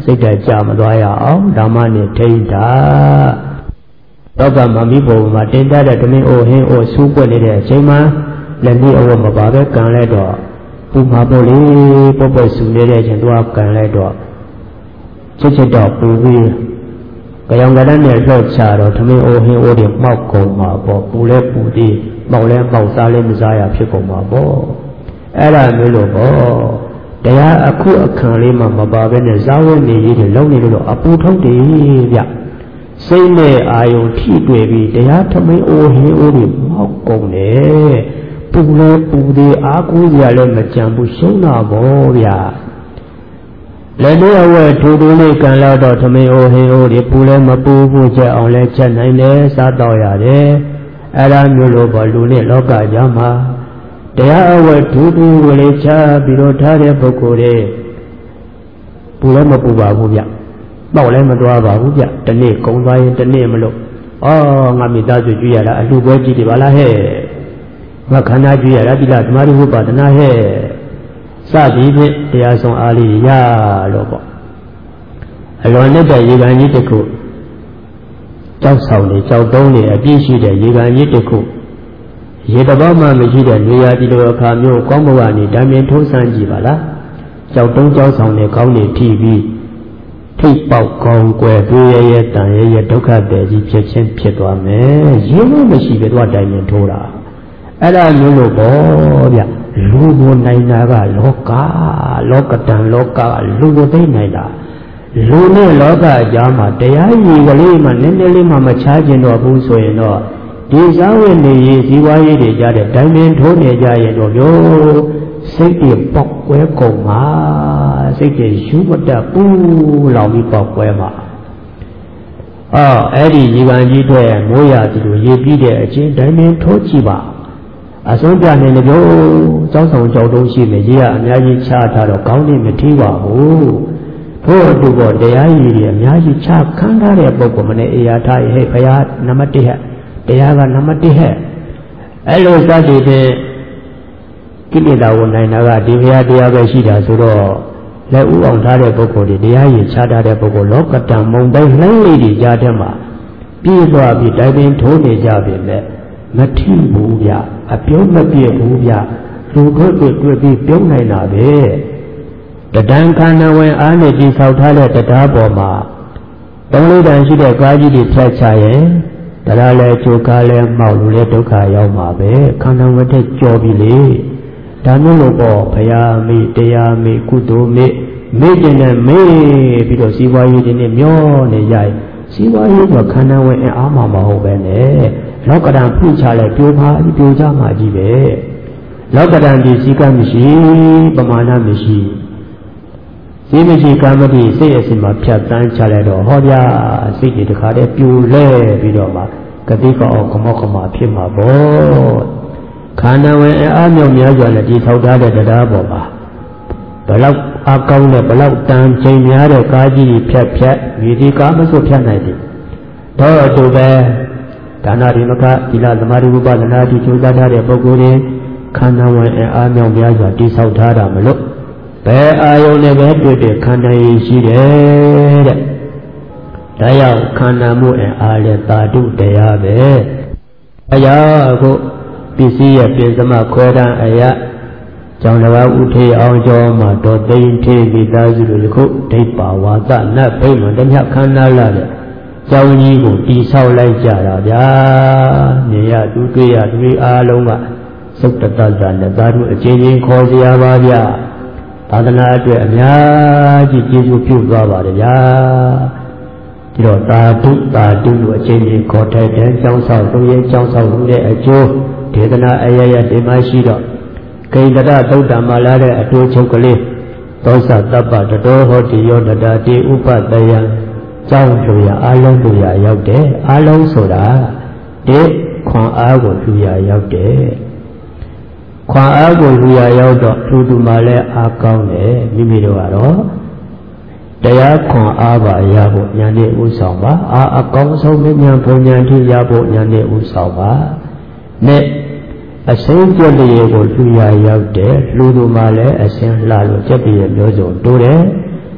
စိတ်ဓာတ်ကြမသွားရအောင်ဓမ္မနဲ့ထိန်းတာတော့ကမမိဘုံမှာတင်တဲ့တမင်းအိုဟင်းအိုဆူးပွက်နေတဲ့အချိန်မှာလက်ပြီးအဝတ်မပါပဲကန်လိုက်တော့ပူမှာပေါ့လေပုတ်ပွက်ဆူနေတဲ့အချိန်သူကကန်လိုက်တော့ချစ်ချစ်တော့ပူပြီးကြောင်ကလည်းနဲ့လှော့ချတော့တမင်းအိုဟင်းအိုတွေမှောက်ကုန်မှာပေါ့ပူလဲပူသေးမှောက်လဲမှောက်စားလဲမစားရဖြစ်ကုန်မှာပေါ့အဲ့ဒါမျိုးလို့ပေါ့တရားအခုအခါလေးမှမပါဘဲနဲ့ဇာဝနေကြီးတွေလုံးနေလို့အပူထုတ်တယ်ဗျစိတ်နဲ့အာယုံထိတွေ့ပြီးတရားထမင်းအိုဟင်းအိုတွေမောက်ကုန်တယ်ပူလဲပူသေးအားကိုးကြလည်းမကြံဘူးရှုံးတာပေါ့ဗျာလက်သေးအဝဲထူထူလေးကန်လာတော့ထမင်းအိုဟင်းအိုတွေပူလဲမပူဘူးချက်အောင်လဲချက်နိုင်တယ်စားတော့ရတယ်အဲ့ဒါမျိုးလို့ပေါ့လူနဲ့လောကကြားမှာတရားအဝဲထူးထူးကိုလေးချပြီးတော့ထားတဲ့ပုဂ္ဂိုလ်တွေပူလည်းမပူပါဘူးဗျပေါက်လည်းမသွားပါဘူးဗျတနေ့ကုံသွားရင်တနေ့မလို့ဩငါမိသားစုကြည့်ရတာအလှပွဲကြည့်တယ်ပါလားဟဲ့ငါခန္ဓာကြည့်ရတာဒီလားဓမ္မရိဝပါဒနာဟဲ့စသည်ဖြင့်တရားဆုံးအားလေးရလို့ပေါ့အလွန်နဲ့တဲ့ရေကန်ကြီးတစ်ခုကြောက်ဆောင်နေကြောက်တုံးနေအပြည့်ရှိတဲ့ရေကန်ကြီးတစ်ခုရေတဘောမှမရှိတဲ့နေရာဒီလိုအခါမျိုးကောင်းဘဝနေဓာမြင်ထိုးဆန်းကြည့်ပါလားကြောက်တုံးကြောက်ဆောင်နေကောင်းနေထိပြီးထိပ်ပေါက်ကောင်းကွယ်တွေးရရဲ့တန်ရရဲ့ဒုက္ခတည်းကြီးဖြစ်ချင်းဖြစ်သွားမယ်ရင်းလို့မရှိပဲတော့တိုင်မြင်ထိုးတာအဲ့ဒါမျိုးလို့ပေါ့ဗျလူကိုနိုင်တာကလောကလောကတန်လောကလူကိုသိနိုင်တာလူနဲ့လောကအကြားမှာတရားရည်ကလေးမှနည်းနည်းလေးမှမချားကျင်တော့ဘူးဆိုရင်တော့ဒီစားဝတ်နေရေးဇီဝရေးတွေကြတဲ့ဒိုင်မင်ထိုးနေကြရင်တော့ပြောစိတ်တွေပေါက်ကွဲကုန်မှာစိတ်တွေယူမတတ်ဘူးလောင်ပြီးပေါက်ကွဲမှာအော်အဲ့ဒီရေကန်ကြီးတွေမိုးရသလိုရေပြီးတဲ့အချင်းဒိုင်မင်ထိုးကြည့်ပါအဆုံးပြနေလေပြောကြောက်ဆောင်ကြောက်တုံးရှိနေရေကအများကြီးချထားတော့ကောင်းနေမထီးပါဘူးထို့အတူပေါ့တရားရည်တွေအများကြီးချခန်းထားတဲ့ပုဂ္ဂိုလ်မနဲ့အေယာထားဟဲ့ဘုရားနံပါတ်တစ်ဟဲ့တရားကနံပါတ်တစ်ဟဲ့အဲ့လိုစသည်ဖြင့်ကိလေသာဝင်နိုင်တာကဒီဘုရားတရားပဲရှိတာဆိုတော့လက်ဥအောင်ထားတဲ့ပုဂ္ဂိုလ်တွေတရားရည်ချထားတဲ့ပုဂ္ဂိုလ်လောကတံမုံတိုင်းလှိုင်းလေးတွေကြားထဲမှာပြေးသွားပြီးတိုင်ပင်ထိုးနေကြပြီမဲ့မထီဘူးဗျအပြုံးမပြည့်ဘူးဗျလူတို့တွေတွေ့ပြီးပြုံးနိုင်တာပဲတဒံခန္ဓာဝင်အားနဲ့ဒီဆောက်ထားတဲ့တရားပေါ်မှာသုံးလေးတန်ရှိတဲ့ကားကြီးတွေဖြတ်ချရင်တရားလဲကြိုကားလဲမှောက်လို့လဲဒုက္ခရောက်မှာပဲခန္ဓာဝင်တဲ့ကြော်ပြီလေဒါမျိုးလို့ပေါ့ဘုရားမိတရားမိကုသိုလ်မိမိကျင်နဲ့မေးပြီးတော့စီးပွားရေးတွေနဲ့မျောနေကြရင်စီးပွားရေးကခန္ဓာဝင်အားမှာမဟုတ်ပဲနဲ့လောကဓာတ်ဖိချလဲပြိုပါပြိုကြမှာကြီးပဲလောကဓာတ်ဒီစီကမရှိပမာဏမရှိစိတ်မရှိကာမတိစိတ်အစဉ်မှာဖြတ်တန်းချလိုက်တော့ဟောဗျာစိတ်တွေတခါတည်းပြိုလဲပြီးတော့မှကတိကောကမောကမဖြစ်မှာပေါ့ခန္ဓာဝင်အားမြောက်များစွာနဲ့ဒီထောက်ထားတဲ့တရားပေါ်မှာဘလောက်အကောင်းနဲ့ဘလောက်တန်ချိန်များတဲ့ကားကြီးဖြတ်ဖြတ်ဒီဒီကားမစွတ်ဖြတ်နိုင်တယ်တော့အတူပဲဒါနရိမကသီလသမာဓိဥပဒနာဒီကျိုးစားထားတဲ့ပုဂ္ဂိုလ်တွေခန္ဓာဝင်အားမြောက်များစွာဒီဆောက်ထားတာမလို့ဘယ်အာယုန်နဲ့ပဲတွေ့တဲ့ခန္ဓာရည်ရှိတယ်တဲ့ဒါကြောင့်ခန္ဓာမှုအားလည်းသာဓုတရားပဲအရာကိုပစ္စည်းရဲ့ပြင်စမခွဲတန်းအရာကြောင့်လည်းဥထေအောင်ကျော်မှာတော်သိမ့်ထေမိသားစုတို့ခုဒိဋ္ဌာဝါသနတ်ဖိမတမျှခန္ဓာလာတဲ့ကျောင်းကြီးကိုတိဆောက်လိုက်ကြတာဗျာမြင်ရသူတွေ့ရသူအားလုံးကသုတ္တတ္တနဲ့သာဓုအချင်းချင်းခေါ်စရာပါဗျာသာသနာအတွက်အများကြီးကျေးဇူးပြုသွားပါတယ်ဗျာဒီတော့သာဓုသာဓုလို့အချင်းချင်းခေါ်ထိုက်တဲ့ကျောင်းဆောက်သူရဲ့ကျောင်းဆောက်လို့တဲ့အကျိုးဒေသနာအရရဒီမှာရှိတော့ကိန္ဒရသုတ္တမလာတဲ့အတူချုပ်ကလေးသောသတ္တပတတော်ဟောတိယောတတာတိဥပတယံကျောင်းလူရအလုံးလူရရောက်တယ်အလုံးဆိုတာဒီခွန်အားကိုလူရရောက်တယ်ခွန်အားကိုလူရရောက်တော့သူသူမှလည်းအားကောင်းတယ်မိမိတို့ကတော့တရားခွန်အားပါရဖို့ဉာဏ်နဲ့ဥဆောင်ပါအာအကောင်းဆုံးဉာဏ်ဘုံဉာဏ်ထိရဖို့ဉာဏ်နဲ့ဥဆောင်ပါနဲ့အစင်းကြက်လေးကိုလူရရောက်တယ်လူသူမှလည်းအစင်းလှလို့ကြက်ပြည့်မျိုးစုံတိုးတယ်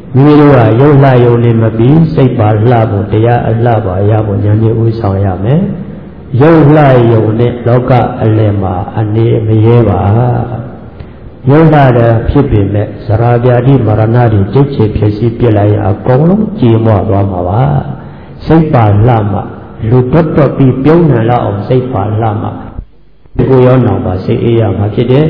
မိမိတို့ကရုပ်လှယုံနေမပြီးစိတ်ပါလှဖို့တရားအလှပါရဖို့ဉာဏ်ကြီးဥဆောင်ရမယ်ရုပ်လှယုံနဲ့လောကအလယ်မှာအနေမရဲပါရုပ်လှတဲ့ဖြစ်ပေမဲ့ဇရာပြာတိမရဏတွေတိတ်ချေဖြစ်စီပြစ်လိုက်ရင်အကုန်လုံးကြည်မွသွားမှာပါစိတ်ပါလှမှလူတွတ်တွတ်ပြီးပြုံးနေလောက်အောင်စိတ်ပါလှမှကိုရောနောင်ပါစိတ်အေးရမှာဖြစ်တယ်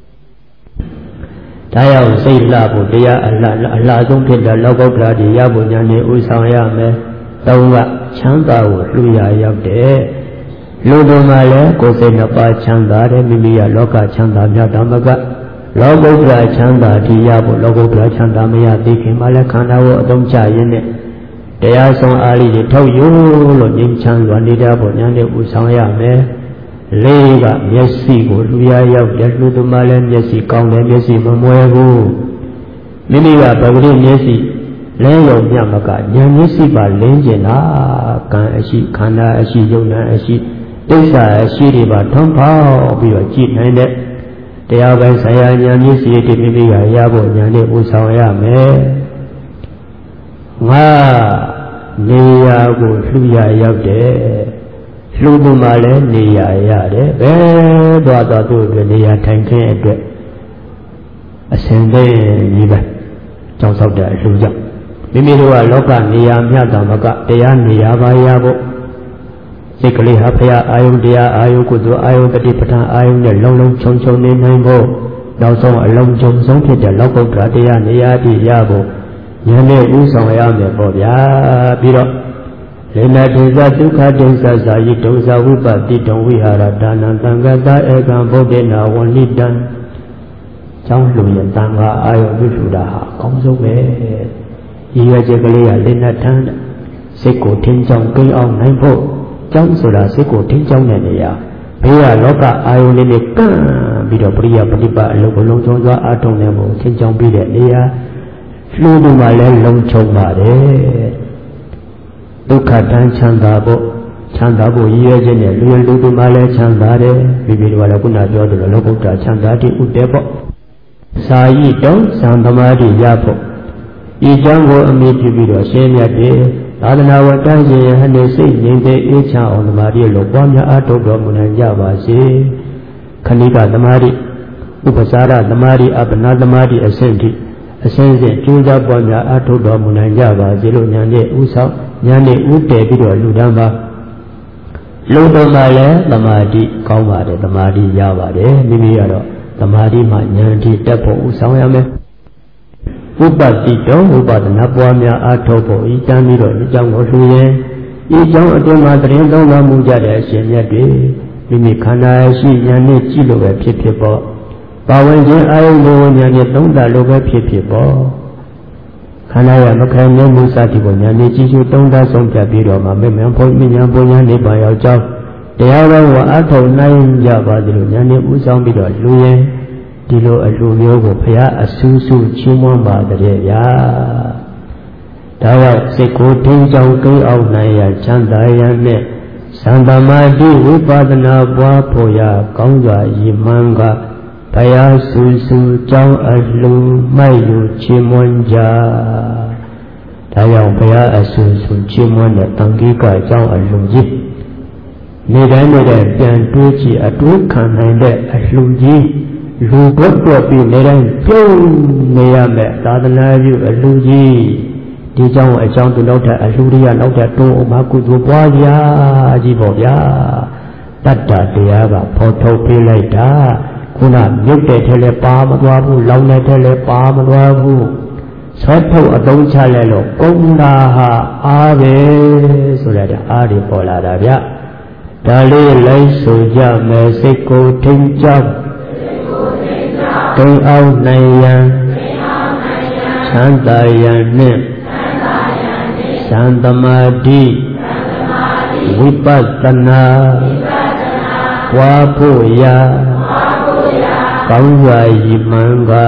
ဒါကြောင့်စိတ်လှဖို့တရားအလှအလှဆုံးဖြစ်တဲ့လောကုတ္တရာတွေရဖို့ဉာဏ်နဲ့ဥဆောင်ရမယ်သုံးကချမ်းသာကိုလှူရရောက်တယ်လူတို့မှလည်းကိုယ်စိတ်နှစ်ပါးချမ်းသာတယ်မိမိရလောကချမ်းသာမြတ်ဓမ္မကလောကုတ္တရာချမ်းသာတည်ရဖို့လောကုတ္တရာချမ်းသာမရသိခင်မှလည်းခန္ဓာကိုအသုံးချရင်းနဲ့တရားဆုံးအားလေးတွေထုတ်ယူလို့ငြိမ်းချမ်းစွာနေတတ်ဖို့ဉာဏ်နဲ့ဥဆောင်ရမယ်လေးကမျက်စိကိုလူရရောက်တယ်လူတို့မှလည်းမျက်စိကောင်းတယ်မျက်စိမမွဲဘူးမိမိကဗဂတိမျက်စိလဲယုံမြတ်မကဉာဏ်မျက်စိပါလင်းကျင်တာကံအရှိခန္ဓာအရှိယုံနာအရှိတိစ္ဆာအရှိတွေပါထွန်းဖောက်ပြီးတော့ကြည်နိုင်တဲ့တရားပိုင်းဆရာဉာဏ်မျက်စိတွေမိမိကရဖို့ဉာဏ်နဲ့ဥဆောင်ရမယ်ငါနေရာကိုလှူရရောက်တယ်လှူသူမှလည်းနေရာရတယ်ဘယ်သွားသွားသူ့အတွက်နေရာထိုင်ခင်းအတွက်အစဉ်တည်းကြီးပဲကြောင်းဆောက်တဲ့အလှူကြောင့်မိမိတို့ကလောကနေရာမြတ်တော်မကတရားနေရာပါရဖို့စိတ်ကလေးဟာဖရာအာယုန်တရားအာယုန်ကုသိုလ်အာယုန်တတိပဋ္ဌာန်အာယုန်နဲ့လုံးလုံးချုံချုံနေနိုင်ဖို့နောက်ဆုံးအလုံးစုံဆုံးဖြစ်တဲ့လောကုတ္တရာတရားနေရာတည်ရဖို့ဉာဏ်နဲ့ဥဆောင်ရမယ်ပေါ့ဗျာပြီးတော့လေနတေဇဒုက္ခဒိသဇာယိဒုဇဝိပတိတုံဝိဟာရဒါနံသံဃတဧကံဗုဒ္ဓေနာဝဏိတံကျောင်းလူရဲ့တန်ခါအာယုပြုစုတာဟာအကောင်းဆုံးပဲရည်ရွယ်ချက်ကလေးကလေနထမ်းစိတ်ကိုထင်းချောင်းကိန်းအောင်နိုင်ဖို့ကျောင်းဆိုတာစိတ်ကိုထင်းချောင်းတဲ့နေရာဘေးကလောကအာယုလေးနဲ့ကန့်ပြီးတော့ပရိယပฏิပတ်အလုံးအလုံးစုံစွာအထုံနေဖို့ထင်းချောင်းပြီးတဲ့နေရာလှူသူမှလည်းလုံးချုံပါတယ်ဒုက္ခတန်းချမ်းသာဖို့ချမ်းသာဖို့ရည်ရွယ်ခြင်းနဲ့လူရလူသူမှလည်းချမ်းသာတယ်ပြီးပြီးတော့လည်းခုနပြောသလိုလောကုတ္တရာချမ်းသာတည်ဥတည်ဖို့စာယိတုံသံသမာဓိရဖို့ဤကြောင့်ကိုအမိပြုပြီးတော့ရှင်းမြတ်တယ်သာသနာဝတ္တရှင်ဟန်နေစိတ်ငြိမ်တဲ့အေးချမ်းအောင်သမာဓိလို့ပွားများအားထုတ်တော်မူနိုင်ကြပါစေခဏိကသမာဓိဥပစာရသမာဓိအပ္ပနာသမာဓိအဆင့်ထိအစဉ်စဉ်ကျိုးစားပွားများအားထုတ်တော်မူနိုင်ကြပါစေလို့ညာနဲ့ဥဆောင်ညာနဲ့ဥတည်ပြီးတော့လူတန်းပါလူတော်မှလည်းသမာဓိကောင်းပါတယ်သမာဓိရပါတယ်မိမိကတော့သမာဓိမှဉာဏ်ထိတက်ဖို့ဥဆောင်ရမယ်ဥပတိတောဥပဒနာပွားများအားထုတ်ဖို့ဤတန်းပြီးတော့ဒီကြောင့်ကိုလှူရင်ဤကြောင့်အတွင်းမှာတရင်သုံးပါမှုကြတဲ့အရှင်မြတ်တွေမိမိခန္ဓာရှိဉာဏ်နဲ့ကြည့်လို့ပဲဖြစ်ဖြစ်ပေါ့ပါဝင်ခြင်းအာယုကိုဉာဏ်နဲ့သုံးတာလို့ပဲဖြစ်ဖြစ်ပေါ့ခန္ဓာရမခံနိုင်မှုစသည်ကိုဉာဏ်နဲ့ကြည့်ရှုသုံးတာဆုံးဖြတ်ပြီးတော့မှမေမံဘုံဉာဏ်ဘုံဉာဏ်နိဗ္ဗာန်ရောက်ကြောင်းတရားတော်ကိုအထောက်နိုင်ကြပါသလိုဉာဏ်နဲ့ဥဆောင်ပြီးတော့လှူရင်ဒီလိုအလှူမျိုးကိုဘုရားအဆူဆူချီးမွမ်းပါတဲ့ဗျာဒါကြောင့်စိတ်ကိုထင်းကြောင်ကိန်းအောင်နိုင်ရချမ်းသာရနဲ့သံသမာဓိဝိပဿနာပွားဖို့ရကောင်းစွာရည်မှန်းကဘုရားဆူဆူကြောင်းအလှူမိုက်ယူချီးမွမ်းကြဒါကြောင့်ဘုရားအဆူဆူချီးမွမ်းတဲ့တန်ခိကအကြောင်းအလှူကြီးနေတိုင်းနေတဲ့ပြန်တွေးကြည့်အတွေးခံနိုင်တဲ့အလှူကြီးလူဘတ်တော့ပြီးနေတိုင်းပြုံးနေရမယ်သာသနာ့ပြုအလှူကြီးဒီကြောင့်အကြောင်းသူနောက်တဲ့အလှူရိယနောက်တဲ့တိုးဥမာကုသိုလ်ပွားရာကြီးပေါ့ဗျာတတ္တတရားကဖော်ထုတ်ပေးလိုက်တာခုနမြုပ်တဲ့ထဲလဲပါမသွားဘူးလောင်တဲ့ထဲလဲပါမသွားဘူးဆွဲထုတ်အသုံးချလဲလို့ကုံတာဟာအားပဲဆိုတဲ့အားတွေပေါ်လာတာဗျဒါလေးလိုက်ဆိုကြမယ်စိတ်ကိုထိန်ကြောက်ကိန်းအောင်နိုင်ရန်ချမ်းသာရန်နှင့်သံသမာဓိဝိပဿနာဝါဖို့ရာကောင်းစွာရည်မှန်းက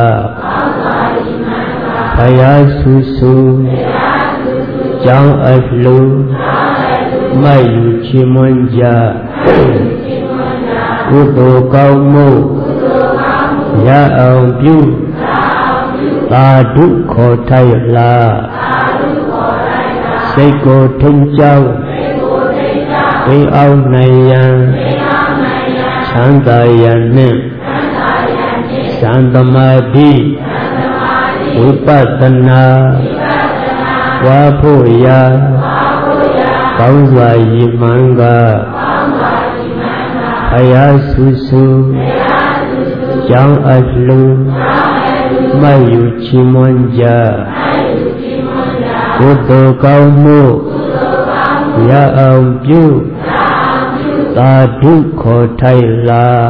ဘုရားဆူဆူကြောင်းအလှူမိုက်ယူချီးမွမ်းကြကုသိုလ်ကောင်းမှုရအောင်ပြုသာဓုခေါ်ထိုက်လားစိတ်ကိုထိန်ကြောင်းသိအောင်နိုင်ရန်ချမ်းသာရန်နှင့်သံသမာဓိဝိပဿနာဝါဖို့ရာကောင်းစွာရည်မှန်းကဘုရားဆုစုကြောင်းအလှမယူချီးမွမ်းကြကုသိုလ်ကောင်းမှုရအောင်ပြုသာဓုခေါ်ထိုက်လား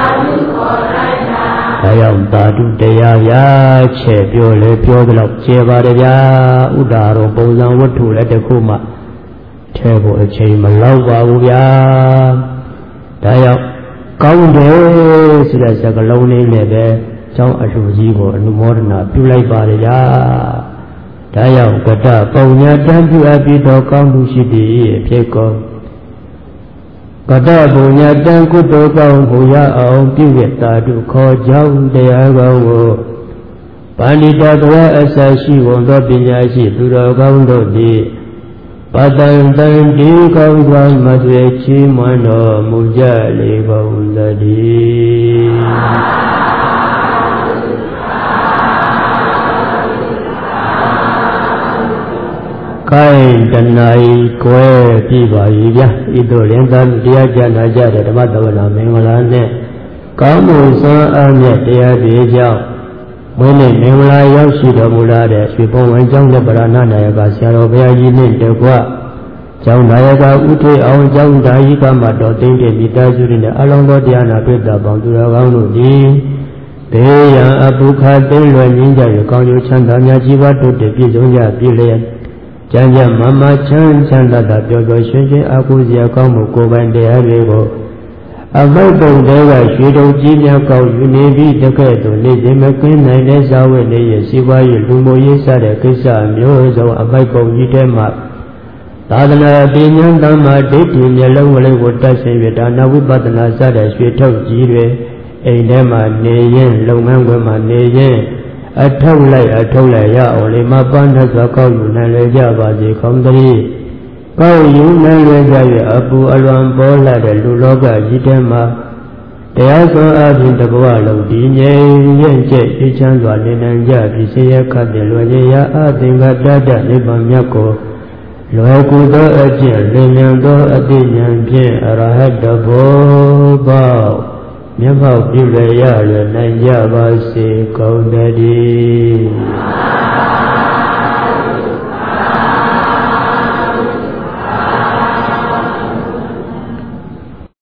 ဒါကြောင့်သာဓုတရားဗျာချဲ့ပြောလေပြောကြတော့ကျေပါတယ်ဗျာဥဒါရောပုံစံဝတ္ထုလည်းတစ်ခုမှထဲဖို့အချိန်မလောက်ပါဘူးဗျာဒါကြောင့်ကောင်းတယ်ဆိုတဲ့စကားလုံးလေးနဲ့ပဲကျောင်းအလှကြီးကိုအနုမောဒနာပြုလိုက်ပါတယ်ဗျာဒါကြောင့်ကတ္တပုံညာတန်ပြုအပ်ပြီးတော့ကောင်းမှုရှိသည်အဖြစ်ကောကတ္တပုံညာတန်ကုသိုလ်ကောင်းမှုရအောင်ပြုရတာတို့ခေါ်ကြောင်းတရားကောင်းကိုပါဠိတော်တော်အစရှိဝန်သောပညာရှိသူတော်ကောင်းတို့သည်ပတံတံဒီကောင်းစွာမသွေချီးမွမ်းတော်မူကြလေကုန်သတည်းကိုင်းတဏှာဤကွယ်ပြပါ၏ဗျာဤသို့ရင်သာတရားကြနာကြတဲ့ဓမ္မသဝနာမင်္ဂလာနဲ့ကောင်းမှုစွမ်းအားမြတ်တရားတွေကြောင့်မွေးနေ့မင်္ဂလာရောက်ရှိတော်မူလာတဲ့ရွှေဘုံဝန်ကျောင်းနဲ့ပရဏနာယကဆရာတော်ဘုရားကြီးနဲ့တကွကျောင်းနာယကဥထေအောင်ကျောင်းသားကြီးကမှတော်သိမ့်တဲ့မိသားစုတွေနဲ့အလုံးစုံတရားနာပိဋကပေါင်းသူတော်ကောင်းတို့သည်ဘေးရန်အပုခသိမ့်လွယ်ငြင်းကြရကောင်းကျိုးချမ်းသာများကြီးပွားတိုးတက်ပြည့်စုံကြပြည့်လျက်ကျမ်းကျမ်းမမချမ်းချမ်းသာသာပျော်ပျော်ရွှင်ရွှင်အကူစရာကောင်းမှုကိုယ်ပိုင်တရားတွေကိုအမိုက်ပုံတဲကရွှေတုံကြီးများကောက်ယူနေပြီးတကဲ့သို့နေခြင်းမကင်းနိုင်တဲ့ဇာဝတ်နေရစီပွားရေးလူမှုရေးစတဲ့ကိစ္စမျိုးစုံအမိုက်ပုံကြီးထဲမှာသာသနာပညာတမ္မာဒိဋ္ဌိမျက်လုံးကလေးကိုတတ်ဆင်ရဒါနဝိပဿနာစတဲ့ရွှေထုတ်ကြီးတွေအိမ်ထဲမှာနေရင်လုပ်ငန်းခွင်မှာနေရင်အထောက်လိုက်အထောက်လိုက်ရအောင်လေမပန်းထစွာကောက်ယူနိုင်လေကြပါစေခေါင်းတည်းကောက်ယူနိုင်လေကြ၍အပူအလွန်ပေါ်လာတဲ့လူလောကကြီးထဲမှာတရားစွမ်းအားဖြင့်တဘဝလုံးဒီငြိမ်ရဲ့ကျက်အေးချမ်းစွာနေနိုင်ကြပြီးဆင်းရဲခတ်တဲ့လွယ်ရရာအသင်္ကတတနိဗ္ဗာန်မြတ်ကိုလွယ်ကူသောအကျင့်လင်းမြန်သောအသိဉာဏ်ဖြင့်အရဟတဘောပေါမျက်မှောက်ပြုရရလွယ်နိုင်ကြပါစေကုန်သတည်း